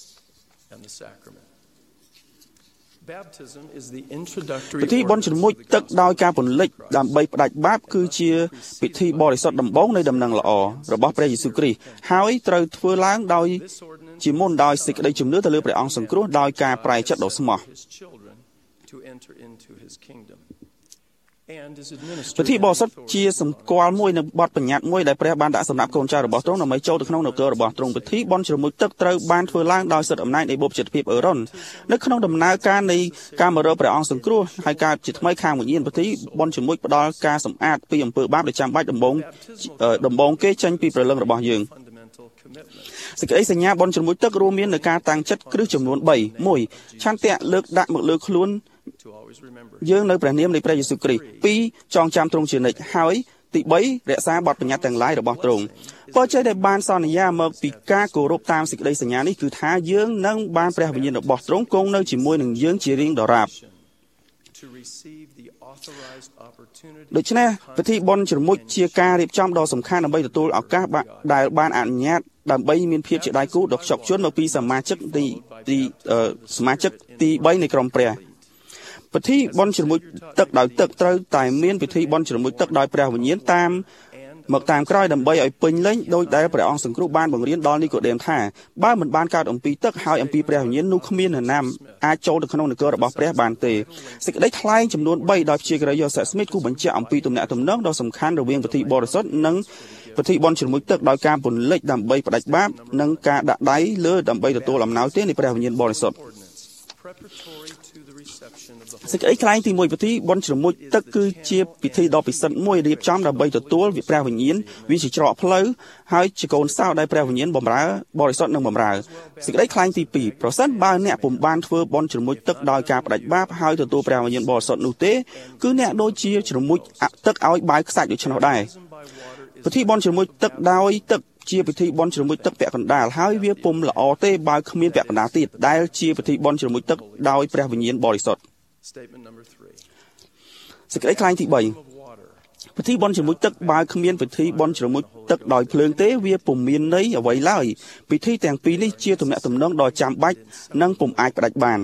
F: ពិធីបន់ជាមួយទឹកដោយការពន្លិចដើម្បីផ្ដាច់បាបគឺជាពិធីបរិសុទ្ធដំបូងនៃដំណឹងល្អរបស់ព្រះយេស៊ូវគ្រីស្ទហើយត្រូវធ្វើឡើងដោយជាមុនដោយសេចក្តីជំនឿទៅលើព្រះអង្គសង្គ្រោះដោយការប្រែចិត្តដ៏ស្មោះពិធីបរិសុទ្ធជាសម្គាល់មួយនៅបទបញ្ញត្តិមួយដែលព្រះបានដាក់សម្រាប់កូនចៅរបស់ទ្រង់ដើម្បីចូលទៅក្នុងនគររបស់ទ្រង់ពិធីបន់ជ្រមុជទឹកត្រូវបានធ្វើឡើងដោយសិទ្ធិអំណាចនៃបុព្វជិតភាពអឺរ៉ុននៅក្នុងដំណើរការនៃការមករកព្រះអង្គសង្គ្រោះហើយការជាថ្មីខាងវិញ្ញាណពិធីបន់ជ្រមុជផ្ដល់ការសម្អាតពីអំពើបាបដែលចាំបាច់ដំបូងដំបូងគេចេញពីព្រលឹងរបស់យើងសេចក្តីសញ្ញាបន់ជ្រមុជទឹករួមមាននៅការតាំងចិត្តគ្រឹះចំនួនបី មួយឆន្ទៈលើកដាក់មកលើខ្លួនយើងនៅព្រះនាមនៃព្រះយេស៊ូវគ្រីស្ទពីរចងចាំទ្រង់ជានិច្ចហើយទីបីរក្សាបទបញ្ញត្តិទាំងឡាយរបស់ទ្រង់ពរជ័យដែលបានសន្យាមកពីការគោរពតាមសេចក្តីសញ្ញានេះគឺថាយើងនឹងបានព្រះវិញ្ញាណរបស់ទ្រង់គង់នៅជាមួយនឹងយើងជារៀងដរាបដូច្នេះពិធីបុណ្យជ្រមុជជាការរៀបចំដ៏សំខាន់ដើម្បីទទួលឱកាសដែលបានអនុញ្ញាតដើម្បីមានភាពជាដៃគូដ៏ខ្ជាប់ខ្ជួនមកពីសមាជិកទីទីសមាជិកទីបីនៃក្រុមព្រះពិធីបន់ជ្រមុជទឹកដោយទឹកត្រូវតែមានពិធីបន់ជ្រមុជទឹកដោយព្រះវិញ្ញាណតាមមកតាមក្រោយដើម្បីឲ្យពេញលេញដោយដែលព្រះអង្គសង្គ្រោះបានបង្រៀនដល់នីកូដេមថាបើមិនបានកើតអំពីទឹកហើយអំពីព្រះវិញ្ញាណនោះគ្មាននរណាអាចចូលទៅក្នុងនគររបស់ព្រះបានទេសេចក្តីថ្លែងចំនួនបីដោយព្យាក្រយូសេស្មីតគូបញ្ជាក់អំពីទំនាក់ទំនងដ៏សំខាន់រវាងពិធីបរិសុទ្ធនិងពិធីបន់ជ្រមុជទឹកដោយការពន្លិចដើម្បីផ្ដាច់បាបនិងការដាក់ដៃលើដើម្បីទទួលអំណោយទាននៃព្រះវិញ្ញាណបរិសុទ្ធសេចក្តីថ្លែងទីមួយពិធីបន់ជ្រមុជទឹកគឺជាពិធីដ៏ពិសិដ្ឋមួយរៀបចំដើម្បីទទួលព្រះវិញ្ញាណវាជាច្រកផ្លូវហើយជាកូនសោដែលព្រះវិញ្ញាណបម្រើបរិសុទ្ធនិងបម្រើសេចក្តីថ្លែងទីពីរប្រសិនបើអ្នកពុំបានធ្វើបន់ជ្រមុជទឹកដោយការផ្ដាច់បាបហើយទទួលព្រះវិញ្ញាណបរិសុទ្ធនោះទេគឺអ្នកដូចជាជ្រមុជទឹកឲ្យបាវខ្សាច់ដូច្នោះដែរពិធីបន់ជ្រមុជទឹកដោយទឹកជាពិធីបន់ជ្រមុជទឹកពាក់កណ្ដាលហើយវាពុំល្អទេបើគ្មានពាក់កណ្ដាលទៀតដែលជាពិធីបន់ជ្រមុជទឹកដោយព្រះវិញ្ញាណបរិសុទ្ធសេចក្តីថ្លែងទីបីពិធីបន់ជ្រមុជទឹកបើគ្មានពិធីបន់ជ្រមុជទឹកដោយភ្លើងទេវាពុំមានន័យអ្វីឡើយពិធីទាំងពីរនេះជាទំនាក់ទំនងដ៏ចាំបាច់និងពុំអាចផ្ដាច់បាន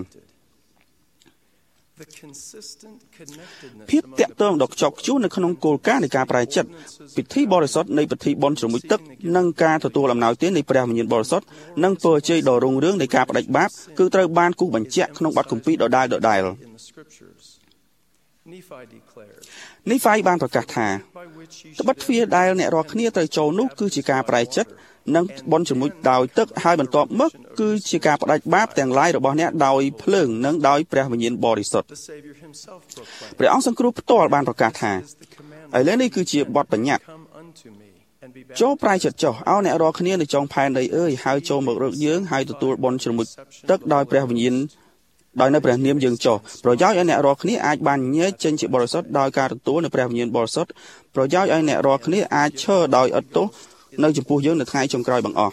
F: ភាពតាក់ទងដ៏ខ្ជាប់ខ្ជួននៅក្នុងគោលការណ៍នៃការប្រែចិត្តពិធីបរិសុទ្ធនៃពិធីបន់ជ្រមុជទឹកនិងការទទួលអំណោយទាននៃព្រះវិញ្ញាណបរិសុទ្ធនិងពរជ័យដ៏រុងរឿងនៃការផ្ដាច់បាបគឺត្រូវបានគូសបញ្ជាក់ក្នុងបទគម្ពីរដដែលដដែលនីហ្វាយបានប្រកាសថាត្បិតទ្វារដែលអ្នករាល់គ្នាត្រូវចូលនោះគឺជាការប្រែចិត្តនិងបន់ជ្រមុជដោយទឹកហើយបន្ទាប់មកគឺជាការផ្ដាច់បាបទាំងឡាយរបស់អ្នកដោយភ្លើងនិងដោយព្រះវិញ្ញាណបរិសុទ្ធព្រះអង្គសង្គ្រោះផ្ទាល់បានប្រកាសថាឥឡូវនេះគឺជាបទបញ្ញត្តិចូលប្រែចិត្តចុះឲ្យអ្នករាល់គ្នានៅចុងផែនដីអើយហើយចូលមករកយើងហើយទទួលបន់ជ្រមុជទឹកដោយព្រះវិញ្ញាណដោយនៅព្រះនាមយើងចុះប្រយោជន៍ឲ្យអ្នករាល់គ្នាអាចបានញែកចេញជាបរិសុទ្ធដោយការទទួលនៅព្រះវិញ្ញាណបរិសុទ្ធប្រយោជន៍ឲ្យអ្នករាល់គ្នាអាចឈរដោយឥតទោសនៅចំពោះយើងនៅថ្ងៃចុងក្រោយបង្អស់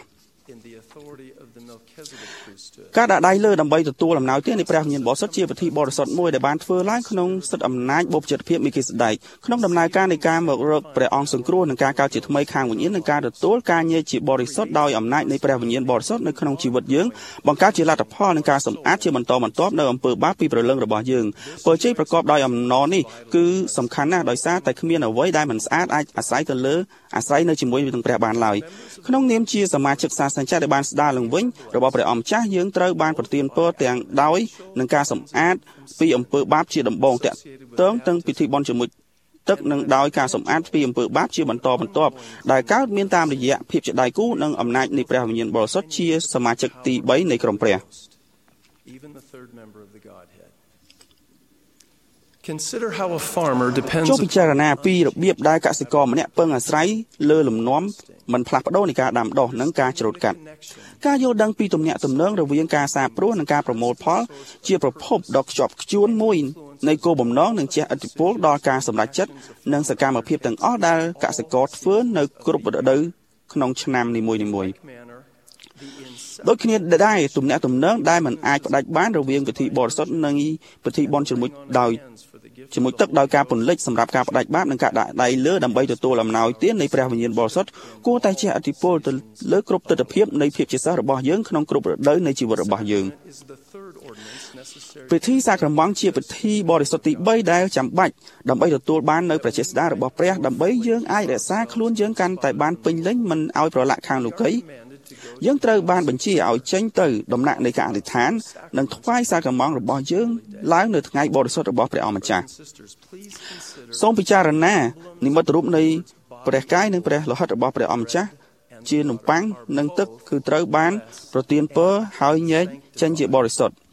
F: ការដាក់ដៃលើដើម្បីទទួលអំណោយទាននៃព្រះវិញ្ញាណបរិសុទ្ធជាពិធីបរិសុទ្ធមួយដែលបានធ្វើឡើងក្នុងសិទ្ធិអំណាចបុព្វជិតភាពមីគីសេដេកក្នុងដំណើរការនៃការមករកព្រះអង្គសង្គ្រោះនិងការកើតជាថ្មីខាងវិញ្ញាណនិងការទទួលការញែកជាបរិសុទ្ធដោយអំណាចនៃព្រះវិញ្ញាណបរិសុទ្ធនៅក្នុងជីវិតយើងបង្កើតជាលទ្ធផលនៃការសម្អាតជាបន្តបន្ទាប់នៅអំពើបាបពីព្រលឹងរបស់យើងពរជ័យប្រកបដោយអំណរនេះគឺសំខាន់ណាស់ដោយសារតែគ្មានអ្វីដែលមិនស្អាតអាចអាស្រ័យទៅលើអាស្រ័យនៅជាមួយនឹងព្រះបានឡើយក្នុងនាមជាសមាជិកសាសនាចាស់ដែលបានស្ដារឡើងវិញរបស់ព្រះអង្គម្ចាស់យើងត្រូវបានប្រទានពរទាំងដោយនឹងការសម្អាតពីអំពើបាបជាដំបូងតាក់ទងទាំងពិធីបុណ្យជាមួយទឹកនឹងដោយការសម្អាតពីអំពើបាបជាបន្តបន្ទាប់ដែលកើតមានតាមរយៈភាពជាដៃគូនិងអំណាចនៃព្រះវិញ្ញាណបរិសុទ្ធជាសមាជិកទីបីនៃក្រុមព្រះចូលពិចារណាពីរបៀបដែលកសិករម្នាក់ពឹងអាស្រ័យលើលំនាំមិនផ្លាស់ប្ដូរនៃការដាំដុះនិងការច្រូតកាត់ការយល់ដឹងពីទំនាក់ទំនងរវាងការសាបព្រោះនិងការប្រមូលផលជាប្រភពដ៏ខ្ជាប់ខ្ជួនមួយនៃគោលបំណងនឹងជះឥទ្ធិពលដល់ការសម្រេចចិត្តនិងសកម្មភាពទាំងអស់ដែលកសិករធ្វើនៅគ្រប់រដូវក្នុងឆ្នាំនីមួយៗដូចគ្នាដែរទំនាក់ទំនងដែលមិនអាចផ្ដាច់បានរវាងពិធីបរិសុទ្ធនិងពិធីបុណ្យជាមួយដោយជាមួយទឹកដោយការពន្លិចសម្រាប់ការផ្ដាច់បាបនិងការដាក់ដៃលើដើម្បីទទួលអំណោយទាននៃព្រះវិញ្ញាណបរិសុទ្ធគួរតែជះឥទ្ធិពលទៅលើគ្រប់ទិដ្ឋភាពនៃភាពជាសិស្សរបស់យើងក្នុងគ្រប់រដូវនៃជីវិតរបស់យើងពិធីសាក្រមន្តជាពិធីបរិសុទ្ធទីបីដែលចាំបាច់ដើម្បីទទួលបាននូវព្រះចេស្តារបស់ព្រះដើម្បីយើងអាចរក្សាខ្លួនយើងកាន់តែបានពេញលេញមិនឲ្យប្រឡាក់ខាងលោកីយើងត្រូវបានបញ្ជាឲ្យចេញទៅដំណាក់នៃការអធិដ្ឋាននិងថ្វាយសាក្រមន្តរបស់យើងឡើងនៅថ្ងៃបរិសុទ្ធរបស់ព្រះអង្គម្ចាស់សូមពិចារណានិមិត្តរូបនៃព្រះកាយនិងព្រះលោហិតរបស់ព្រះអង្គម្ចាស់ជានំប៉័ងនិងទឹកគឺត្រូវបានប្រទានពរហើយញែកចេញជាបរិសុទ្ធ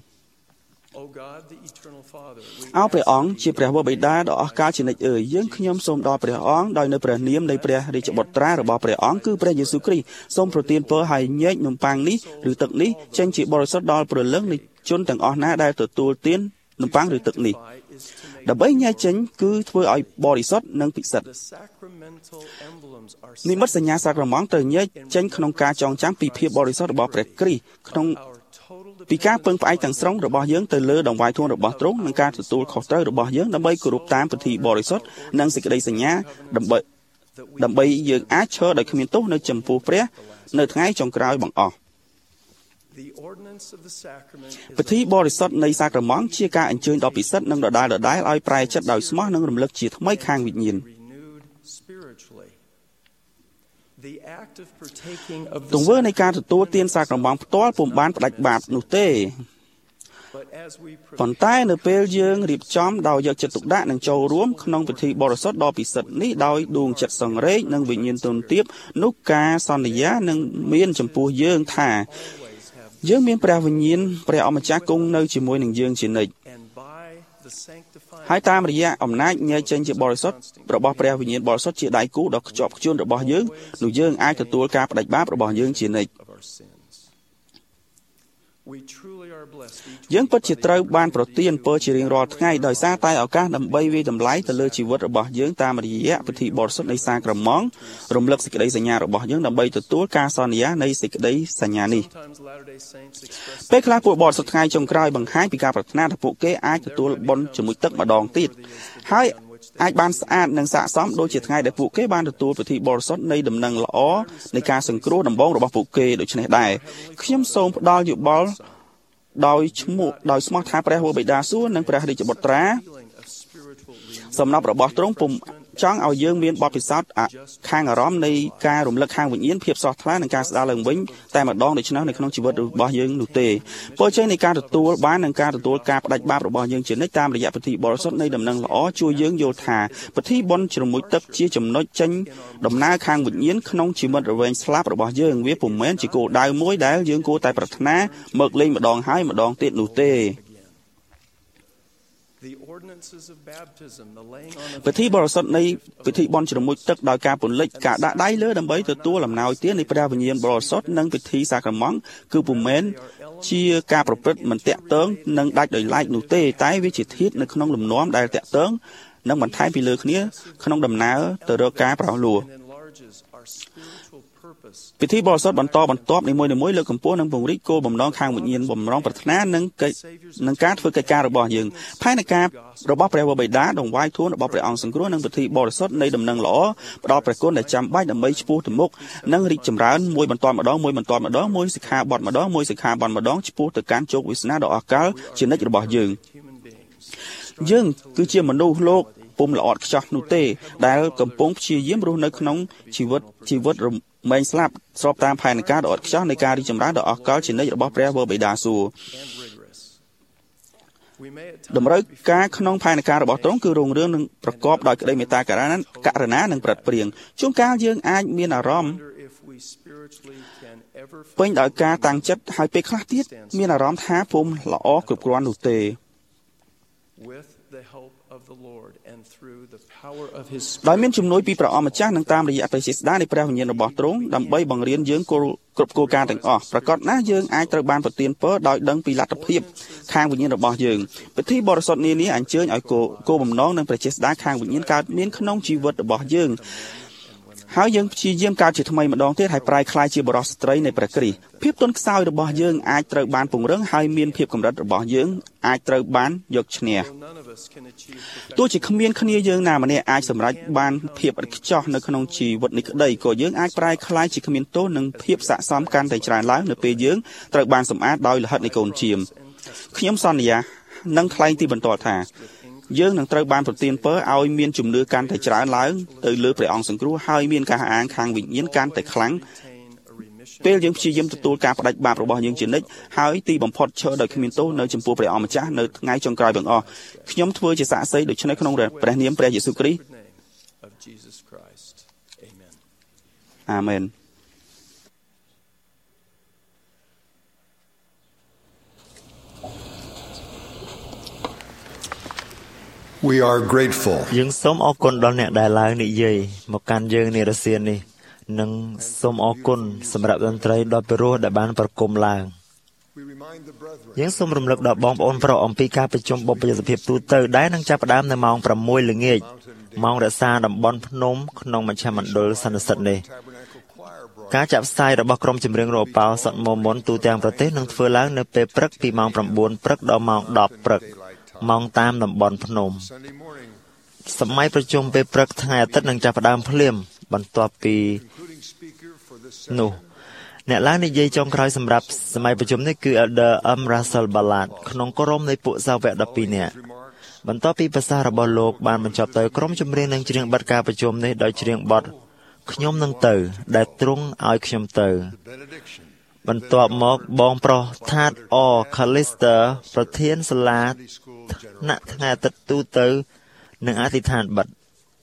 F: អោព្រះអង្គជាព្រះវរបិតាដ៏អស្ចារ្យជានិច្ចអើយយើងខ្ញុំសូមដល់ព្រះអង្គដោយនៅព្រះនាមនៃព្រះរាជបុត្រារបស់ព្រះអង្គគឺព្រះយេស៊ូវគ្រីស្ទសូមប្រទានពរឲ្យញែកនំប៉័ងនេះឬទឹកនេះចេញជាបរិសុទ្ធដល់ព្រលឹងនៃជនទាំងអស់ណាដែលទទួលទាននំប៉័ងឬទឹកនេះដើម្បីញែកចេញគឺធ្វើឲ្យបរិសុទ្ធនិងពិសិដ្ឋនិមិត្តសញ្ញាសាក្រមន្តត្រូវញែកចេញក្នុងការចងចាំពីភាពបរិសុទ្ធរបស់ព្រះគ្រីស្ទក្នុងពីការពឹងផ្អែកទាំងស្រុងរបស់យើងទៅលើដង្វាយធម៌របស់ទ្រង់និងការទទួលខុសត្រូវរបស់យើងដើម្បីគោរពតាមពិធីបរិសុទ្ធនិងសេចក្តីសញ្ញាដើម្បីដើម្បីយើងអាចឈរដោយគ្មានទោសនៅចំពោះព្រះនៅថ្ងៃចុងក្រោយបង្អស់ពិធីបរិសុទ្ធនៃសាក្រមន្តជាការអញ្ជើញដ៏ពិសិដ្ឋនិងដដែលដដែលឲ្យប្រែចិត្តដោយស្មោះនិងរំលឹកជាថ្មីខាងវិញ្ញាណទង្វើនៃការទទួលទានសាក្រមន្តផ្ទាល់ពុំបានផ្ដាច់បាបនោះទេប៉ុន្តែនៅពេលយើងរៀបចំដោយយកចិត្តទុកដាក់និងចូលរួមក្នុងពិធីបរិសុទ្ធដ៏ពិសិដ្ឋនេះដោយដួងចិត្តសង្រេងនិងវិញ្ញាណទូនទាបនោះការសន្យានឹងមានចំពោះយើងថាយើងមានព្រះវិញ្ញាណព្រះអម្ចាស់គង់នៅជាមួយនឹងយើងជានិច្ចហើយតាមរយៈអំណាចញែកចេញជាបរិសុទ្ធរបស់ព្រះវិញ្ញាណបរិសុទ្ធជាដៃគូដ៏ខ្ជាប់ខ្ជួនរបស់យើងនោះយើងអាចទទួលការផ្ដាច់បាបរបស់យើងជានិច្ចយើងពិតជាត្រូវបានប្រទានពរជារៀងរាល់ថ្ងៃដោយសារតែឱកាសដើម្បីវាយតម្លៃទៅលើជីវិតរបស់យើងតាមរយៈពិធីបរិសុទ្ធនៃសាក្រមន្តរំលឹកសេចក្តីសញ្ញារបស់យើងដើម្បីទទួលការសន្យានៃសេចក្តីសញ្ញានេះពេលខ្លះពួកបរិសុទ្ធថ្ងៃចុងក្រោយបង្ហាញពីការប្រាថ្នាថាពួកគេអាចទទួលបុណ្យជាមួយទឹកម្ដងទៀតហើយអាចបានស្អាតនិងស័ក្តិសមដូចជាថ្ងៃដែលពួកគេបានទទួលពិធីបរិសុទ្ធនៃដំណឹងល្អនៃការសង្គ្រោះដំបូងរបស់ពួកគេដូច្នេះដែរខ្ញុំសូមផ្ដល់យោបល់ដោយឈ្មោះដោយស្មោះថាព្រះវរបិតាសួគ៌និងព្រះរាជបុត្រាសំណពរបស់ទ្រង់ពុំចង់ឲ្យយើងមានបទពិសោធន៍ខាងអារម្មណ៍នៃការរំលឹកខាងវិញ្ញាណភាពស្រស់ថ្លានិងការស្ដារឡើងវិញតែម្ដងដូច្នោះនៅក្នុងជីវិតរបស់យើងនោះទេពលជ័យនៃការទទួលបាននិងការទទួលការផ្ដាច់បាបរបស់យើងជានិច្ចតាមរយៈពិធីបរិសុទ្ធនៃដំណឹងល្អជួយយើងយល់ថាពិធីបុណ្យជ្រមុជទឹកជាចំណុចចេញដំណើរខាងវិញ្ញាណក្នុងជីវិតរវែងស្លាប់របស់យើងវាពុំមែនជាគោលដៅមួយដែលយើងគួរតែប្រាថ្នាមកលេងម្ដងហើយម្ដងទៀតនោះទេពិធីបរិសុទ្ធនៃពិធីបុណ្យជ្រមុជទឹកដោយការពន្លិចការដាក់ដៃលើដើម្បីទទួលអំណោយទាននៃព្រះវិញ្ញាណបរិសុទ្ធនិងពិធីសាក្រមន្តគឺពុំមែនជាការប្រព្រឹត្តមិនតាក់ទងនិងដាច់ដោយឡែកនោះទេតែវាជាធាតុនៅក្នុងលំនាំដែលតាក់ទងនិងបន្ថែមពីលើគ្នាក្នុងដំណើរទៅរកការប្រោសលោះពិធីបរិសុទ្ធបន្តបន្ទាប់នីមួយៗលើកកម្ពស់និងពង្រីកគោលបំណងខាងវិញ្ញាណបំរុងប្រាថ្នានិងកិច្ចនឹងការធ្វើកិច្ចការរបស់យើងផែនការរបស់ព្រះវរបិតាដង្វាយធួនរបស់ព្រះអង្គសង្គ្រោះនិងពិធីបរិសុទ្ធនៃដំណឹងល្អផ្ដល់ព្រះគុណដែលចាំបាច់ដើម្បីឆ្ពោះទៅមុខនិងរីកចម្រើនមួយបន្ទាត់ម្ដងមួយបន្ទាត់ម្ដងមួយសិក្ខាបទម្ដងមួយសិក្ខាបទម្ដងឆ្ពោះទៅកាន់ជោគវាសនាដ៏អស្ចារ្យជានិច្ចរបស់យើងយើងគឺជាមនុស្សលោកពពុំល្អឥតខ្ចោះនោះទេដែលកំពុងព្យាយាមរស់នៅក្នុងជីវិតជីវិតរមែងស្លាប់ស្របតាមផែនការដ៏ឥតខ្ចោះនៃការរីកចម្រើនដ៏អស្ចារ្យជានិច្ចរបស់ព្រះវរបិតាសួគ៌តម្រូវការក្នុងផែនការរបស់ទ្រង់គឺរុងរឿងនឹងប្រកបដោយក្តីមេត្តាករុណាករណានិងប្រតិព្រាងជួនកាលយើងអាចមានអារម្មណ៍ពេញដោយការតាំងចិត្តហើយពេលខ្លះទៀតមានអារម្មណ៍ថាពុំល្អគ្រប់គ្រាន់នោះទេដោយមានជំនួយពីព្រះអង្គម្ចាស់និងតាមរយៈព្រះចេស្តានៃព្រះវិញ្ញាណរបស់ទ្រង់ដើម្បីបង្រៀនយើងគោលគ្រប់គោលការណ៍ទាំងអស់ប្រកបណាស់យើងអាចត្រូវបានប្រទានពរដោយដឹងពីលទ្ធភាពខាងវិញ្ញាណរបស់យើងពិធីបរិសុទ្ធនានាអញ្ជើញឲ្យគោលបំណងនិងព្រះចេស្តាខាងវិញ្ញាណកើតមានក្នុងជីវិតរបស់យើងហើយយើងព្យាយាមកើតជាថ្មីម្ដងទៀតហើយប្រែក្លាយជាបរិសុទ្ធស្ត្រីនៃព្រះគ្រីស្ទភាពទន់ខ្សោយរបស់យើងអាចត្រូវបានពង្រឹងហើយមានភាពកម្រិតរបស់យើងអាចត្រូវបានយកឈ្នះទោះជាគ្មានគ្នាយើងណាម្នាក់អាចសម្រេចបានភាពឥតខ្ចោះនៅក្នុងជីវិតនេះក្តីក៏យើងអាចប្រែក្លាយជាគ្មានទោសនិងភាពស័ក្តិសមកាន់តែច្រើនឡើងនៅពេលយើងត្រូវបានសម្អាតដោយលិខិតនៃកូនជៀមខ្ញុំសន្យានឹងថ្លែងទីបន្ទាល់ថាយើងនឹងត្រូវបានប្រទានពរឲ្យមានជំនឿកាន់តែច្រើនឡើងទៅលើព្រះអង្គសង្គ្រោះហើយមានការអាងខាងវិញ្ញាណកាន់តែខ្លាំងពេលយើងព្យាយាមទទួលការបដិបាបរបស់យើងជានិច្ចហើយទីបំផុតឈរដោយគ្មានទោសនៅចំពោះព្រះអង្គម្ចាស់នៅថ្ងៃចុងក្រោយទាំងអស់ខ្ញុំធ្វើជាសាក្សីដូច្នេះក្នុងព្រះនាមព្រះយេស៊ូវគ្រីស្ទអាមែន
G: We are grateful.
D: យើងសូមអរគុណដល់អ្នកដែលឡើងនិយាយមកកាន់យើងនារសៀលនេះនិងសូមអរគុណសម្រាប់តន្ត្រីដ៏ពិរោះដែលបានប្រគំឡើងយើងសូមរំលឹកដល់បងប្អូនប្រុសអំពីការប្រជុំបុព្វយសភាពទូទៅដែលនឹងចាប់ផ្ដើមនៅម៉ោងប្រាំមួយល្ងាចម៉ោងរក្សាតំបន់ភ្នំក្នុងមជ្ឈមណ្ឌលសន្និសិទនេះការចាក់ផ្សាយរបស់ក្រុមចម្រៀងរប៉ោសតមមុនទូទាំងប្រទេសនឹងធ្វើឡើងនៅពេលព្រឹកពីម៉ោងប្រាំបួនព្រឹកដល់ម៉ោងដប់ព្រឹកម៉ោងតាមតំបន់ភ្នំសម័យប្រជុំពេលព្រឹកថ្ងៃអាទិត្យនឹងចាប់ផ្ដើមភ្លាមបន្ទាប់ពីនោះអ្នកឡើងនិយាយចុងក្រោយសម្រាប់សម័យប្រជុំនេះគឺ Elder M. Russell Ballard ក្នុងក្រុមនៃពួកសាវកដប់ពីរនាក់បន្ទាប់ពីប្រសាសន៍របស់លោកបានបញ្ចប់ទៅក្រុមចម្រៀងនឹងច្រៀងបទការប្រជុំនេះដោយច្រៀងបទខ្ញុំនឹងទៅដែលទ្រង់ឲ្យខ្ញុំទៅបន្ទាប់មកបងប្រុស Thad O. Callister ប្រធានសាលាថ្នាក់ថ្ងៃអាទិត្យទូទៅនឹងអធិដ្ឋានបិទ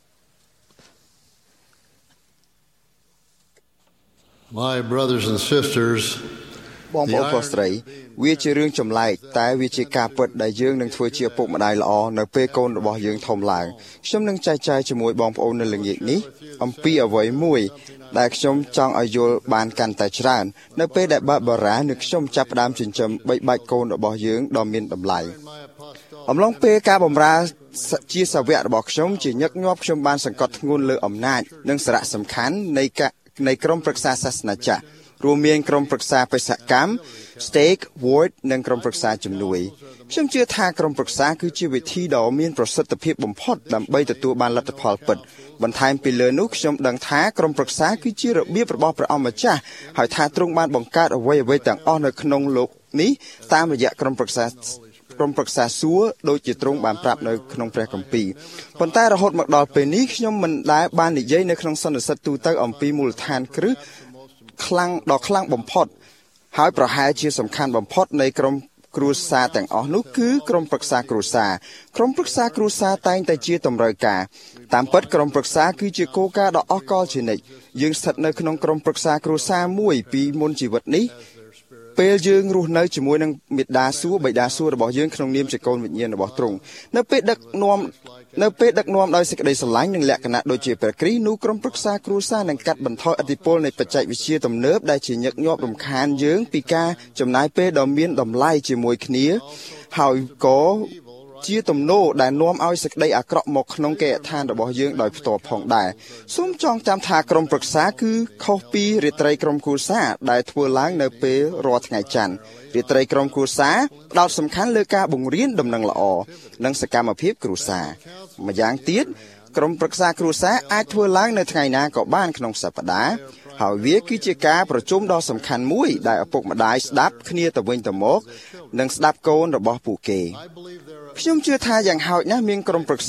G: My brothers and sisters
B: បងប្អូនប្រុសស្រីវាជារឿងចម្លែកតែវាជាការពិតដែលយើងនឹងធ្វើជាឪពុកម្ដាយល្អនៅពេលកូនរបស់យើងធំឡើងខ្ញុំនឹងចែកចាយជាមួយបងប្អូននៅល្ងាចនេះអំពីអ្វីមួយដែលខ្ញុំចង់ឲ្យយល់បានកាន់តែច្រើននៅពេលដែលបាបារ៉ានិងខ្ញុំចាប់ផ្ដើមចិញ្ចឹមបីបាច់កូនរបស់យើងដ៏មានតម្លៃអំឡុងពេលការបម្រើជាសាវករបស់ខ្ញុំជាញឹកញាប់ខ្ញុំបានសង្កត់ធ្ងន់លើអំណាចនិងសារៈសំខាន់នៃនៃក្រុមប្រឹក្សាសាសនាចាស់រួមមានក្រុមប្រឹក្សាបេសកកម្ម Stake Ward និងក្រុមប្រឹក្សាជំនួយខ្ញុំជឿថាក្រុមប្រឹក្សាគឺជាវិធីដ៏មានប្រសិទ្ធភាពបំផុតដើម្បីទទួលបានលទ្ធផលពិតបន្ថែមពីលើនោះខ្ញុំដឹងថាក្រុមប្រឹក្សាគឺជារបៀបរបស់ព្រះអង្គម្ចាស់ហើយថាទ្រង់បានបង្កើតអ្វីអ្វីទាំងអស់នៅក្នុងលោកនេះតាមរយៈក្រុមប្រឹក្សាក្រុមប្រឹក្សាសួរដូចជាទ្រង់បានប្រាប់នៅក្នុងព្រះគម្ពីរប៉ុន្តែរហូតមកដល់ពេលនេះខ្ញុំមិនដែលបាននិយាយនៅក្នុងសន្និសីទទូទៅអំពីមូលដ្ឋានគ្រឹះខ្លាំងដ៏ខ្លាំងបំផុតហើយប្រហែលជាសំខាន់បំផុតនៃក្រុមគ្រួសារទាំងអស់នោះគឺក្រុមប្រឹក្សាគ្រួសារក្រុមប្រឹក្សាគ្រួសារតែងតែជាតម្រូវការតាមពិតក្រុមប្រឹក្សាគឺជាគោលការណ៍ដ៏អស្ចារ្យជានិច្ចយើងស្ថិតនៅក្នុងក្រុមប្រឹក្សាគ្រួសារមួយពីមុនជីវិតនេះពេលយើងរស់នៅជាមួយនឹងមេដាសួរបិតាសួររបស់យើងក្នុងនាមជាកូនវិញ្ញាណរបស់ទ្រង់នៅពេលដឹកនាំនៅពេលដឹកនាំដោយសេចក្តីស្រឡាញ់និងលក្ខណៈដូចជាព្រះគ្រីស្ទនោះក្រុមប្រឹក្សាគ្រួសារនឹងកាត់បន្ថយឥទ្ធិពលនៃបច្ចេកវិទ្យាទំនើបដែលជាញឹកញាប់រំខានយើងពីការចំណាយពេលដ៏មានតម្លៃជាមួយគ្នាហើយក៏ជាទំនោរដែលនាំឲ្យសេចក្តីអាក្រក់មកក្នុងគេហដ្ឋានរបស់យើងដោយផ្ទាល់ផងដែរសូមចងចាំថាក្រុមប្រឹក្សាគឺខុសពីរាត្រីក្រុមគ្រួសារដែលធ្វើឡើងនៅពេលរាល់ថ្ងៃច័ន្ទរាត្រីក្រុមគ្រួសារផ្ដោតសំខាន់លើការបង្រៀនដំណឹងល្អនិងសកម្មភាពគ្រួសារម្យ៉ាងទៀតក្រុមប្រឹក្សាគ្រួសារអាចធ្វើឡើងនៅថ្ងៃណាក៏បានក្នុងសប្តាហ៍ហើយវាគឺជាការប្រជុំដ៏សំខាន់មួយដែលឪពុកម្ដាយស្ដាប់គ្នាទៅវិញទៅមកនិងស្ដាប់កូនរបស់ពួកគេខ្ញុំជឿថាយ៉ាងហោចណាស់មានក្រុមប្រឹក្សា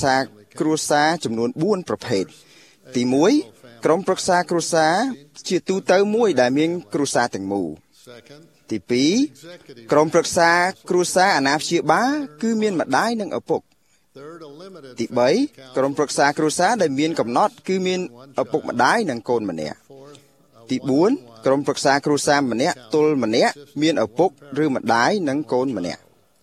B: គ្រួសារចំនួនបួនប្រភេទទីមួយក្រុមប្រឹក្សាគ្រួសារជាទូទៅមួយដែលមានគ្រួសារទាំងមូលទីពីរក្រុមប្រឹក្សាគ្រួសារអាណាព្យាបាលគឺមានម្ដាយនិងឪពុកទីបីក្រុមប្រឹក្សាគ្រួសារដែលមានកំណត់គឺមានឪពុកម្ដាយនិងកូនម្នាក់ទីបួនក្រុមប្រឹក្សាគ្រួសារម្នាក់ទល់ម្នាក់មានឪពុកឬម្ដាយនិងកូនម្នាក់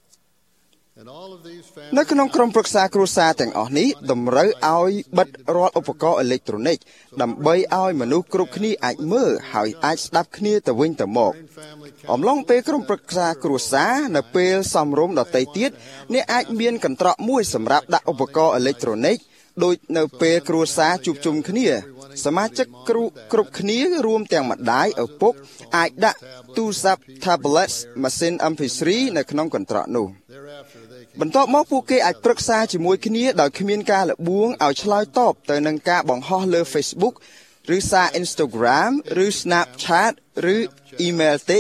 B: នៅក្នុងក្រុមប្រឹក្សាគ្រួសារទាំងអស់នេះតម្រូវឲ្យបិទរាល់ឧបករណ៍អេឡិចត្រូនិកដើម្បីឲ្យមនុស្សគ្រប់គ្នាអាចមើលហើយអាចស្ដាប់គ្នាទៅវិញទៅមកអំឡុងពេលក្រុមប្រឹក្សាគ្រួសារនៅពេលសំរុំដទៃទៀតអ្នកអាចមានកន្ត្រកមួយសម្រាប់ដាក់ឧបករណ៍អេឡិចត្រូនិកដូចនៅពេលគ្រួសារជួបជុំគ្នាសមាជិកគ្រូគ្រប់គ្នារួមទាំងម្ដាយឪពុកអាចដាក់ទូរស័ព្ទ tablet ម៉ាស៊ីន em pê three នៅក្នុងកន្ត្រកនោះបន្ទាប់មកពួកគេអាចប្រឹក្សាជាមួយគ្នាដោយគ្មានការលបួងឲ្យឆ្លើយតបទៅនឹងការបង្ហោះលើ Facebook ឬសារ Instagram ឬ Snapchat ឬ email ទេ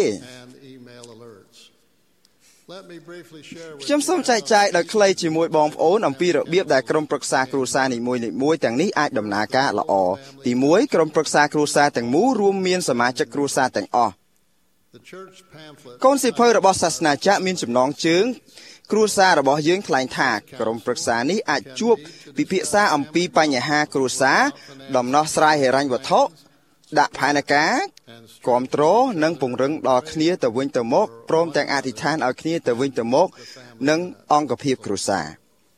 B: ខ្ញុំសូមចែកចាយដោយខ្លីជាមួយបងប្អូនអំពីរបៀបដែលក្រុមប្រឹក្សាគ្រួសារនីមួយៗទាំងនេះអាចដំណើរការល្អទីមួយក្រុមប្រឹក្សាគ្រួសារទាំងមូលរួមមានសមាជិកគ្រួសារទាំងអស់កូនសៀវភៅរបស់សាសនាចាក់មានចំណងជើងគ្រួសាររបស់យើងថ្លែងថាក្រុមប្រឹក្សានេះអាចជួបពិភាក្សាអំពីបញ្ហាគ្រួសារដំណោះស្រាយហិរញ្ញវត្ថុដាក់ផែនការគាំទ្រនិងពង្រឹងដល់គ្នាទៅវិញទៅមកព្រមទាំងអធិដ្ឋានឲ្យគ្នាទៅវិញទៅមកនិងអង្គភាពគ្រួសារ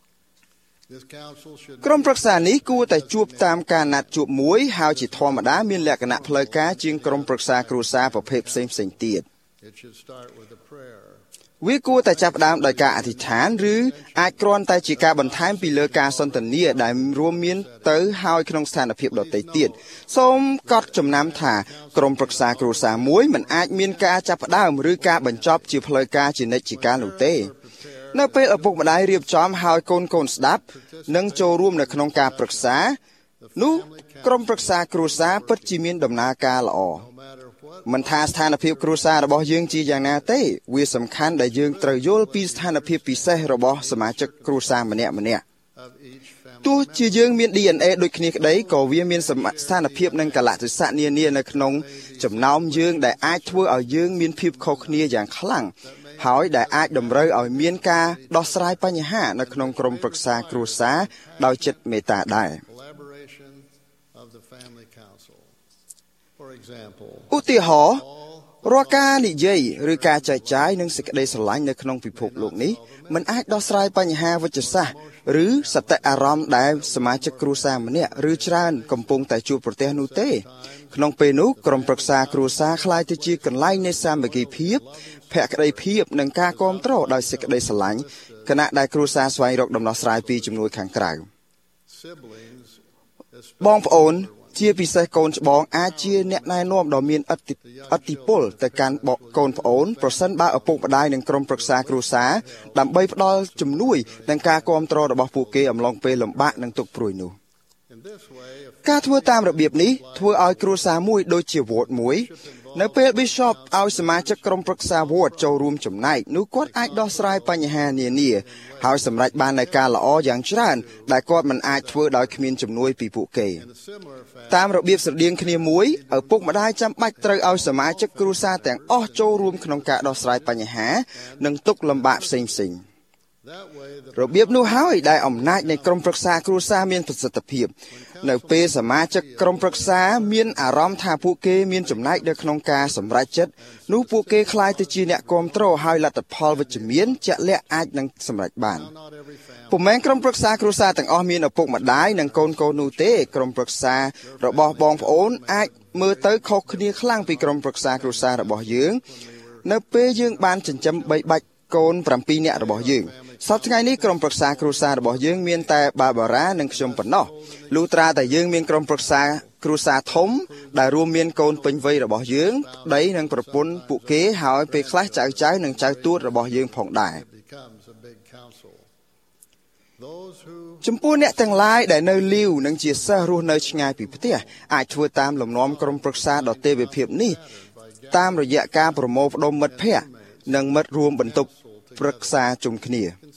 B: ក្រុមប្រឹក្សានេះគួរតែជួបតាមការណាត់ជួបមួយហើយជាធម្មតាមានលក្ខណៈផ្លូវការជាងក្រុមប្រឹក្សាគ្រួសារប្រភេទផ្សេងៗទៀតវាគួរតែចាប់ផ្ដើមដោយការអធិដ្ឋានឬអាចគ្រាន់តែជាការបន្ថែមពីលើការសន្ទនាដែលរួមមានទៅហើយក្នុងស្ថានភាពដទៃទៀតសូមកត់ចំណាំថាក្រុមប្រឹក្សាគ្រួសារមួយមិនអាចមានការចាប់ផ្ដើមឬការបញ្ចប់ជាផ្លូវការជានិច្ចជាកាលនោះទេនៅពេលឪពុកម្ដាយរៀបចំឲ្យកូនកូនស្ដាប់និងចូលរួមនៅក្នុងការប្រឹក្សានោះក្រុមប្រឹក្សាគ្រួសារពិតជាមានដំណើរការល្អមិនថាស្ថានភាពគ្រួសាររបស់យើងជាយ៉ាងណាទេវាសំខាន់ដែលយើងត្រូវយល់ពីស្ថានភាពពិសេសរបស់សមាជិកគ្រួសារម្នាក់ម្នាក់ទោះជាយើងមាន ឌី អេន អេ ដូចគ្នាក្តីក៏វាមានស្ថានភាពនិងកលៈទេសៈនានានៅក្នុងចំណោមយើងដែលអាចធ្វើឲ្យយើងមានភាពខុសគ្នាយ៉ាងខ្លាំងហើយដែលអាចតម្រូវឲ្យមានការដោះស្រាយបញ្ហានៅក្នុងក្រុមប្រឹក្សាគ្រួសារដោយចិត្តមេត្តាដែរឧទាហរណ៍រាល់ការនិយាយឬការចែកចាយនឹងសេចក្តីស្រឡាញ់នៅក្នុងពិភពលោកនេះมันអាចដោះស្រាយបញ្ហាវិជ្ជសាស្ត្រឬសតិអារម្មណ៍ដែលសមាជិកគ្រួសារម្នាក់ឬច្រើនកំពុងតែជួបប្រទះនោះទេក្នុងពេលនោះក្រុមប្រឹក្សាគ្រួសារក្លាយទៅជាកន្លែងនៃសាមគ្គីភាពភក្តីភាពនិងការគាំទ្រដោយសេចក្តីស្រឡាញ់ខណៈដែលគ្រួសារស្វែងរកដំណោះស្រាយពីជំនួយខាងក្រៅបងប្អូនជាពិសេសកូនច្បងអាចជាអ្នកណែនាំដ៏មានឥទ្ធិពលទៅកាន់កូនប្អូនប្រសិនបើឪពុកម្ដាយនិងក្រុមប្រឹក្សាគ្រួសារដើម្បីផ្ដល់ជំនួយនិងការគាំទ្ររបស់ពួកគេអំឡុងពេលលំបាកនិងទុក្ខព្រួយនោះការធ្វើតាមរបៀបនេះធ្វើឲ្យគ្រួសារមួយដូចជាវត្តមួយនៅពេល Bishop ឲ្យសមាជិកក្រុមប្រឹក្សាវត្តចូលរួមចំណែកនោះគាត់អាចដោះស្រាយបញ្ហានានាហើយសម្រេចបាននូវការល្អយ៉ាងច្រើនដែលគាត់មិនអាចធ្វើដោយគ្មានជំនួយពីពួកគេតាមរបៀបស្រដៀងគ្នាមួយឪពុកម្ដាយចាំបាច់ត្រូវឲ្យសមាជិកគ្រួសារទាំងអស់ចូលរួមក្នុងការដោះស្រាយបញ្ហានិងទុក្ខលំបាកផ្សេងៗរបៀបនោះហើយដែលអំណាចនៃក្រុមប្រឹក្សាគ្រួសារមានប្រសិទ្ធភាពនៅពេលសមាជិកក្រុមប្រឹក្សាមានអារម្មណ៍ថាពួកគេមានចំណែកនៅក្នុងការសម្រេចចិត្តនោះពួកគេក្លាយទៅជាអ្នកគាំទ្រហើយលទ្ធផលវិជ្ជមានជាក់លាក់អាចនឹងសម្រេចបានពុំមែនក្រុមប្រឹក្សាគ្រួសារទាំងអស់មានឪពុកម្ដាយនិងកូនកូននោះទេក្រុមប្រឹក្សារបស់បងប្អូនអាចមើលទៅខុសគ្នាខ្លាំងពីក្រុមប្រឹក្សាគ្រួសាររបស់យើងនៅពេលយើងបានចិញ្ចឹមបីបាច់កូនប្រាំពីរនាក់របស់យើងសប្តាហ៍ថ្ងៃនេះក្រុមប្រឹក្សាគ្រួសាររបស់យើងមានតែបាបារ៉ានិងខ្ញុំប៉ុណ្ណោះលុះត្រាតែយើងមានក្រុមប្រឹក្សាគ្រួសារធំដែលរួមមានកូនពេញវ័យរបស់យើងប្តីនិងប្រពន្ធពួកគេហើយពេលខ្លះចៅចៅនិងចៅទួតរបស់យើងផងដែរចំពោះអ្នកទាំងឡាយដែលនៅលីវនិងជាសិស្សរស់នៅឆ្ងាយពីផ្ទះអាចធ្វើតាមលំនាំក្រុមប្រឹក្សាដ៏ទេវភាពនេះតាមរយៈការប្រមូលផ្ដុំមិត្តភ័ក្តិនិងមិត្តរួមបន្ទប់ប្រឹក្សាជុំគ្នា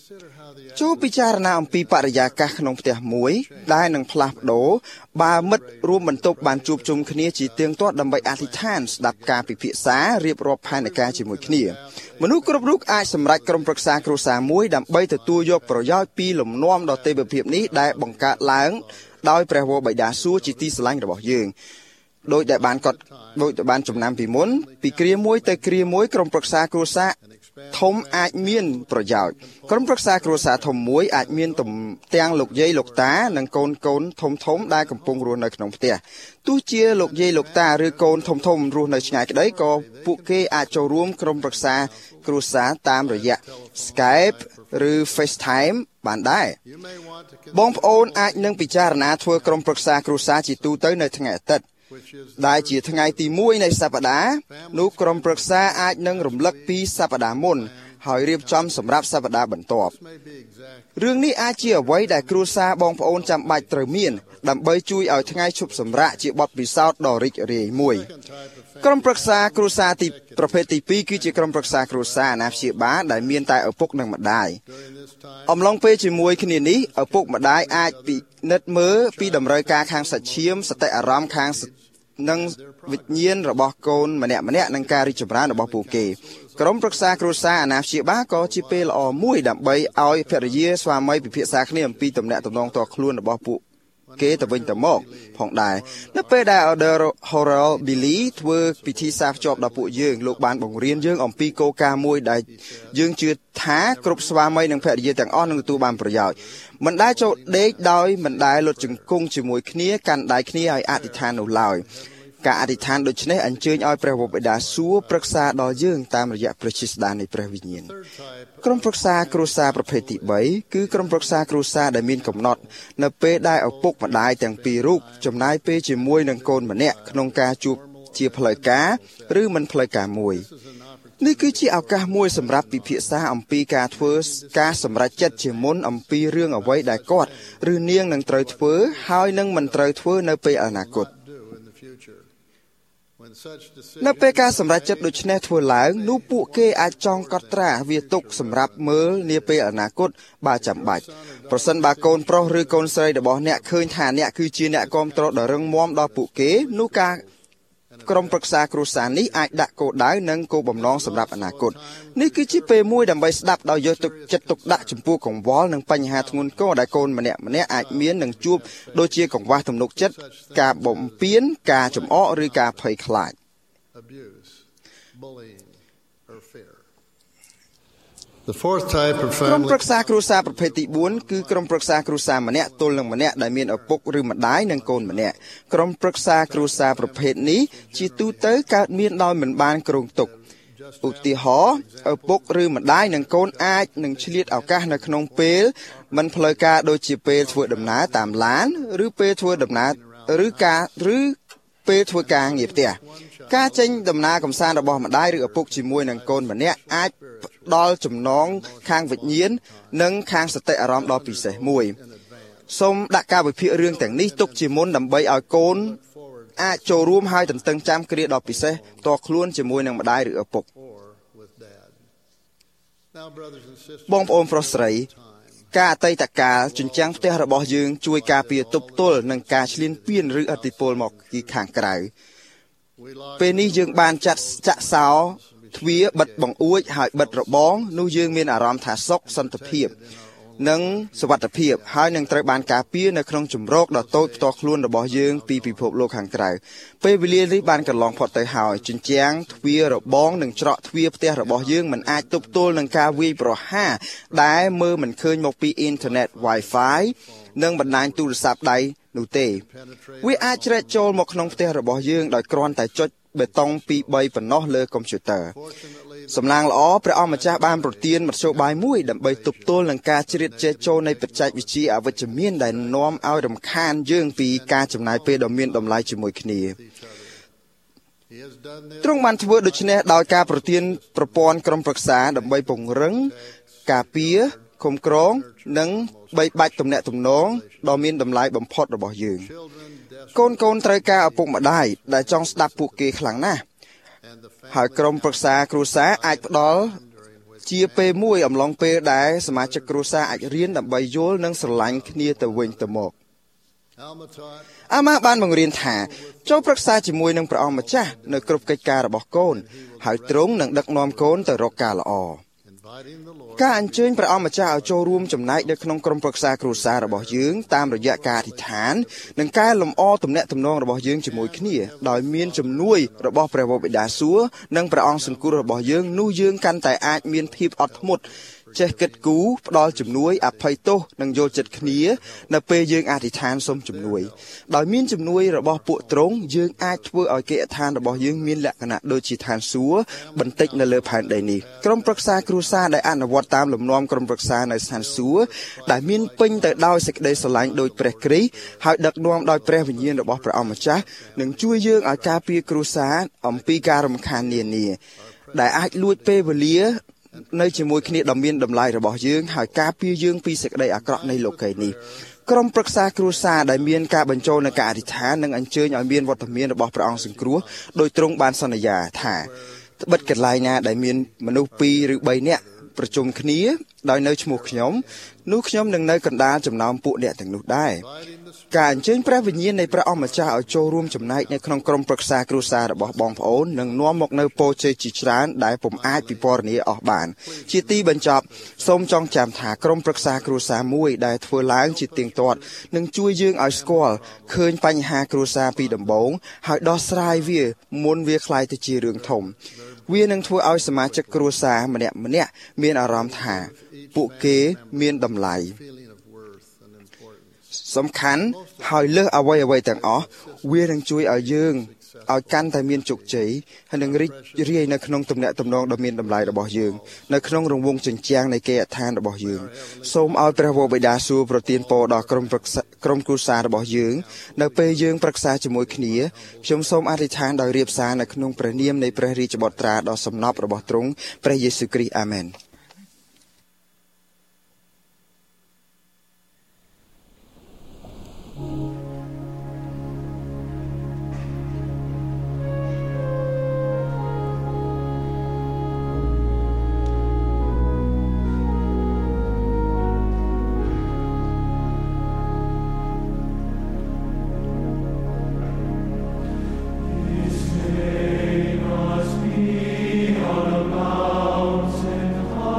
B: ចូលពិចារណាអំពីបរិយាកាសក្នុងផ្ទះមួយដែលនឹងផ្លាស់ប្ដូរបើមិត្តរួមបន្ទប់បានជួបជុំគ្នាជាទៀងទាត់ដើម្បីអធិដ្ឋានស្ដាប់ការពិភាក្សារៀបរាប់ផែនការជាមួយគ្នាមនុស្សគ្រប់រូបអាចសម្រេចក្រុមប្រឹក្សាគ្រួសារមួយដើម្បីទទួលយកប្រយោជន៍ពីលំនាំដ៏ទេវភាពនេះដែលបង្កើតឡើងដោយព្រះវរបិតាសួគ៌ជាទីស្រឡាញ់របស់យើងដោយដែលបានកត់ដោយដែលបានចំណាំពីមុនពីគ្រាមួយទៅគ្រាមួយក្រុមប្រឹក្សាគ្រួសារធំអាចមានប្រយោជន៍ក្រុមប្រឹក្សាគ្រួសារធំមួយអាចមានទាំងលោកយាយលោកតានិងកូនកូនធំធំដែលកំពុងរស់នៅក្នុងផ្ទះទោះជាលោកយាយលោកតាឬកូនធំធំរស់នៅឆ្ងាយក្តីក៏ពួកគេអាចចូលរួមក្រុមប្រឹក្សាគ្រួសារតាមរយៈ Skype ឬ FaceTime បានដែរបងប្អូនអាចនឹងពិចារណាធ្វើក្រុមប្រឹក្សាគ្រួសារជាទូទៅនៅថ្ងៃអាទិត្យដែលជាថ្ងៃទីមួយនៃសប្តាហ៍នោះក្រុមប្រឹក្សាអាចនឹងរំលឹកពីសប្តាហ៍មុនហើយរៀបចំសម្រាប់សប្តាហ៍បន្ទាប់រឿងនេះអាចជាអ្វីដែលគ្រួសារបងប្អូនចាំបាច់ត្រូវមានដើម្បីជួយឲ្យថ្ងៃឈប់សម្រាកជាបទពិសោធន៍ដ៏រីករាយមួយក្រុមប្រឹក្សាគ្រួសារទីប្រភេទទីពីរគឺជាក្រុមប្រឹក្សាគ្រួសារអាណាព្យាបាលដែលមានតែឪពុកនិងម្ដាយអំឡុងពេលជាមួយគ្នានេះឪពុកម្ដាយអាចពិនិត្យមើលពីតម្រូវការខាងសាច់ឈាមសតិអារម្មណ៍ខាងនិងវិញ្ញាណរបស់កូនម្នាក់ម្នាក់និងការរីកចម្រើនរបស់ពួកគេក្រុមប្រឹក្សាគ្រួសារអាណាព្យាបាលក៏ជាពេលល្អមួយដើម្បីឲ្យភរិយាស្វាមីពិភាក្សាគ្នាអំពីទំនាក់ទំនងតខ្លួនរបស់ពួកគេទៅវិញទៅមកផងដែរនៅពេលដែល Elder Harold Billy ធ្វើពិធីសាភ្ជាប់ដល់ពួកយើងលោកបានបង្រៀនយើងអំពីគោលការណ៍មួយដែលយើងជឿថាគ្រប់ស្វាមីនិងភរិយាទាំងអស់នឹងទទួលបានប្រយោជន៍មិនដែលចូលដេកដោយមិនដែលលុតជង្គង់ជាមួយគ្នាកាន់ដៃគ្នាឲ្យអធិដ្ឋាននោះឡើយការអធិដ្ឋានដូចនេះអញ្ជើញឲ្យព្រះវរបិតាសួគ៌ប្រឹក្សាដល់យើងតាមរយៈព្រះជាស្ដានៃព្រះវិញ្ញាណក្រុមប្រឹក្សាគ្រួសារប្រភេទទីបីគឺក្រុមប្រឹក្សាគ្រួសារដែលមានកំណត់នៅពេលដែលឪពុកម្ដាយទាំងពីររូបចំណាយពេលជាមួយនឹងកូនម្នាក់ក្នុងការជួបជាផ្លូវការឬមិនផ្លូវការមួយនេះគឺជាឱកាសមួយសម្រាប់ពិភាក្សាអំពីការធ្វើការសម្រេចចិត្តជាមុនអំពីរឿងអ្វីដែលគាត់ឬនាងនឹងត្រូវធ្វើហើយនឹងមិនត្រូវធ្វើនៅពេលអនាគតនៅពេលការសម្រេចចិត្តដូចនេះធ្វើឡើងនោះពួកគេអាចចងកត់ត្រាវាទុកសម្រាប់មើលនាពេលអនាគតបើចាំបាច់ប្រសិនបើកូនប្រុសឬកូនស្រីរបស់អ្នកឃើញថាអ្នកគឺជាអ្នកគាំទ្រដ៏រឹងមាំដល់ពួកគេនោះការក្រុមប្រឹក្សាគ្រួសារនេះអាចដាក់គោលដៅនិងគោលបំណងសម្រាប់អនាគតនេះគឺជាពេលមួយដើម្បីស្ដាប់ដោយយកទឹកចិត្តទុកដាក់ចំពោះកង្វល់និងបញ្ហាធ្ងន់ធ្ងរដែលកូនម្នាក់ម្នាក់អាចមាននឹងជួបដូចជាកង្វះទំនុកចិត្តការបំពានការចំអកឬការភ័យខ្លាចក្រុមប្រឹក្សាគ្រួសារប្រភេទទីបួនគឺក្រុមប្រឹក្សាគ្រួសារម្នាក់ទល់នឹងម្នាក់ដែលមានឪពុកឬម្ដាយនិងកូនម្នាក់ក្រុមប្រឹក្សាគ្រួសារប្រភេទនេះជាទូទៅកើតមានដោយមិនបានគ្រោងទុកឧទាហរណ៍ឪពុកឬម្ដាយនិងកូនអាចនឹងឆ្លៀតឱកាសនៅក្នុងពេលមិនផ្លូវការដូចជាពេលធ្វើដំណើរតាមឡានឬពេលធ្វើដំណើរឬការឬពេលធ្វើការងារផ្ទះការចេញដំណើរកម្សាន្តរបស់ម្ដាយឬឪពុកជាមួយនឹងកូនម្នាក់អាចផ្ដល់ចំណងខាងវិញ្ញាណនិងខាងសតិអារម្មណ៍ដ៏ពិសេសមួយសូមដាក់ការវិភាគរឿងទាំងនេះទុកជាមុនដើម្បីឲ្យកូនអាចចូលរួមហើយទន្ទឹងចាំគ្រាដ៏ពិសេសផ្ទាល់ខ្លួនជាមួយនឹងម្ដាយឬឪពុកបងប្អូនប្រុសស្រីការអតីតកាលជញ្ជាំងផ្ទះរបស់យើងជួយការពារទប់ទល់នឹងការឈ្លានពានឬឥទ្ធិពលមកពីខាងក្រៅពេលនេះយើងបានចាត់ចាក់សោទ្វារបិទបង្អួចហើយបិទរបងនោះយើងមានអារម្មណ៍ថាសុខសន្តិភាពនិងសុវត្ថិភាពហើយនឹងត្រូវបានការពារនៅក្នុងជំរកដ៏តូចផ្ទាល់ខ្លួនរបស់យើងពីពិភពលោកខាងក្រៅពេលវេលានេះបានកន្លងផុតទៅហើយជញ្ជាំងទ្វាររបងនិងច្រកទ្វារផ្ទះរបស់យើងមិនអាចទប់ទល់នឹងការវាយប្រហារដែលមើលមិនឃើញមកពីអ៊ីនធឺណិត Wi-Fi និងបណ្ដាញទូរស័ព្ទដៃនោះទេវាអាចជ្រែកចូលមកក្នុងផ្ទះរបស់យើងដោយគ្រាន់តែចុចបេតុងពីរបីប៉ុណ្ណោះលើកុំព្យូទ័រសំណាងល្អព្រះអង្គម្ចាស់បានប្រទានមធ្យោបាយមួយដើម្បីទប់ទល់នឹងការជ្រៀតជ្រែកចូលនៃបច្ចេកវិទ្យាអវិជ្ជមានដែលនាំឲ្យរំខានយើងពីការចំណាយពេលដ៏មានតម្លៃជាមួយគ្នាទ្រង់បានធ្វើដូច្នេះដោយការប្រទានប្រព័ន្ធក្រុមប្រឹក្សាដើម្បីពង្រឹងការពារគុំក្រងនិងបីបាច់ទំនាក់ទំនងដ៏មានតម្លៃបំផុតរបស់យើងកូនកូនត្រូវការឪពុកម្ដាយដែលចង់ស្ដាប់ពួកគេខ្លាំងណាស់ហើយក្រុមប្រឹក្សាគ្រួសារអាចផ្ដល់ជាពេលមួយអំឡុងពេលដែលសមាជិកគ្រួសារអាចរៀនដើម្បីយល់និងស្រឡាញ់គ្នាទៅវិញទៅមកអាម៉ាបានបង្រៀនថាចូលប្រឹក្សាជាមួយនឹងព្រះអង្គម្ចាស់នៅគ្រប់កិច្ចការរបស់កូនហើយទ្រង់នឹងដឹកនាំកូនទៅរកការល្អការអញ្ជើញព្រះអង្គម្ចាស់ឲ្យចូលរួមចំណែកនៅក្នុងក្រុមប្រឹក្សាគ្រួសាររបស់យើងតាមរយៈការអធិដ្ឋាននិងការលំអទំនាក់ទំនងរបស់យើងជាមួយគ្នាដោយមានជំនួយរបស់ព្រះវរបិតាសួគ៌និងព្រះអង្គសង្គ្រោះរបស់យើងនោះយើងកាន់តែអាចមានភាពអត់ធ្មត់ចេះគិតគូរផ្ដល់ជំនួយអភ័យទោសនិងយល់ចិត្តគ្នានៅពេលយើងអធិដ្ឋានសូមជំនួយដោយមានជំនួយរបស់ពួកទ្រង់យើងអាចធ្វើឲ្យកិច្ចឋានរបស់យើងមានលក្ខណៈដូចជាឋានសួគ៌បន្តិចនៅលើផែនដីនេះក្រុមប្រឹក្សាគ្រួសារដែលអនុវត្តតាមលំនាំក្រុមប្រឹក្សានៅឋានសួគ៌ដែលមានពេញទៅដោយសេចក្តីស្រឡាញ់ដោយព្រះគ្រីស្ទហើយដឹកនាំដោយព្រះវិញ្ញាណរបស់ព្រះអង្គម្ចាស់នឹងជួយយើងឲ្យការពារគ្រួសារអំពីការរំខាននានាដែលអាចលួចពេលវេលានៅជាមួយគ្នាដ៏មានតម្លៃរបស់យើងហើយការពារយើងពីសេចក្តីអាក្រក់នៃលោកីយ៍នេះក្រុមប្រឹក្សាគ្រួសារដែលមានការបញ្ចូលនៅការអធិដ្ឋាននិងអញ្ជើញឲ្យមានវត្តមានរបស់ព្រះអង្គសង្គ្រោះដោយទ្រង់បានសន្យាថាត្បិតកន្លែងណាដែលមានមនុស្សពីរឬបីនាក់ប្រជុំគ្នាដោយនៅឈ្មោះខ្ញុំនោះខ្ញុំនឹងនៅកណ្ដាលចំណោមពួកអ្នកទាំងនោះដែរការអញ្ជើញព្រះវិញ្ញាណនៃព្រះអង្គម្ចាស់ឲ្យចូលរួមចំណែកនៅក្នុងក្រុមប្រឹក្សាគ្រួសាររបស់បងប្អូននឹងនាំមកនៅពរជ័យជាច្រើនដែលពុំអាចពិពណ៌នាអស់បានជាទីបញ្ចប់សូមចងចាំថាក្រុមប្រឹក្សាគ្រួសារមួយដែលធ្វើឡើងជាទៀងទាត់នឹងជួយយើងឲ្យស្គាល់ឃើញបញ្ហាគ្រួសារពីដំបូងហើយដោះស្រាយវាមុនវាក្លាយទៅជារឿងធំវានឹងធ្វើឲ្យសមាជិកគ្រួសារម្នាក់ម្នាក់មានអារម្មណ៍ថាពួកគេមានតម្លៃសំខាន់ហើយលើសអ្វីអ្វីទាំងអស់វានឹងជួយឲ្យយើងឲ្យកាន់តែមានជោគជ័យហើយនឹងរីករាយនៅក្នុងទំនាក់ទំនងដ៏មានតម្លៃរបស់យើងនៅក្នុងរង្វង់ជញ្ជាំងនៃកិច្ចដ្ឋានរបស់យើងសូមឲ្យព្រះវរបិតាសួគ៌ប្រទានពរដល់ក្រុមក្រុមគ្រួសាររបស់យើងនៅពេលយើងប្រឹក្សាជាមួយគ្នាខ្ញុំសូមអធិដ្ឋានដោយរៀបសារនៅក្នុងព្រះនាមនៃព្រះរាជបុត្រាដ៏សំណប់របស់ទ្រង់ព្រះយេស៊ូវគ្រីស្ទអាមែន
M: On a mountain high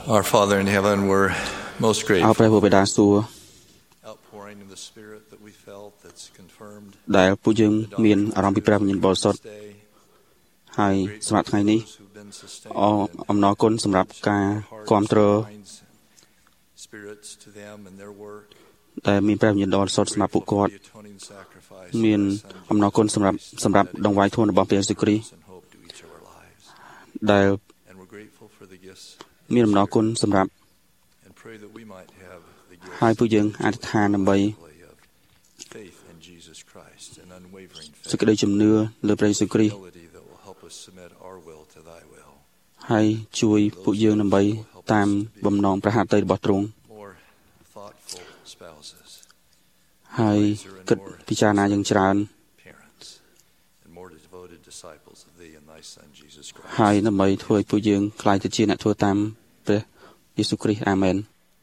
M: Our Father in heaven, we're most
F: អោ
M: grateful
F: ព្រះបិតាសួគ៌
M: outpouring of the Spirit that we felt that's confirmed
F: ដែលពួកយើងមានអារម្មណ៍ពីព្រះវិញ្ញាណបរិសុទ្ធហើយសម្រាប់ថ្ងៃនេះអអំណរគុណសម្រាប់ការគាំទ្រ
M: spirits to them and their work
F: ដែលមានព្រះវិញ្ញាណបរិសុទ្ធសម្រាប់ពួកគាត់មានអំណរគុណសម្រាប់សម្រាប់ដង្វាយធម៌របស់ព្រះយេស៊ូវគ្រីស្ទដែល
M: and we're grateful for the gifts
F: មានអំណរគុណសម្រាប់
M: and pray that we might have the gift
F: ហើយពួកយើងអធិដ្ឋានដើម្បី
M: faith in Jesus Christ and unwavering
F: សេចក្តីជំនឿលើព្រះយេស៊ូវគ្រីស្ទ
M: that will help us submit our will to thy will
F: ហើយជួយពួកយើងដើម្បីតាមបំណងព្រះហឫទ័យរបស់ទ្រង់
M: more thoughtful spouses
F: ហើយគិតពិចារណាយ៉ាងច្រើន
M: parents and more devoted disciples of thee and thy son Jesus Christ
F: ហើយដើម្បីធ្វើឲ្យពួកយើងក្លាយទៅជាអ្នកធ្វើតាមព្រះយេស៊ូវគ្រីស្ទអាមែន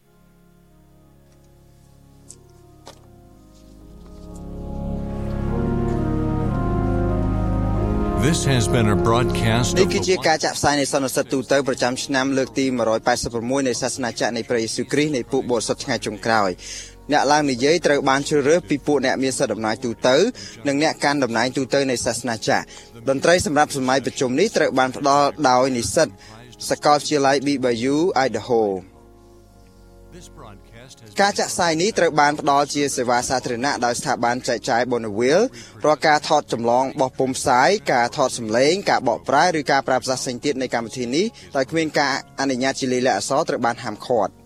K: This has been a broadcast
B: នេះ
K: of
B: គឺជា
K: the
B: ការចាក់ផ្សាយនៃសន្និសីទទូទៅប្រចាំឆ្នាំលើកទីone hundred eighty-sixនៃសាសនាចក្រនៃព្រះយេស៊ូវគ្រីស្ទនៃពួកបរិសុទ្ធថ្ងៃចុងក្រោយអ្នកឡើងនិយាយត្រូវបានជ្រើសរើសពីពួកអ្នកមានសិទ្ធិអំណាចទូទៅនិងអ្នកកាន់តំណែងទូទៅនៃសាសនាចក្រតន្ត្រីសម្រាប់សម័យប្រជុំនេះត្រូវបានផ្ដល់ដោយនិស្សិតសាកលវិទ្យាល័យ ប៊ី បៃ យូ Idaho ការចាក់ផ្សាយនេះត្រូវបានផ្ដល់ជាសេវាសាធារណៈដោយស្ថាប័នចែកចាយ Bonneville រាល់ការថតចម្លងបោះពុម្ពផ្សាយការថតសម្លេងការបកប្រែឬការប្រើភាសាផ្សេងទៀតនៃកម្មវិធីនេះដោយគ្មានការអនុញ្ញាតជាលាយលក្ខណ៍អក្សរត្រូវបានហាមឃាត់